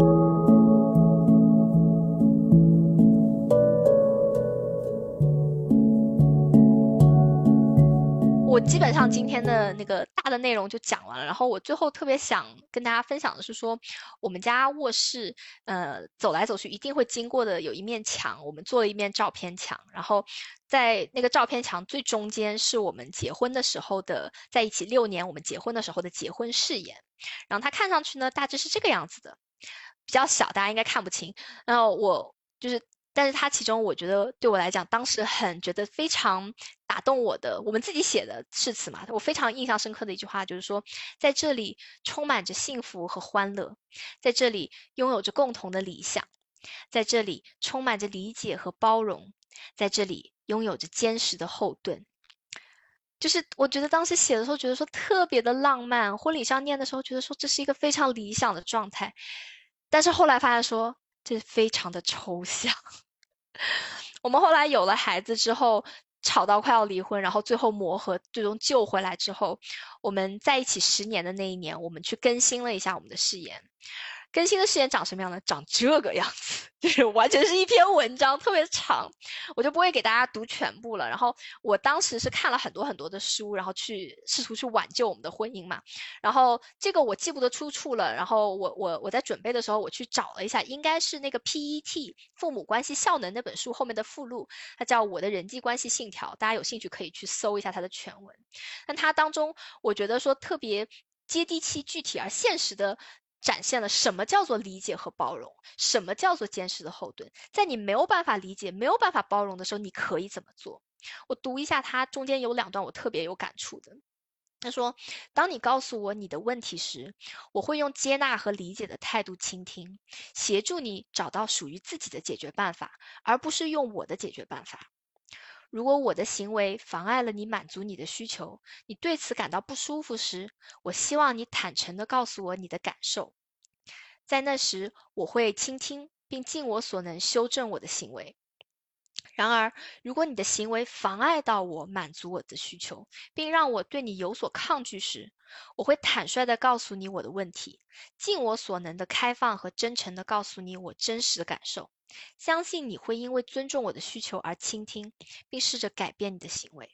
我基本上今天的那个大的内容就讲完了，然后我最后特别想跟大家分享的是说，我们家卧室，走来走去一定会经过的有一面墙，我们做了一面照片墙，然后在那个照片墙最中间是我们结婚的时候的，在一起6年我们结婚的时候的结婚誓言，然后它看上去呢大致是这个样子的，比较小，大家应该看不清，然后我就是。但是它其中我觉得对我来讲，当时觉得非常打动我的，我们自己写的誓词嘛，我非常印象深刻的一句话就是说，在这里充满着幸福和欢乐，在这里拥有着共同的理想，在这里充满着理解和包容，在这里拥有着坚实的后盾。就是我觉得当时写的时候，觉得说特别的浪漫，婚礼上念的时候，觉得说这是一个非常理想的状态，但是后来发现说这非常的抽象。我们后来有了孩子之后，吵到快要离婚，然后最后磨合，最终救回来之后，我们在一起10年的那一年，我们去更新了一下我们的誓言。更新的誓言长什么样呢？长这个样子，就是完全是一篇文章，特别长，我就不会给大家读全部了。然后我当时是看了很多很多的书，然后去试图去挽救我们的婚姻嘛。然后这个我记不得出处了。然后我在准备的时候，我去找了一下，应该是那个 PET 父母关系效能那本书后面的附录，它叫《我的人际关系信条》，大家有兴趣可以去搜一下它的全文。但它当中，我觉得说特别接地气、具体而现实的。展现了什么叫做理解和包容，什么叫做坚实的后盾。在你没有办法理解、没有办法包容的时候，你可以怎么做？我读一下它中间有2段我特别有感触的。他说，当你告诉我你的问题时，我会用接纳和理解的态度倾听，协助你找到属于自己的解决办法，而不是用我的解决办法。如果我的行为妨碍了你满足你的需求，你对此感到不舒服时，我希望你坦诚地告诉我你的感受。在那时，我会倾听并尽我所能修正我的行为。然而，如果你的行为妨碍到我满足我的需求，并让我对你有所抗拒时，我会坦率地告诉你我的问题，尽我所能的开放和真诚地告诉你我真实的感受。相信你会因为尊重我的需求而倾听，并试着改变你的行为。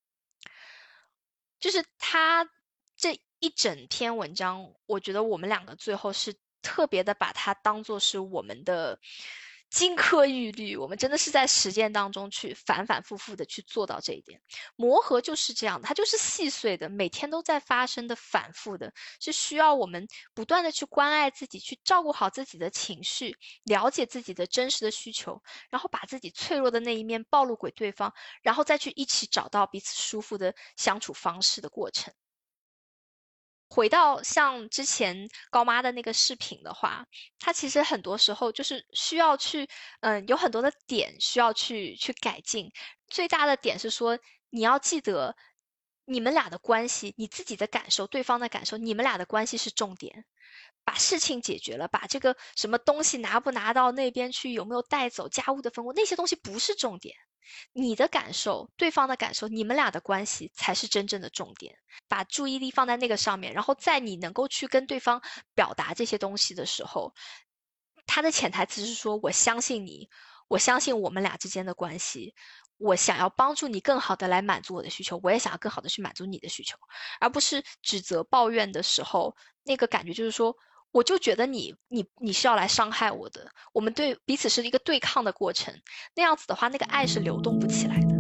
就是他这一整篇文章，我觉得我们2个最后是特别的把它当作是我们的金科玉律，我们真的是在实践当中去反反复复的去做到这一点。磨合就是这样的，它就是细碎的，每天都在发生的，反复的，是需要我们不断的去关爱自己，去照顾好自己的情绪，了解自己的真实的需求，然后把自己脆弱的那一面暴露给对方，然后再去一起找到彼此舒服的相处方式的过程。回到像之前高妈的那个视频的话，它其实很多时候就是需要去，有很多的点需要去改进。最大的点是说，你要记得你们俩的关系，你自己的感受，对方的感受，你们俩的关系是重点。把事情解决了，把这个什么东西拿不拿到那边去，有没有带走，家务的分工，那些东西不是重点。你的感受，对方的感受，你们俩的关系才是真正的重点。把注意力放在那个上面，然后在你能够去跟对方表达这些东西的时候，他的潜台词是说，我相信你，我相信我们俩之间的关系，我想要帮助你更好的来满足我的需求，我也想要更好的去满足你的需求，而不是指责抱怨的时候，那个感觉就是说，我就觉得你是要来伤害我的，我们对彼此是一个对抗的过程，那样子的话，那个爱是流动不起来的。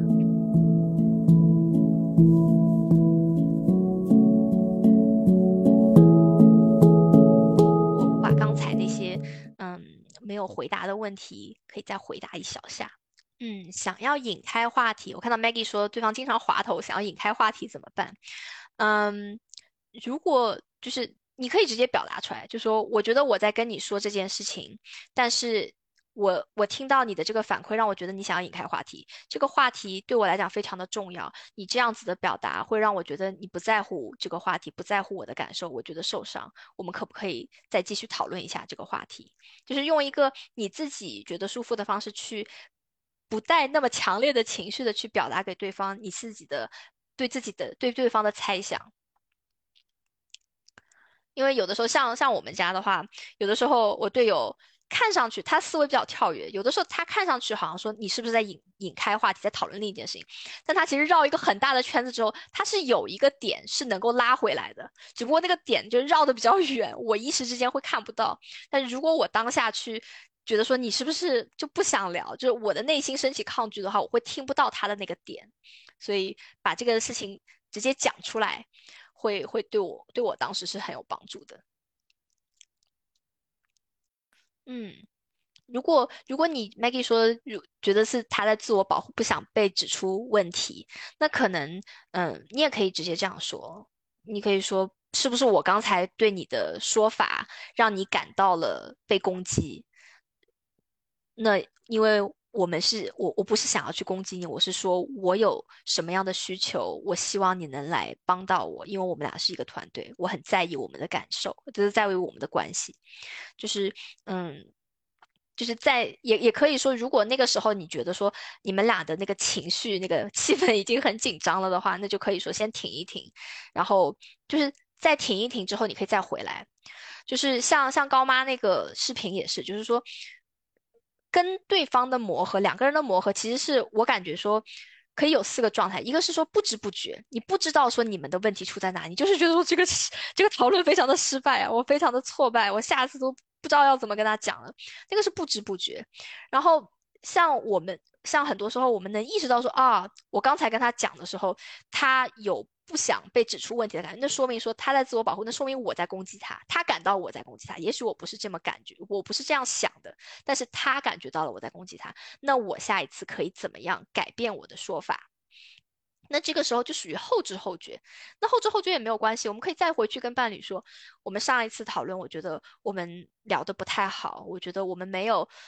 我把刚才那些没有回答的问题，可以再回答一小下。想要引开话题，我看到 Maggie 说对方经常滑头，想要引开话题怎么办？如果就是你可以直接表达出来，就说我觉得我在跟你说这件事情，但是我听到你的这个反馈，让我觉得你想要引开话题，这个话题对我来讲非常的重要，你这样子的表达会让我觉得你不在乎这个话题，不在乎我的感受，我觉得受伤，我们可不可以再继续讨论一下这个话题？就是用一个你自己觉得舒服的方式去，不带那么强烈的情绪的去表达给对方你自己的对对方的猜想。因为有的时候像我们家的话，有的时候我队友看上去他思维比较跳跃，有的时候他看上去好像说你是不是在引开话题，在讨论另一件事情，但他其实绕一个很大的圈子之后，他是有一个点是能够拉回来的，只不过那个点就绕的比较远，我一时之间会看不到。但是如果我当下去觉得说你是不是就不想聊，就是我的内心升起抗拒的话，我会听不到他的那个点，所以把这个事情直接讲出来。会对我当时是很有帮助的。如果你 Maggie 说觉得是他在自我保护，不想被指出问题，那可能你也可以直接这样说，你可以说是不是我刚才对你的说法让你感到了被攻击？那因为我不是想要去攻击你，我是说我有什么样的需求，我希望你能来帮到我，因为我们俩是一个团队，我很在意我们的感受，就是在意我们的关系，就是就是也可以说，如果那个时候你觉得说你们俩的那个情绪、那个气氛已经很紧张了的话，那就可以说先停一停，然后就是再停一停之后，你可以再回来。就是像高妈那个视频也是，就是说跟对方的磨合，两个人的磨合，其实是我感觉说可以有4个状态，一个是说不知不觉，你不知道说你们的问题出在哪里，就是觉得说这个讨论非常的失败啊，我非常的挫败，我下次都不知道要怎么跟他讲了，那个是不知不觉。然后像很多时候我们能意识到说啊，我刚才跟他讲的时候，他有不想被指出问题的感觉，那说明说他在自我保护，那说明我在攻击他，他感到我在攻击他，也许我不是这么感觉，我不是这样想的，但是他感觉到了我在攻击他，那我下一次可以怎么样改变我的说法？那这个时候就属于后知后觉，那后知后觉也没有关系，我们可以再回去跟伴侣说，我们上一次讨论，我觉得我们聊得不太好，我觉得我们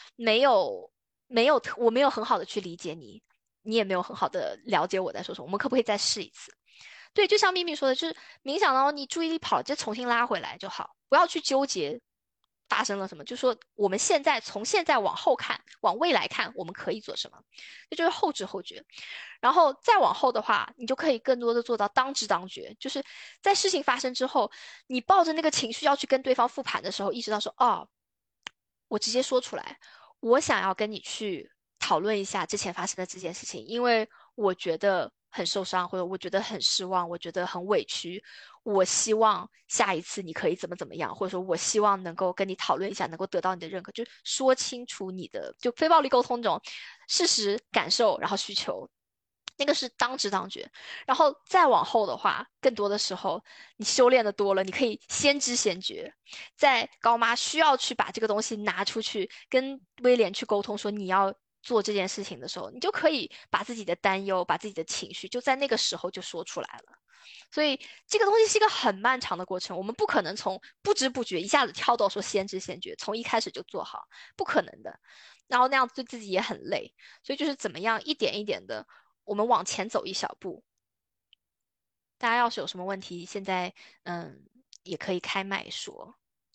我没有很好的去理解你，你也没有很好的了解我在说什么，我们可不可以再试一次？对，就像秘密说的，就是冥想到你注意力跑了，就重新拉回来就好，不要去纠结发生了什么，就说我们从现在往后看，往未来看，我们可以做什么，这就是后知后觉。然后再往后的话，你就可以更多的做到当知当觉，就是在事情发生之后，你抱着那个情绪要去跟对方复盘的时候，意识到说，哦，我直接说出来，我想要跟你去讨论一下之前发生的这件事情，因为我觉得很受伤，或者我觉得很失望，我觉得很委屈，我希望下一次你可以怎么怎么样，或者说我希望能够跟你讨论一下，能够得到你的认可，就说清楚你的，就非暴力沟通这种事实、感受，然后需求。那个是当知当觉，然后再往后的话，更多的时候你修炼的多了，你可以先知先觉。在高妈需要去把这个东西拿出去跟威廉去沟通，说你要做这件事情的时候，你就可以把自己的担忧、把自己的情绪就在那个时候就说出来了。所以这个东西是一个很漫长的过程，我们不可能从不知不觉一下子跳到说先知先觉，从一开始就做好，不可能的。然后那样对自己也很累，所以就是怎么样一点一点的，我们往前走一小步。大家要是有什么问题，现在也可以开麦说。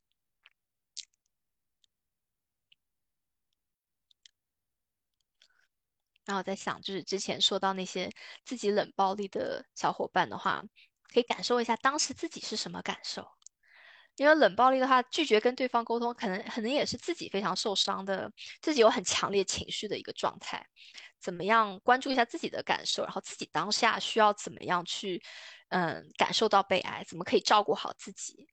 然后在想，就是之前说到那些自己冷暴力的小伙伴的话，可以感受一下当时自己是什么感受。因为冷暴力的话，拒绝跟对方沟通，可能也是自己非常受伤的，自己有很强烈情绪的一个状态。怎么样关注一下自己的感受，然后自己当下需要怎么样去，感受到被爱，怎么可以照顾好自己。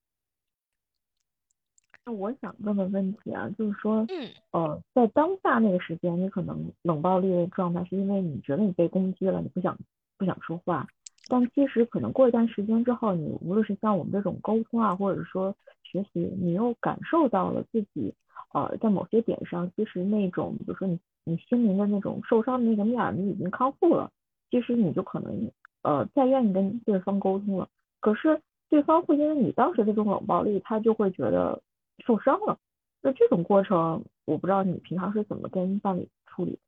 那我想问的问题啊，就是说， 嗯在当下那个时间，你可能冷暴力的状态是因为你觉得你被攻击了，你不想说话，但其实可能过一段时间之后，你无论是像我们这种沟通啊，或者说学习，你又感受到了自己，在某些点上，其实那种，比如说你心灵的那种受伤的那个面儿，你已经康复了，其实你就可能再愿意跟对方沟通了。可是对方会因为你当时的这种冷暴力，他就会觉得受伤了。那这种过程，我不知道你平常是怎么跟伴侣处理的。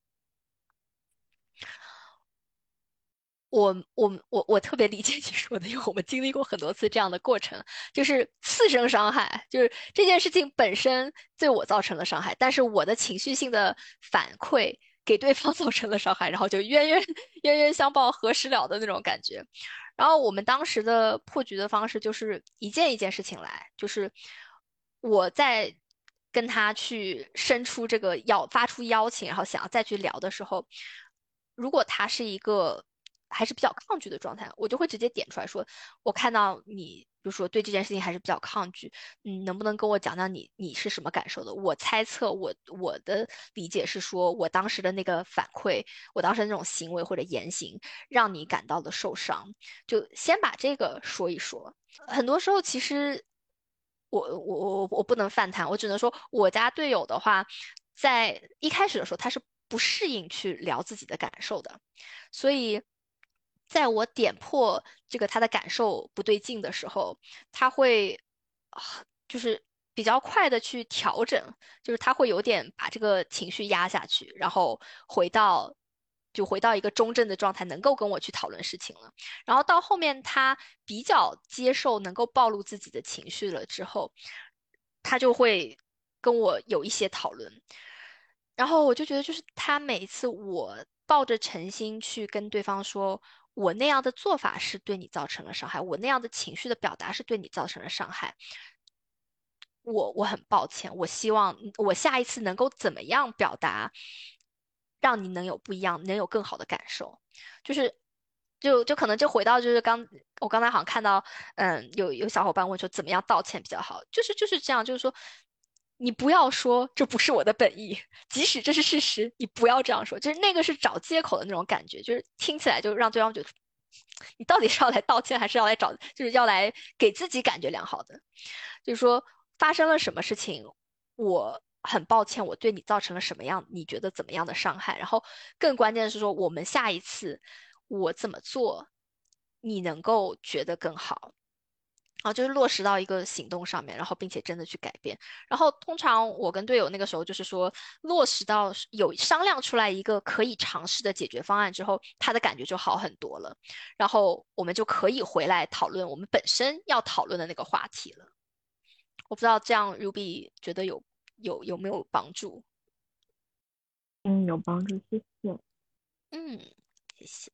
我特别理解你说的，因为我们经历过很多次这样的过程，就是次生伤害，就是这件事情本身对我造成了伤害，但是我的情绪性的反馈给对方造成了伤害，然后就冤冤相报何时了的那种感觉。然后我们当时的破局的方式就是一件一件事情来，就是我在跟他去伸出这个发出邀请，然后想要再去聊的时候，如果他是一个还是比较抗拒的状态，我就会直接点出来说，我看到你，比如说对这件事情还是比较抗拒，能不能跟我讲讲你是什么感受的？我猜测我的理解是说，我当时的那个反馈，我当时的那种行为或者言行，让你感到了受伤，就先把这个说一说。很多时候其实我不能泛谈，我只能说我家队友的话，在一开始的时候他是不适应去聊自己的感受的，所以在我点破这个他的感受不对劲的时候，他会就是比较快的去调整，就是他会有点把这个情绪压下去，然后回到一个中正的状态，能够跟我去讨论事情了。然后到后面他比较接受能够暴露自己的情绪了之后，他就会跟我有一些讨论。然后我就觉得，就是他每一次我抱着诚心去跟对方说，我那样的做法是对你造成了伤害，我那样的情绪的表达是对你造成了伤害。我很抱歉，我希望我下一次能够怎么样表达，让你能有不一样，能有更好的感受。就是就可能就回到就是我刚才好像看到，有小伙伴问说怎么样道歉比较好，就是这样，就是说你不要说这不是我的本意，即使这是事实，你不要这样说，就是那个是找借口的那种感觉，就是听起来就让对方觉得你到底是要来道歉，还是要来找，就是要来给自己感觉良好的。就是说发生了什么事情，我很抱歉，我对你造成了什么样，你觉得怎么样的伤害？然后更关键的是说，我们下一次我怎么做，你能够觉得更好。啊，就是落实到一个行动上面，然后并且真的去改变。然后通常我跟队友那个时候就是说，落实到有商量出来一个可以尝试的解决方案之后，他的感觉就好很多了。然后我们就可以回来讨论我们本身要讨论的那个话题了。我不知道这样 Ruby 觉得有没有帮助？ 嗯，有帮助，谢谢。 嗯，谢谢。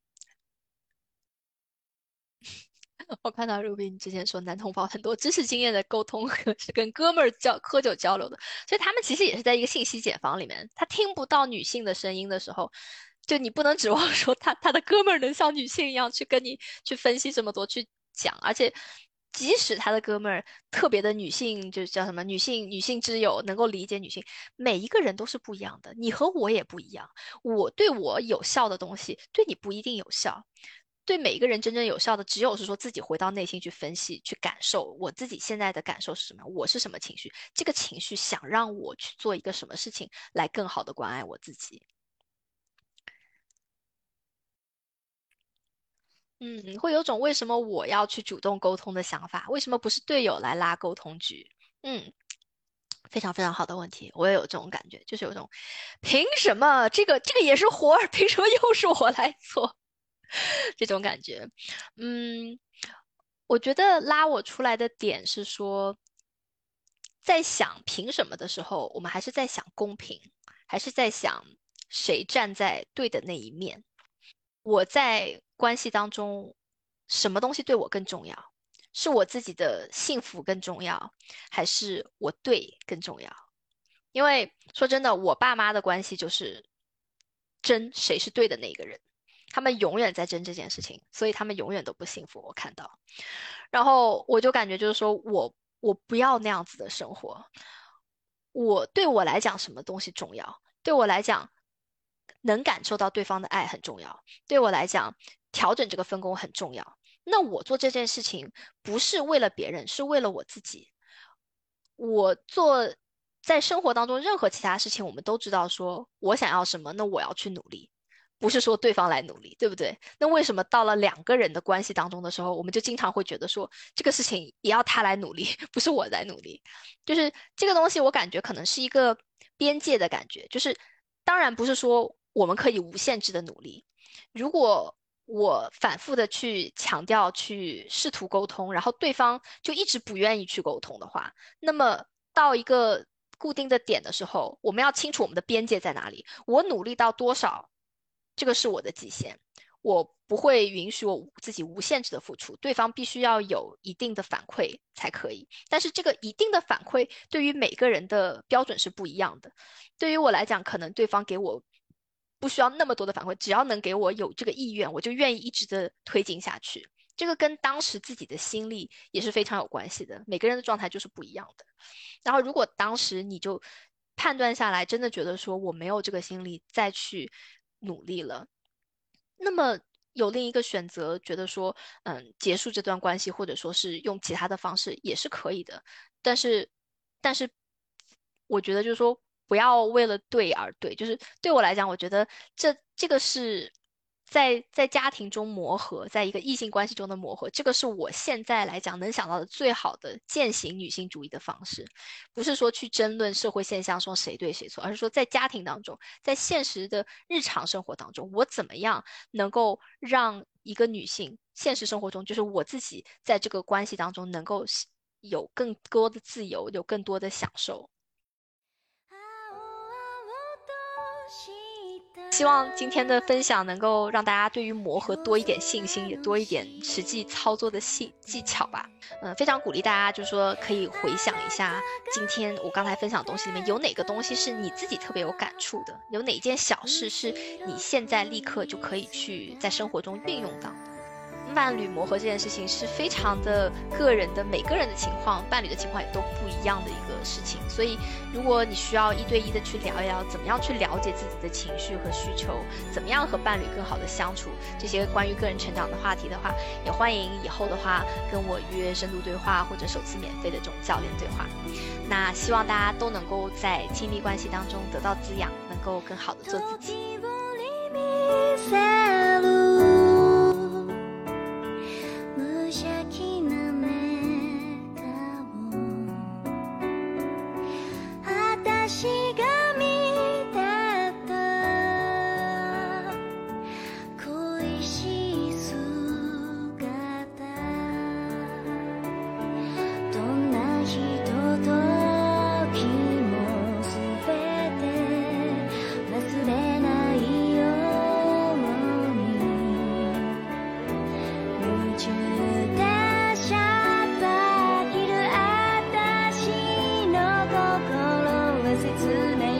我看到 Ruby 你之前说男同胞很多知识经验的沟通和是跟哥们儿喝酒交流的，所以他们其实也是在一个信息茧房里面，他听不到女性的声音的时候， 就你不能指望说他的哥们儿能像女性一样去跟你去分析这么多去讲，而且即使他的哥们儿特别的女性，就是叫什么女性之友，能够理解女性，每一个人都是不一样的，你和我也不一样，我对我有效的东西对你不一定有效。对每一个人真正有效的，只有是说自己回到内心去分析、去感受，我自己现在的感受是什么，我是什么情绪，这个情绪想让我去做一个什么事情，来更好的关爱我自己。会有种为什么我要去主动沟通的想法，为什么不是队友来拉沟通局？非常非常好的问题，我也有这种感觉，就是有种凭什么这个也是活儿，凭什么又是我来做？这种感觉。我觉得拉我出来的点是说，在想凭什么的时候，我们还是在想公平，还是在想谁站在对的那一面。我在关系当中，什么东西对我更重要？是我自己的幸福更重要，还是我对更重要？因为说真的，我爸妈的关系就是争谁是对的那个人，他们永远在争这件事情，所以他们永远都不幸福。我看到，然后我就感觉就是说我不要那样子的生活。对我来讲，什么东西重要？对我来讲，能感受到对方的爱很重要。对我来讲，调整这个分工很重要。那我做这件事情不是为了别人，是为了我自己。我做在生活当中任何其他事情，我们都知道说我想要什么，那我要去努力，不是说对方来努力，对不对？那为什么到了两个人的关系当中的时候，我们就经常会觉得说这个事情也要他来努力，不是我来努力？就是这个东西，我感觉可能是一个边界的感觉，就是当然不是说我们可以无限制的努力，如果我反复的去强调、去试图沟通，然后对方就一直不愿意去沟通的话，那么到一个固定的点的时候，我们要清楚我们的边界在哪里。我努力到多少，这个是我的极限。我不会允许我自己无限制的付出，对方必须要有一定的反馈才可以。但是这个一定的反馈对于每个人的标准是不一样的。对于我来讲，可能对方给我不需要那么多的反馈，只要能给我有这个意愿，我就愿意一直的推进下去。这个跟当时自己的心力也是非常有关系的，每个人的状态就是不一样的。然后如果当时你就判断下来，真的觉得说我没有这个心力再去努力了，那么有另一个选择，觉得说结束这段关系，或者说是用其他的方式也是可以的。但是我觉得就是说不要为了对而对，就是对我来讲，我觉得这个是在家庭中磨合，在一个异性关系中的磨合，这个是我现在来讲能想到的最好的践行女性主义的方式。不是说去争论社会现象说谁对谁错，而是说在家庭当中，在现实的日常生活当中，我怎么样能够让一个女性现实生活中，就是我自己在这个关系当中能够有更多的自由，有更多的享受。希望今天的分享能够让大家对于磨合多一点信心，也多一点实际操作的技巧吧。非常鼓励大家，就是说可以回想一下今天我刚才分享的东西里面有哪个东西是你自己特别有感触的，有哪件小事是你现在立刻就可以去在生活中运用到的。伴侣磨合这件事情是非常的个人的，每个人的情况，伴侣的情况也都不一样的一个事情。所以如果你需要一对一的去聊一聊怎么样去了解自己的情绪和需求，怎么样和伴侣更好的相处，这些关于个人成长的话题的话，也欢迎以后的话跟我约深度对话或者首次免费的这种教练对话。那希望大家都能够在亲密关系当中得到滋养，能够更好的做自己。 切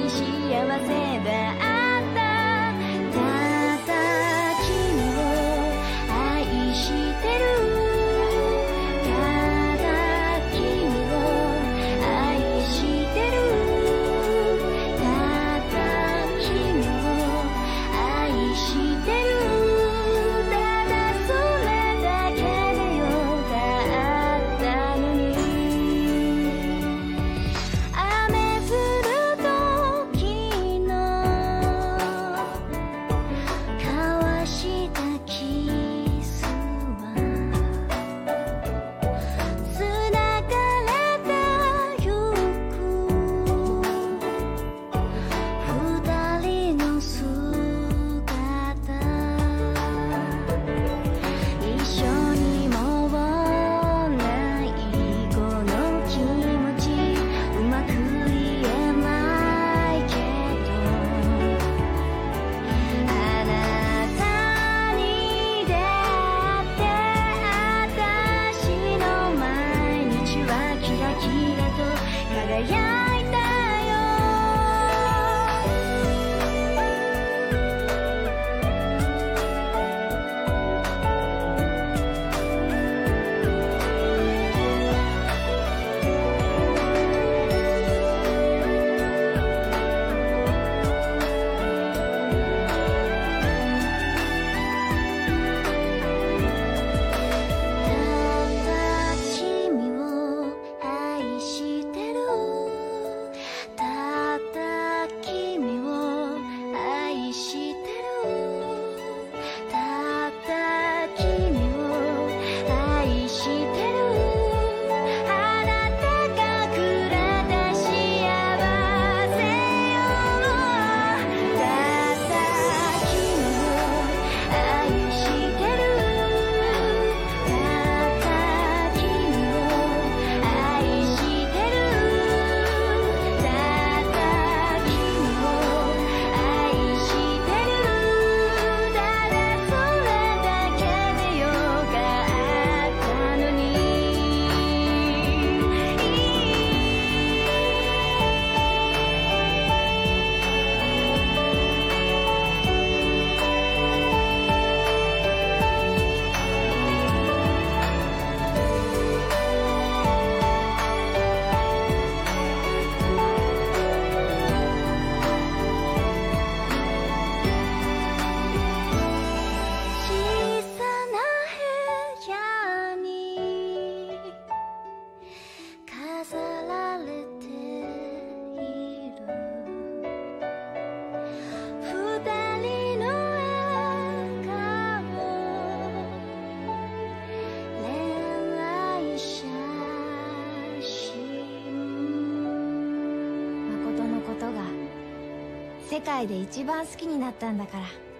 世界で一番好きになったんだから。